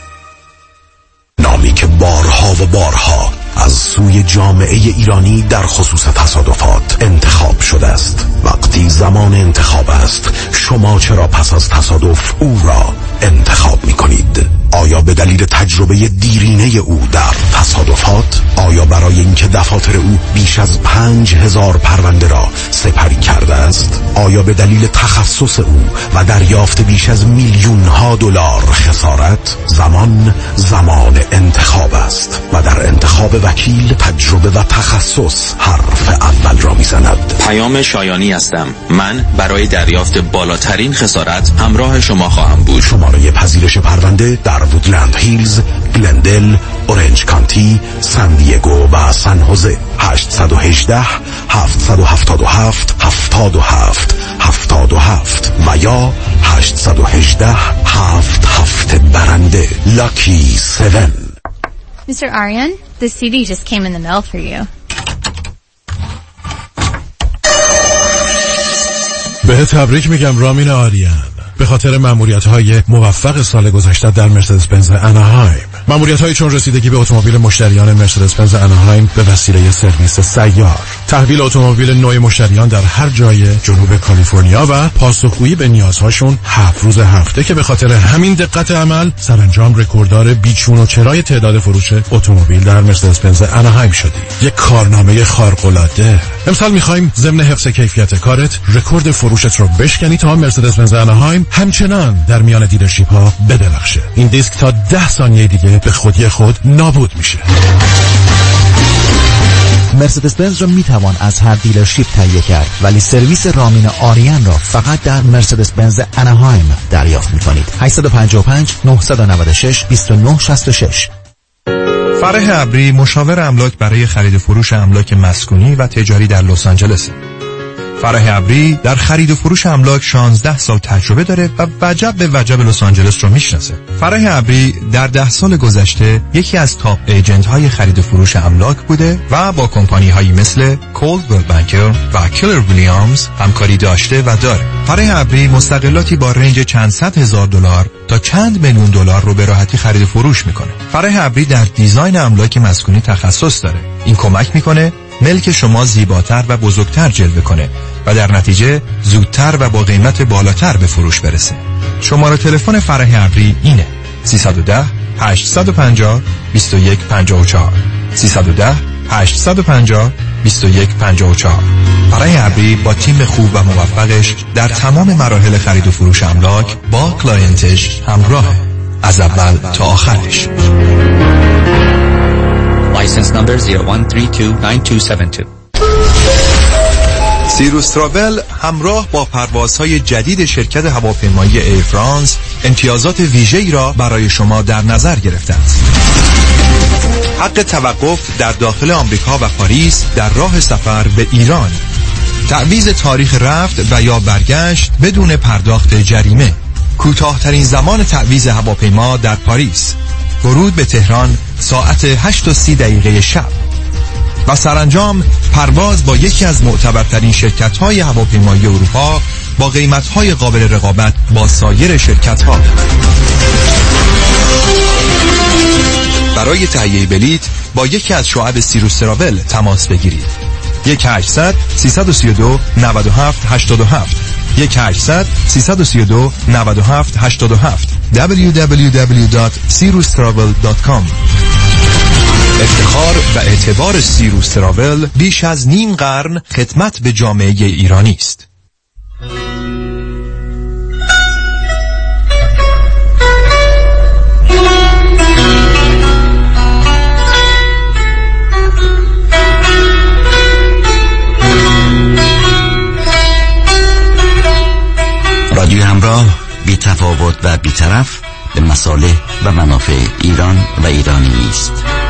نامی که بارها و بارها از سوی جامعه ایرانی در خصوص تصادفات انتخاب شده است. وقتی زمان انتخاب است، شما چرا پس از تصادف او را انتخاب می کنید؟ آیا به دلیل تجربه دیرینه او در تصادفات؟ آیا برای اینکه دفاتر او بیش از پنج هزار پرونده را سپری کرده است؟ آیا به دلیل تخصص او و دریافت بیش از میلیون ها دلار خسارت؟ زمان زمان انتخاب است و در انتخاب وکیل تجربه و تخصص حرف اول را میزند. پیام شایانی هستم. من برای دریافت بالاترین خسارت همراه شما خواهم بود. شماره پذیرش پرونده در وودلند هیلز، گلندل، اورنج کانتی، سان دیگو و سان هوزه. هشت یک هشت هفت هفت هفت هفتاد و هفت هفتاد و هفت و یا هشت یک هشت هفت هفت برنده. لاکی سیون. Mister Aryan, the C D just came in the mail for you. به تبریک میگم رامین آریان به خاطر ماموریت‌های موفق سال گذشته در مرسدس بنز اناهایم. ماموریت‌هایی چون رسیدگی به اتومبیل مشتریان مرسدس بنز اناهایم به وسیله سرویس سیار، تحویل اتومبیل نوع مشتریان در هر جای جنوب کالیفرنیا و پاسخگویی به نیازهاشون هفت روز هفته که به خاطر همین دقت عمل سرانجام رکورددار بیچون و چرای تعداد فروش اتومبیل در مرسدس بنز اناهایم شدی. یک کارنامه خارق‌العاده. امسال می‌خوایم ضمن حفظ کیفیت کارت رکورد فروشت رو بشکنی تا مرسدس بنز اناهایم همچنان در میان دیلرشیپ ها بدرخشه. این دیسک تا ده ثانیه دیگه به خودی خود نابود میشه. مرسدس بنز را میتوان از هر دیلرشیپ تهیه کرد، ولی سرویس رامین آریان را فقط در مرسدس بنز اناهایم دریافت میکنید. هشت پنج پنج نه نه شش دو نه شش شش. فرح ابری، مشاور املاک برای خرید و فروش املاک مسکونی و تجاری در لس آنجلس. فرح ابری در خرید و فروش املاک شانزده سال تجربه داره و وجب به وجب لس آنجلس رو میشناسه. فرح ابری در ده سال گذشته یکی از تاپ ایجنت های خرید و فروش املاک بوده و با کمپانی هایی مثل کولدویل بانکر و کلر ویلیامز همکاری داشته و داره. فرح ابری مستقلاتی با رنج چند صد هزار دلار تا چند میلیون دلار رو به راحتی خرید و فروش میکنه. فرح ابری در دیزاین املاک مسکونی تخصص داره. این کمک میکنه ملک شما زیباتر و بزرگتر جلوه کنه و در نتیجه زودتر و با قیمت بالاتر به فروش برسه. شماره تلفن فرح ابری اینه سیصد و ده هشتصد و پنجاه بیست و یک پنجاه و چهار سیصد و ده هشتصد و پنجاه بیست و یک پنجاه و چهار. فرح ابری با تیم خوب و موفقش در تمام مراحل خرید و فروش املاک با کلاینتش همراهه از اول تا آخرش. License number zero one three two nine two seven two. سیروس تراول همراه با پروازهای جدید شرکت هواپیمایی ایر فرانس امتیازات ویژه‌ای را برای شما در نظر گرفته است. حق توقف در داخل آمریکا و پاریس در راه سفر به ایران، تعویض تاریخ رفت و یا برگشت بدون پرداخت جریمه، کوتاه‌ترین زمان تعویض هواپیما در پاریس، ورود به تهران ساعت هشت و سی دقیقه شب و سرانجام پرواز با یکی از معتبرترین شرکت‌های هواپیمایی اروپا با قیمت‌های قابل رقابت با سایر شرکت‌ها. برای تهیه بلیط با یکی از شعب سیروس تراول تماس بگیرید. یک هشتصد سیصد و سی و دو نود و هفت هشتاد و هفت یک هشتصد سیصد و سی و دو نود و هفت هشتاد و هفت دبلیو دبلیو دبلیو دات سیروس تراول دات کام. افتخار و اعتبار سیروس تراول بیش از نیم قرن خدمت به جامعه ایرانی است. رادیو همراه بی تفاوت و بی طرف به مصالح و منافع ایران و ایرانی است.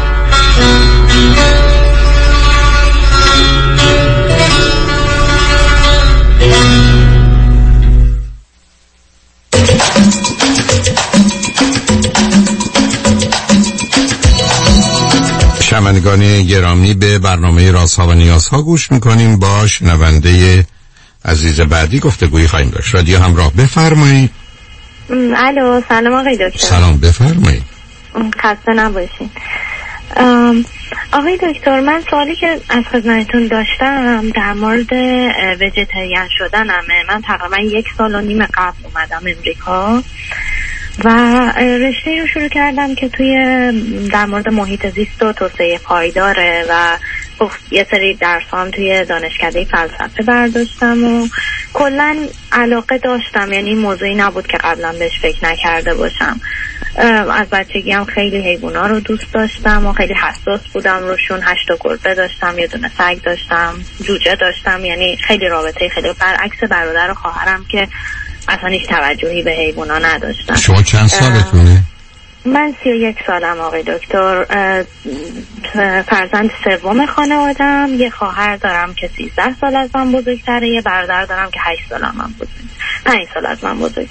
شنوندگان گرامی، به برنامه رازها و نیازها گوش میکنیم. با شنونده عزیز بعدی گفتگویی خواهیم داشت. رادیو همراه، بفرمایید. الو، سلام آقای دکتر. سلام، بفرمایید. خسته نباشین. آقای دکتر، من سوالی که از خدمتتون داشتم در مورد ویژیتریان شدنمه. من تقریبا یک سال و نیم قبل اومدم امریکا و رشته رو شروع کردم که توی در مورد محیط زیست و توسعه پایداره و یه سری درس هم توی دانشکده فلسفه برداشتم و کلا علاقه داشتم. یعنی این موضوعی نبود که قبلا بهش فکر نکرده باشم. از بچگی هم خیلی حیوونا رو دوست داشتم و خیلی حساس بودم روشون. هشت تا گربه داشتم، یه دونه سگ داشتم، جوجه داشتم. یعنی خیلی رابطه خیلی برعکس برادر و خواهرم که اصلا هیچ توجهی به حیوونا نداشتن. شما چند سالتونه؟ من سی و یک سالم آقای دکتر. فرزند سوم خانوادم. یه خواهر دارم که سیزده سال از من بزرگتره. یه برادر دارم که هشت سال از من بزرگ پنج سال از من بزرگ.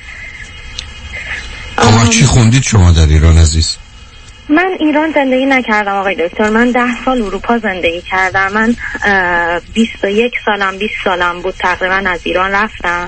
اما چی خوندید شما در ایران عزیز؟ من ایران زندگی نکردم آقای دکتر. من ده سال اروپا زندگی کردم. من بیست و یک سالم بیست سالم بود تقریبا از ایران رفتم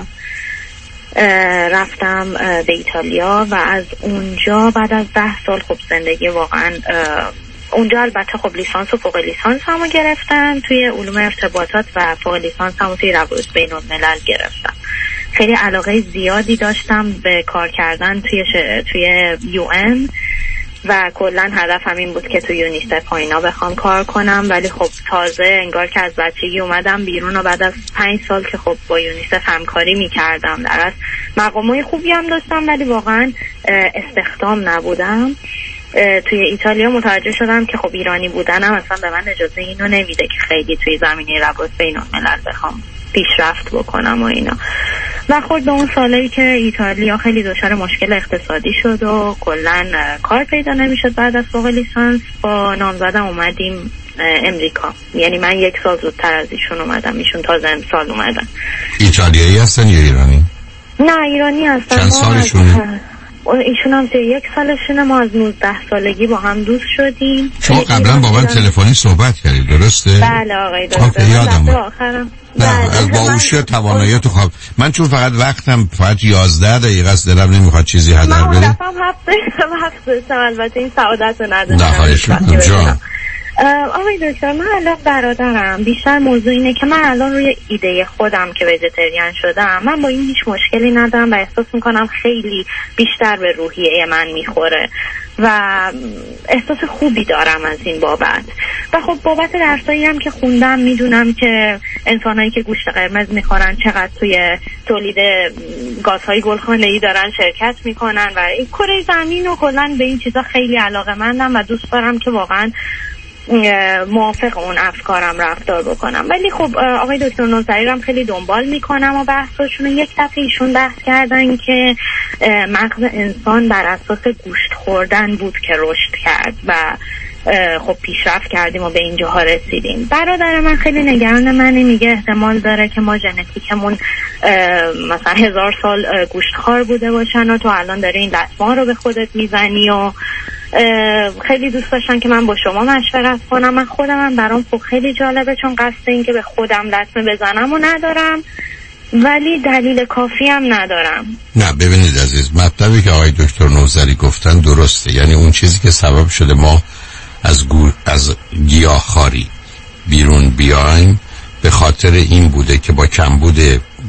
رفتم به ایتالیا و از اونجا بعد از ده سال خب زندگی واقعا اونجا البته خب لیسانس و فوق لیسانس همو گرفتم توی علوم ارتباطات و فوق لیسانس همو توی روابط بین الملل گرفتم. خیلی علاقه زیادی داشتم به کار کردن توی ش... توی یو ان و کلا هدفم این بود که توی یونیسف اینا بخوام کار کنم. ولی خب تازه انگار که از بچگی اومدم بیرون و بعد از پنج سال که خب با یونیسف همکاری میکردم، در از مقامای خوبی هم داشتم ولی واقعا استخدام نبودم. توی ایتالیا متوجه شدم که خب ایرانی بودنم اصلا به من اجازه اینو نمیده که خیلی توی زمینه روابط بین الملل بخوام پیشرفت بکنم و اینا. و خود به اون سالایی که ایتالیا خیلی دچار مشکل اقتصادی شد و کلا کار پیدا نمیشد بعد از فوق لیسانس، با نامزدم اومدیم امریکا. یعنی من یک سال زودتر از ایشون اومدم، ایشون تازه امسال اومدن. ایتالیایی هستن یا ایرانی؟ نه ایرانی هستن. چند سالشونه؟ ایشون هم سی یک سالشونه. ما از نوزده سالگی با هم دوست شدیم. شما قبلا با من تلفنی صحبت کردید درسته؟ بله آقای دکتر. یادم آخرم نه از با اوشه توانایی تو خواب. من چون فقط وقتم فقط یازده دقیقه است، دلم نمیخواد چیزی هدر بره. من دفعه هفت دقیقه هفت البته این سعادت رو ندارم. نه خواهش می‌کنم. آقای دکتر من الان برادرم بیشتر موضوع اینه که من الان روی ایده خودم که ویژیتریان شدم، من با این هیچ مشکلی ندارم و احساس میکنم خیلی بیشتر به روحیه من میخوره و احساس خوبی دارم از این بابت. و خب بابت درسایی هم که خوندم میدونم که انسانایی که گوشت قرمز میخورن چقدر توی تولید گازهای گلخانه‌ای دارن شرکت میکنن و این کره زمین و کلا به این چیزا خیلی علاقه‌مندم و دوست دارم که واقعا موافق اون افکارم رفتار بکنم. ولی خب آقای دکتر نوذری هم خیلی دنبال میکنم و بحثشون یک دفعه ایشون بحث کردن که مغز انسان بر اساس گوشت خوردن بود که رشد کرد و خب پیشرفت کردیم و به اینجاها رسیدیم. برادر من خیلی نگران منه، میگه احتمال داره که ما ژنتیکمون مثلا هزار سال گوشتخوار بوده باشن و تو الان داره این لطمه رو به خودت میزنی و خیلی دوست داشتن که من با شما مشورت کنم. من خودم هم برام خب خیلی جالبه چون قصد این که به خودم لطمه بزنم و ندارم ولی دلیل کافی هم ندارم. نه ببینید عزیز، مطلبی که آقای دکتر نوذری گفتن درسته. یعنی اون چیزی که سبب شده ما از گو... از گیاهخواری بیرون بیایم به خاطر این بوده که با کمبود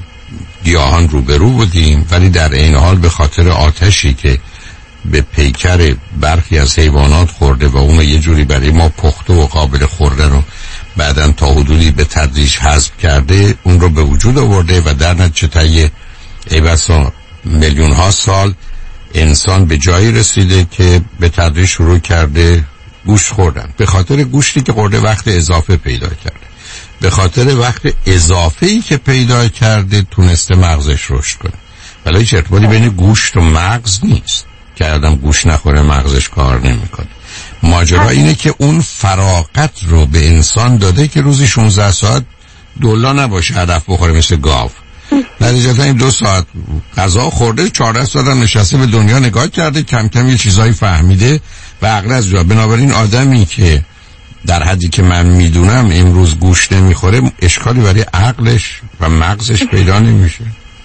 گیاهان روبرو بودیم، ولی در این حال به خاطر آتشی که به پیکر برخی از حیوانات خورده و اون یه جوری برای ما پخته و قابل خوردن و بعدن تا حدودی به تدریج حذف کرده، اون رو به وجود آورده و در نتیجه طی ای بسا میلیون ها سال انسان به جایی رسیده که به تدریج شروع کرده گوشت خوردن. به خاطر گوشتی که خورده وقت اضافه پیدا کرده، به خاطر وقت اضافه‌ای که پیدا کرده تونسته مغزش رشد کنه. ولی هیچ ارتباطی بین گوشت و مغز نیست که آدم گوشت نخوره مغزش کار نمیکنه. ماجرا اینه که اون فراغت رو به انسان داده که روزی شانزده ساعت دولا نباشه هدف بخوره مثل گاو. نتیجتا این دو ساعت غذا خورده، چهارده ساعت هم نشسته به دنیا نگاه کرده، کم کم یه چیزایی فهمیده و عقل از جا. بنابراین آدمی که در حدی که من میدونم امروز گوشت نمیخوره اشکالی برای عقلش و مغزش پیدا نمیشه.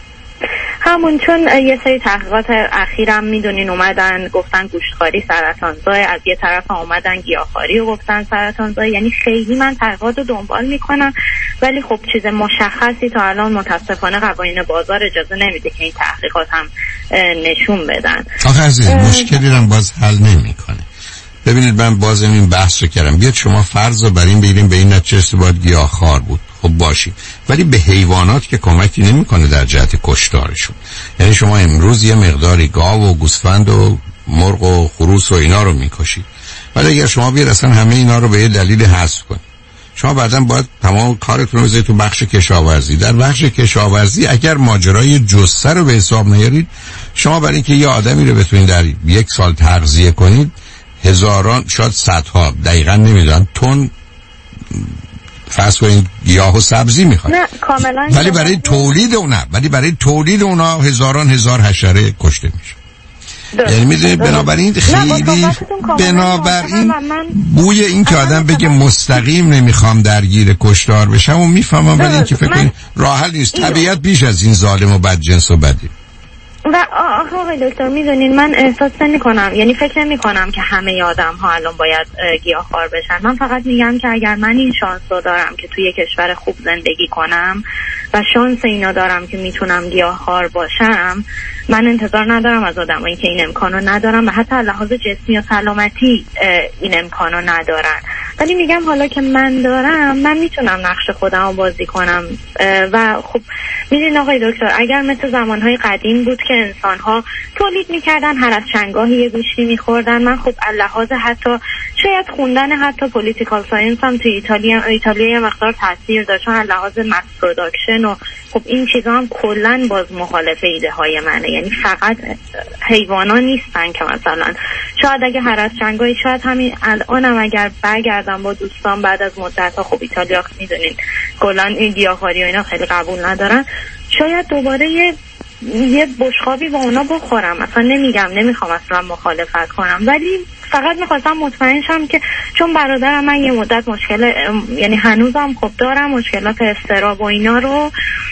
همون چون یه سری تحقیقات اخیرم میدونین اومدن گفتن گوشتخواری سرطانزای، از یه طرف اومدن گیاهخواری و گفتن سرطانزای. یعنی خیلی من تحقیقات رو دنبال میکنم ولی خب چیز مشخصی تا الان متاسفانه قوانین بازار اجازه نمیده که این تحقیقات هم نشون بدن. آخه عزیز مشکلی هم باز حل نمیکنه. ببینید من بازم این بحث رو کردم، بیاد شما فرض رو بر این بگیریم به این نتیجه باید گیاهخوار بود، خب باشی، ولی به حیوانات که کمکی نمیکنه در جهت کشتارشون. یعنی شما امروز یه مقداری گاو و گوسفند و مرغ و خروس و اینا رو میکشید، ولی اگر شما بیاد اصلا همه اینا رو به یه دلیل حذف کنید، شما بعداً باید تمام کارتون رو بذارید تو بخش کشاورزی. در بخش کشاورزی اگر ماجرای جثه رو به حساب نیارید، شما برای اینکه یه آدمی رو بتونید در یک سال تغذیه کنید هزاران شاید صدها دقیقاً نمیدونم تن فرض کنید گیاه و سبزی میخواد. نه کاملا. ولی برای تولید اونا ولی برای تولید اونا هزاران هزار حشره کشته میشه. یعنی میدونید بنابراین خیلی بنابراین بوی این که آدم بگه مستقیم نمیخوام درگیر کشتار بشم و میفهمم، ولی اینکه فکر کنید راه حل نیست. طبیعت بیش از این ظالم و بدجنس و بدی. و آخه آقای دکتر میدونین من احساس نمی کنم، یعنی فکر نمی کنم که همه آدم ها الان باید گیاهخوار بشن. من فقط میگم که اگر من این شانس رو دارم که توی کشور خوب زندگی کنم و شانس اینا دارم که میتونم گیاهخوار باشم، من انتظار ندارم از آدمایی که این امکانو ندارم و حتی لحاظ جسمی و سلامتی این امکانو ندارن. ولی میگم حالا که من دارم، من میتونم نقش خودم رو بازی کنم. و خب میدونین آقای دکتر اگر مثل زمانهای قدیم بود که انسانها تولید میکردن هر از چندگاهی یه گوشتی میخوردن، من خب لحاظ حتی شاید خوندن حتی پولیتیکال ساینس هم تو ایتالیا ایتالیا یه مقدار تاثیر داشت، چون لحاظ مس پروداکشن و خب این چیزا هم کلا باز مخالف ایده های منه. یعنی فقط حیوانات نیستن که مثلا شاید اگه هر از چندگاهی، شاید همین الانم اگر برگردن کردم با دوستان بعد از مدت ها. خب ایتالیا میدونین کلا این گیاهخواری و اینا خیلی قبول ندارن. شاید دوباره یه یه بشقابی با اونا بخورم. اصلا نمیگم نمیخوام اصلا مخالفت کنم، ولی فقط میخواستم مطمئن شم که چون برادرم من یه مدت مشکل، یعنی هنوزم خب دارم مشکلات اضطراب و اینا رو،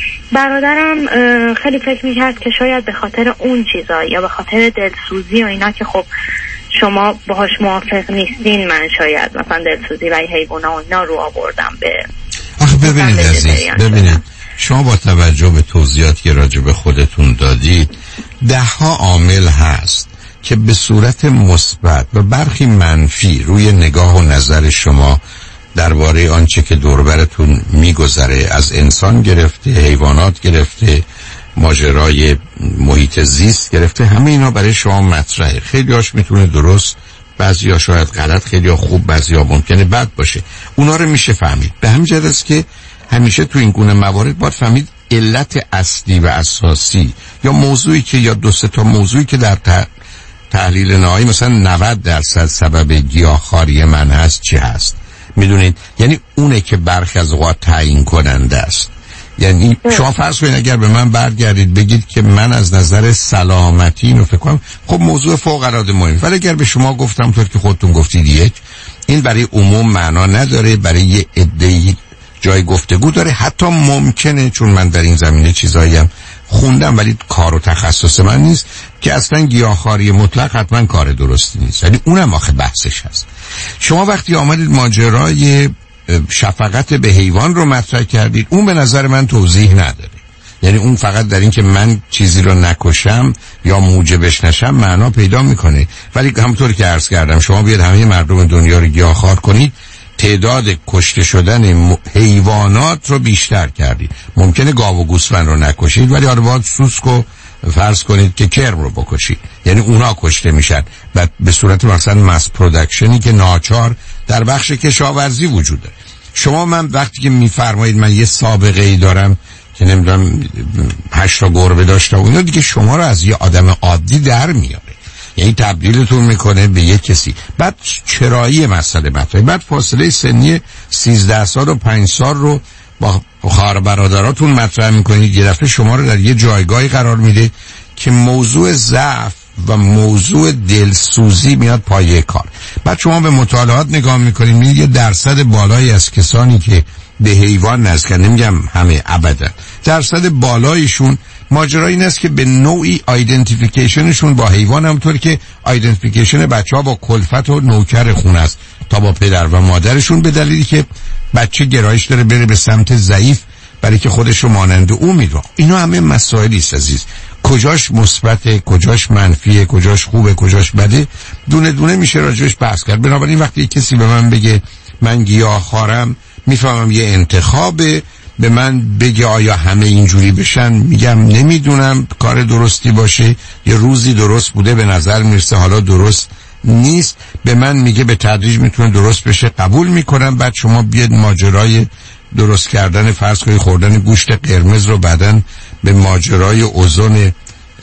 برادرم خیلی فکر میکرد که شاید به خاطر اون چیزا یا به خاطر دلسوزی و اینا که خب شما باهاش موافق نیستین، من شاید مثلا دلسوزی و حیوانا و اینا رو آوردم به. آخه ببینید عزیز، ببینید شما با توجه به توضیحاتی که راجع به خودتون دادید، ده ها عامل هست که به صورت مثبت و برخی منفی روی نگاه و نظر شما درباره آنچه که دور برتون میگذره، از انسان گرفته، حیوانات گرفته، ماجرای محیط زیست گرفته، همه اینا برای شما مطرحه. خیلی هاش میتونه درست، بعضی ها شاید غلط، خیلی ها خوب، بعضی ها ممکنه بد باشه. اونا رو میشه فهمید. به همین جهت است که همیشه تو این گونه موارد باید فهمید علت اصلی و اساسی یا موضوعی که یا دو سه تا موضوعی که در تحلیل نهایی مثلا نود درصد سبب گیاهخواری من هست چی هست. میدونید یعنی اونه که برخی از اوقات تعیین کننده است. یعنی شما فرض کنید اگر به من برگردید بگید که من از نظر سلامتی اینو فکر کنم، خب موضوع فوق العاده مهمه، ولی اگر به شما گفتم طور که خودتون گفتید یک، این برای عموم معنا نداره، برای یه عده‌ای جای گفتگو داره. حتی ممکنه، چون من در این زمینه چیزایی هم خوندم ولی کار و تخصص من نیست، که اصلا گیاهخواری مطلق حتما کار درستی نیست، ولی اونم آخه بحثش هست. شما وقتی آمدید ماجرای شفقت به حیوان رو مطرح کردید، اون به نظر من توضیح نداره. یعنی اون فقط در این که من چیزی رو نکشم یا موجبش نشم معنا پیدا میکنه، ولی همونطور که عرض کردم شما بیاد همه مردم دنیا رو گیاهخوار کنید، تعداد کشته شدن حیوانات رو بیشتر کردید. ممکنه گاو و گوسفند رو نکشید، ولی آره باید سوسک رو فرض کنید که کرم رو بکشید، یعنی اونا کشته میشن و به صورت مثلا ماس پروداکشنی که ناچار در بخش کشاورزی وجود داره. شما من وقتی که میفرمایید من یه سابقه ای دارم که نمیدونم هشت تا گربه داشتم و اینا، دیگه شما رو از یه آدم عادی در میاره، یعنی تبدیلتون میکنه به یک کسی. بعد چرایی مسئله مطرحه، بعد فاصله سنی سیزده سال و پنج سال رو با خواهر برادراتون مطرح میکنید، یه دفعه شما رو در یه جایگاهی قرار میده که موضوع ضعف و موضوع دلسوزی میاد پایه کار. بعد شما به مطالعات نگاه میکنید، میبینید یه درصد بالایی از کسانی که به حیوان نزدیکن، نمیگم همه ابدا، درصد بالایشون ماجرا این است که به نوعی آیدنتیفیکیشنشون با حیوان، همونطور که آیدنتیفیکیشن بچه‌ها با کلفت و نوکر خونه است تا با پدر و مادرشون، به دلیلی که بچه گرایش داره بره به سمت ضعیف برای که خودش رو مانند او میدونه. اینا همه مسائلی است عزیز، کجاش مثبته، کجاش منفیه، کجاش خوبه، کجاش بده، دونه دونه میشه راجعش بحث کرد. بنابراین وقتی کسی به من بگه من گیاهخوارم، میفهمم یه انتخابه. به من بگه آیا همه اینجوری بشن، میگم نمیدونم کار درستی باشه، یه روزی درست بوده به نظر میرسه حالا درست نیست. به من میگه به تدریج میتونه درست بشه، قبول میکنم. بعد شما بیاد ماجرای درست کردن فرض کنید خوردن گوشت قرمز رو بعدن به ماجرای اوزون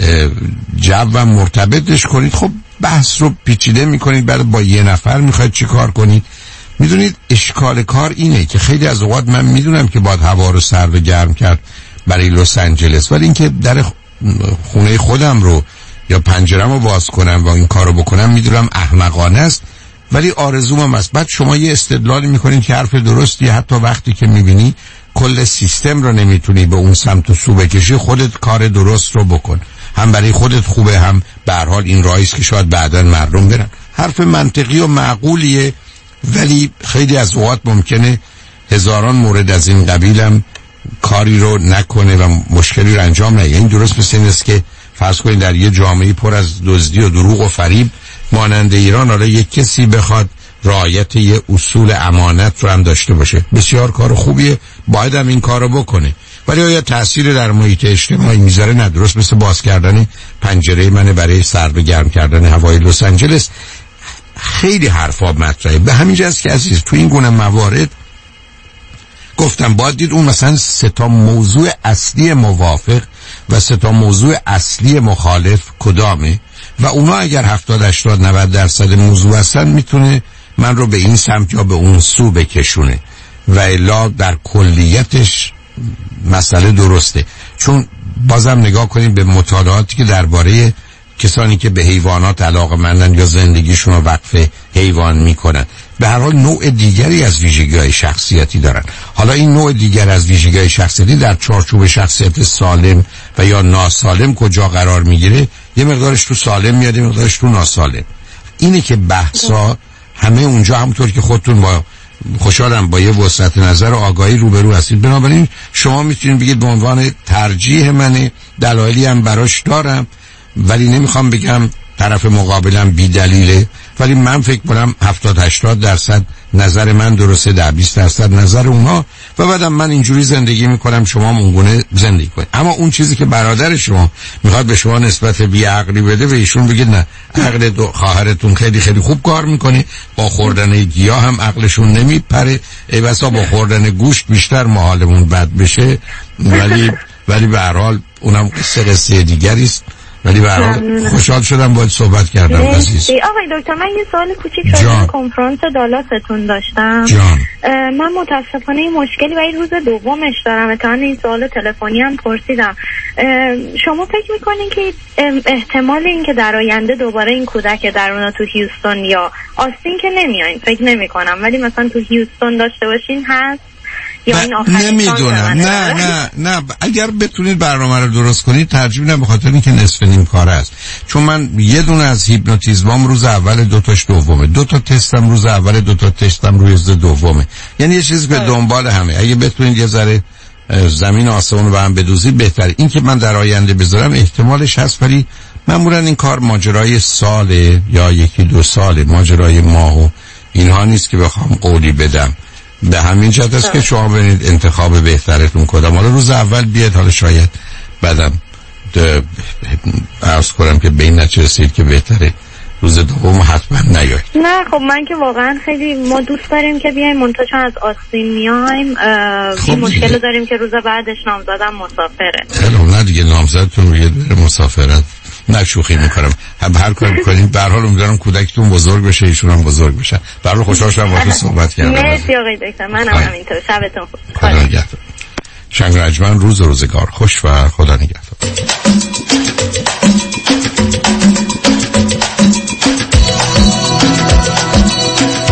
جو مرتبطش کنید، خب بحث رو پیچیده میکنید. بعد با یه نفر میخواید چی کار کنید. میدونید اشکال کار اینه که خیلی از اوقات من میدونم که باید هوا رو سرد و گرم کرد برای لس آنجلس، ولی اینکه در خونه خودم رو یا پنجرم رو باز کنم و این کار رو بکنم میدونم احمقانه است، ولی آرزوم هم است. بعد شما یه استدلالی میکنید که حرف درستی، حتی وقتی که میبینی کل سیستم رو نمیتونی به اون سمت و سو بکشی، خودت کار درست رو بکن، هم برای خودت خوبه، هم به هر حال این راهیست که شاید بعداً مردم برن. حرف منطقی و معقولیه، ولی خیلی از اوقات ممکنه هزاران مورد از این قبیلم کاری رو نکنه و مشکلی رو انجام نده. این درست مثل این است که فرض کنید در یه جامعه پر از دزدی و دروغ و فریب مانند ایران، حالا یک کسی بخواد رعایت یه اصول امانت رو هم داشته باشه، بسیار کار خوبیه، باید هم این کار رو بکنه. ولی آیا تأثیر در محیط اجتماعی میذاره؟ نه. درست مثل باز کردن پنجره من برای سرد و گرم کردن هوای لس آنجلس. خیلی حرفا مطرحه. به همین جاست که عزیز تو این گونه موارد گفتم باید دید اون مثلا سه تا موضوع اصلی موافق و سه تا موضوع اصلی مخالف کدامه، و اونا اگر هفتاد هشتاد نود درصد موضوع هستن میتونه من رو به این سمت یا به اون سو بکشونه و الا در کلیتش مسئله درسته. چون بازم نگاه کنید به مطالعاتی که درباره کسانی که به حیوانات علاقه‌مندن یا زندگیشون رو وقف حیوان میکنن، به هر حال نوع دیگری از ویژگی‌های شخصیتی دارن. حالا این نوع دیگر از ویژگی‌های شخصیتی در چارچوب شخصیت سالم و یا ناسالم کجا قرار میگیره؟ یه مقدارش تو سالم میاد، یه مقدارش تو ناسالم. اینه که بحثا همه اونجا همونطور که خودتون با خوشحالم با یه وسعت نظر و آگاهی روبرو هستید. بنابراین شما میتونید بگید به عنوان ترجیح منه، دلایلی هم براش دارم ولی نمیخوام بگم طرف مقابلم بی دلیله، ولی من فکر کنم هفتاد هشتاد درصد نظر من درسته، در بیست درصد نظر اونا، و بعدم من اینجوری زندگی میکنم، شما اونگونه زندگی کنید. اما اون چیزی که برادر شما میخواد به شما نسبت بی عقلی بده و ایشون بگید نه عقل دو خواهرتون خیلی خیلی خوب کار میکنه، با خوردن گیاه هم عقلشون نمیپره، ای بسا با خوردن گوشت بیشتر ما حالمون بد بشه، ولی ولی به هر حال اونم قصه قصه دیگری است. ولی به هر حال خوشحال شدم باهات صحبت کردم عزیز. آقای دکتر من یه سوال کوچیک راجع به کنفرانس دالاستون داشتم. جان. من متاسفانه این مشکلی و این روز دومش دارم، اتفاقا این سوال تلفنی هم پرسیدم. شما فکر میکنین که احتمال این که در آینده دوباره این کودک در اونا تو هیوستون یا آستین که نمیاین فکر نمیکنم، ولی مثلا تو هیوستون داشته باشین هست؟ نمیدونم. نه نه نه اگر بتونید برنامه رو درست کنید ترجیح میدم، به خاطر اینکه نصف نیم کاره است. چون من یه دونه از هیپنوتیزمام روز اول، دو تاش دومه، دو تا تستم روز اول، دو تا تستم روز دومه، یعنی یه چیزی به دنبال همه. اگه بتونید یه ذره زمین آسمون رو به هم بدوزید بهتره. این که من در آینده بذارم احتمالش هست، ولی معمولا این کار ماجرای ساله یا یکی دو ساله، ماجرای ماه و اینها نیست که بخوام قولی بدم. به همین جهت است که شما ببینید انتخاب بهترتون کدام. حالا روز اول بیاد، حالا شاید بعدم عرض کنم که به این نتیجه رسید که بهتره روز دوم حتما نیاید. نه خب من که واقعا خیلی ما دوست داریم که بیایم، منتها چون از آستین میایم خب این مشکل داریم که روز بعدش نامزدم مسافره. خیلی نه دیگه، نامزدتون روی بره مسافرت. نه شوخی میکنم، هم هر کاری میکنیم به هر حال امیدوارم کودکتون بزرگ بشه، ایشون هم بزرگ بشه. برای خوشحال شدم باهاتون صحبت کردم. مرسی آقای دکتر، منم همینطور. شبتون خوش. خدا نگهدار. شنگ رجمن، روز روزگار خوش و خدا نگهدار.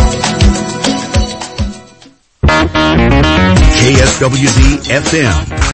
کی اس دبلیو دی اف ام